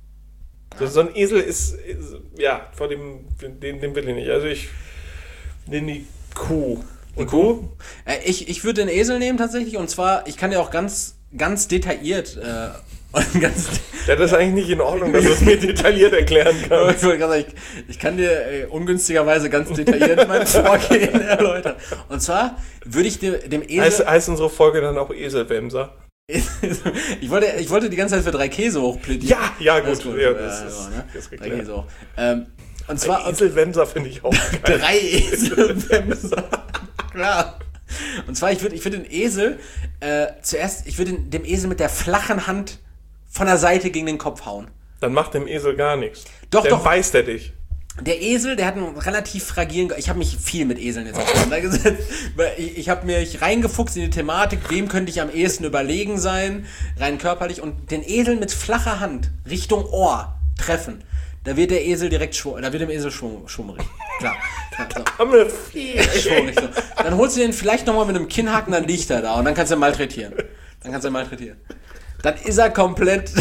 So, so ein Esel ist, ist, ja, vor dem, den, den will ich nicht. Also ich nehme die Kuh. Und Kuh? Äh, ich ich würde den Esel nehmen tatsächlich, und zwar, ich kann dir auch ganz, ganz detailliert äh, und ganz ja, das ist eigentlich nicht in Ordnung, dass du es mir detailliert erklären kannst. Ich, sagen, ich, ich kann dir äh, ungünstigerweise ganz detailliert mein Vorgehen erläutern. Und zwar würde ich dem, dem Esel... Heißt, heißt unsere Folge dann auch Eselwemser? ich, wollte, ich wollte die ganze Zeit für drei Käse hochplädieren. Ja, ja, gut. Das, gut. Ja, das ja, ist, so, ne? das ist drei Käse hoch. Ähm, und zwar... Eselwemser finde ich auch geil. Drei Eselwemser. Klar. Und zwar, ich würde ich würd den Esel äh, zuerst, ich würde dem Esel mit der flachen Hand von der Seite gegen den Kopf hauen. Dann macht dem Esel gar nichts. Doch, Dann doch. beißt er dich. Der Esel, der hat einen relativ fragilen... Ge- Ich habe mich viel mit Eseln jetzt auseinandergesetzt. Weil ich ich habe mich reingefuchst in die Thematik, wem könnte ich am ehesten überlegen sein, rein körperlich. Und den Esel mit flacher Hand Richtung Ohr treffen. Da wird der Esel direkt schwummrig. Da wird dem Esel schwumm- schwummrig. Klar. So. Schwummrig, so. Dann holst du den vielleicht nochmal mit einem Kinnhaken, dann liegt er da. Und dann kannst du ihn malträtieren. Dann kannst du ihn malträtieren. Dann ist er komplett...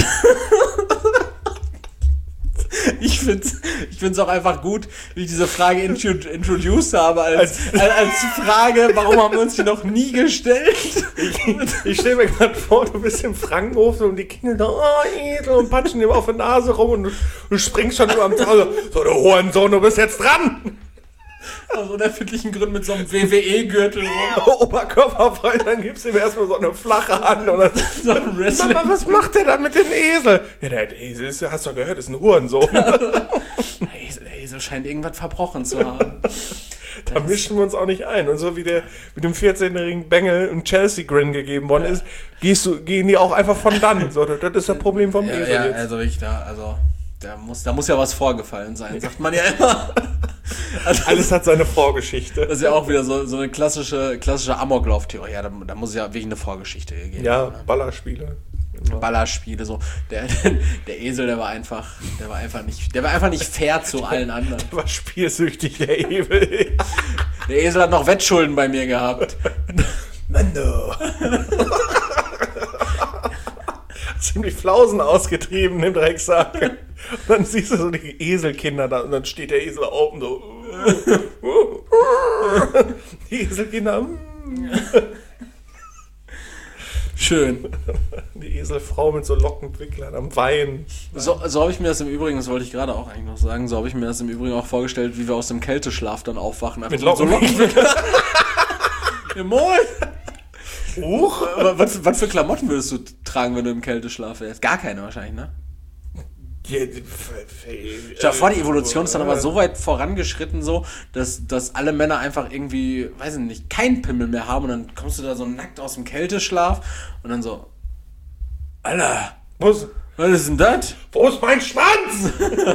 Ich finde es ich find's auch einfach gut, wie ich diese Frage intro- introduced habe, als, als, als Frage, warum haben wir uns die noch nie gestellt? Ich, ich stelle mir gerade vor, du bist im Frankenhof und die Kinder da, oh, Esel, und patschen ihm auf der Nase rum und du, du springst schon über am Zaun. So, du Hurensohn, du bist jetzt dran! Aus unerfindlichen Gründen mit so einem W W E-Gürtel rum. Oberkörper frei, dann gibst du ihm erstmal so eine flache Hand. Und dann, So ein Wrestling. Mama, was macht der da mit dem Esel? Ja, der Esel ist, hast du gehört, ist ein Hurensohn. Der Esel, der Esel scheint irgendwas verbrochen zu haben. Da mischen wir uns auch nicht ein. Und so wie der mit dem vierzehnjährigen Bengel ein Chelsea-Grin gegeben worden ist, gehst du, gehen die auch einfach von dann. So, das ist das Problem vom Ja, Esel ja jetzt. also ich da, also da muss, da muss ja was vorgefallen sein, sagt man ja immer. Also, Alles hat seine Vorgeschichte. das ist ja auch wieder so, so eine klassische, klassische Amoklauf-Theorie. Ja, da, da muss es ja wirklich eine Vorgeschichte geben. Ja, Ballerspiele. Ballerspiele, so. Der, der Esel, der war einfach, der war einfach nicht, der war einfach nicht fair zu allen anderen. Der war spielsüchtig, der Esel. Der Esel hat noch Wettschulden bei mir gehabt. Mando. Ziemlich Flausen ausgetrieben im Drecksack. Und dann siehst du so die Eselkinder da und dann steht der Esel auf und so. Die Eselkinder. Schön. Die Eselfrau mit so Lockenwicklern am Weinen. So, so habe ich mir das im Übrigen, das wollte ich gerade auch eigentlich noch sagen, so habe ich mir das im Übrigen auch vorgestellt, wie wir aus dem Kälteschlaf dann aufwachen. Mit so Lockenwickler. Ja, moin! Huch. Aber was, was für Klamotten würdest du tragen, wenn du im Kälteschlaf wärst? Gar keine wahrscheinlich, ne? Stell dir vor, die Evolution ist dann aber so weit vorangeschritten, so, dass, dass alle Männer einfach irgendwie, weiß ich nicht, keinen Pimmel mehr haben und dann kommst du da so nackt aus dem Kälteschlaf und dann so, Alter, Was? Was ist denn das? Wo ist mein Schwanz?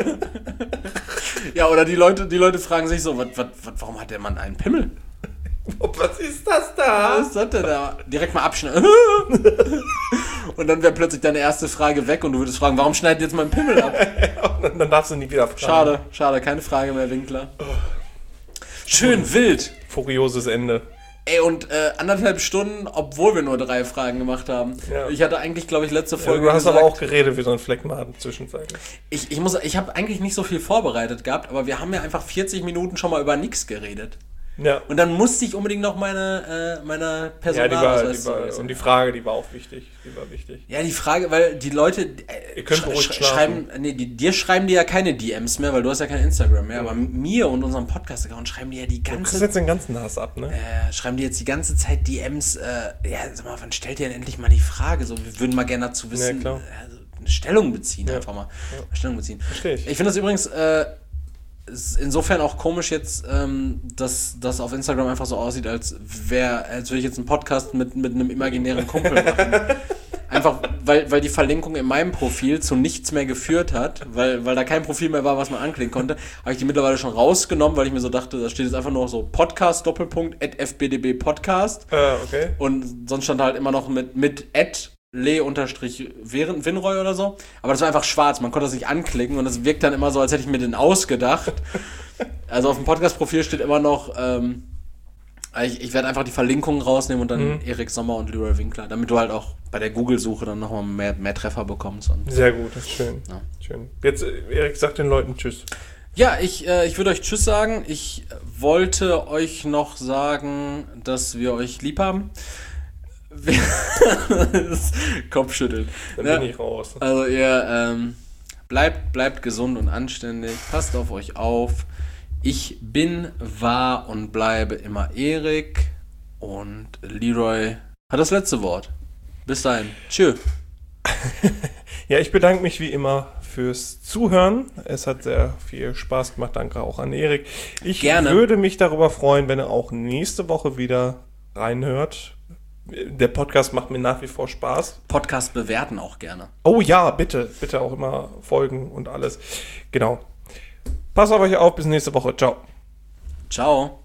Ja, oder die Leute, die Leute fragen sich so, was, was, was, warum hat der Mann einen Pimmel? Was ist das da? Was ist das denn da? Direkt mal abschneiden. Und dann wäre plötzlich deine erste Frage weg und du würdest fragen, warum schneidet jetzt mein Pimmel ab? Und dann darfst du nie wieder fragen. Schade, schade, keine Frage mehr, Winkler. Schön wild. Furioses Ende. Ey, und äh, anderthalb Stunden, obwohl wir nur drei Fragen gemacht haben. Ja. Ich hatte eigentlich, glaube ich, letzte Folge ja, du hast gesagt, aber auch geredet wie so ein Fleckmaden zwischenzeitlich. Ich, ich, muss, ich habe eigentlich nicht so viel vorbereitet gehabt, aber wir haben ja einfach vierzig Minuten schon mal über nichts geredet. Ja. Und dann musste ich unbedingt noch meine, äh, meine Ja, die war, Personalausweis die war, zurück. und die Frage, die war auch wichtig. Die war wichtig. Ja, die Frage, weil die Leute äh, Ihr könnt sch beruhigt sch schlafen. schreiben, nee, die, dir schreiben die ja keine D Ms mehr, weil du hast ja kein Instagram mehr, mhm. aber mir und unserem Podcast-Account schreiben die ja die Du kriegst ganze jetzt den ganzen Hass ab, ne? äh, schreiben die jetzt die ganze Zeit D Ms, äh, ja, sag mal, wann stellt ihr denn endlich mal die Frage? So, wir würden mal gerne dazu wissen, Ja, klar. äh, also eine Stellung beziehen, Ja. einfach mal. Ja. Stellung beziehen. Verstehe ich. Ich finde das übrigens, äh, ist insofern auch komisch jetzt, ähm, dass das auf Instagram einfach so aussieht, als wäre, als würde ich jetzt einen Podcast mit, mit einem imaginären Kumpel machen. Einfach, weil, weil die Verlinkung in meinem Profil zu nichts mehr geführt hat, weil, weil da kein Profil mehr war, was man anklicken konnte, habe ich die mittlerweile schon rausgenommen, weil ich mir so dachte, da steht jetzt einfach nur so Podcast, Doppelpunkt, at f b d b Podcast. Äh, okay. Und sonst stand halt immer noch mit, mit at Le-Winroy oder so. Aber das war einfach schwarz, man konnte das nicht anklicken und es wirkt dann immer so, als hätte ich mir den ausgedacht. Also auf dem Podcast-Profil steht immer noch, ähm, ich, ich werde einfach die Verlinkungen rausnehmen und dann mhm. Erik Sommer und Leroy Winkler, damit du halt auch bei der Google-Suche dann nochmal mehr, mehr Treffer bekommst. Und sehr gut, das ist schön. Ja. schön. Jetzt, Erik, sag den Leuten Tschüss. Ja, ich, äh, ich würde euch Tschüss sagen. Ich wollte euch noch sagen, dass wir euch lieb haben. Kopfschütteln. Dann ja, bin ich raus. Also ihr ähm, bleibt, bleibt gesund und anständig. Passt auf euch auf. Ich bin, war und bleibe immer Erik. Und Leroy hat das letzte Wort. Bis dahin. Tschö. Ja, ich bedanke mich wie immer fürs Zuhören. Es hat sehr viel Spaß gemacht. Danke auch an Erik. Ich Gerne. würde mich darüber freuen, wenn er auch nächste Woche wieder reinhört. Der Podcast macht mir nach wie vor Spaß. Podcast bewerten auch gerne. Oh ja, bitte. Bitte auch immer folgen und alles. Genau. Passt auf euch auf. Bis nächste Woche. Ciao. Ciao.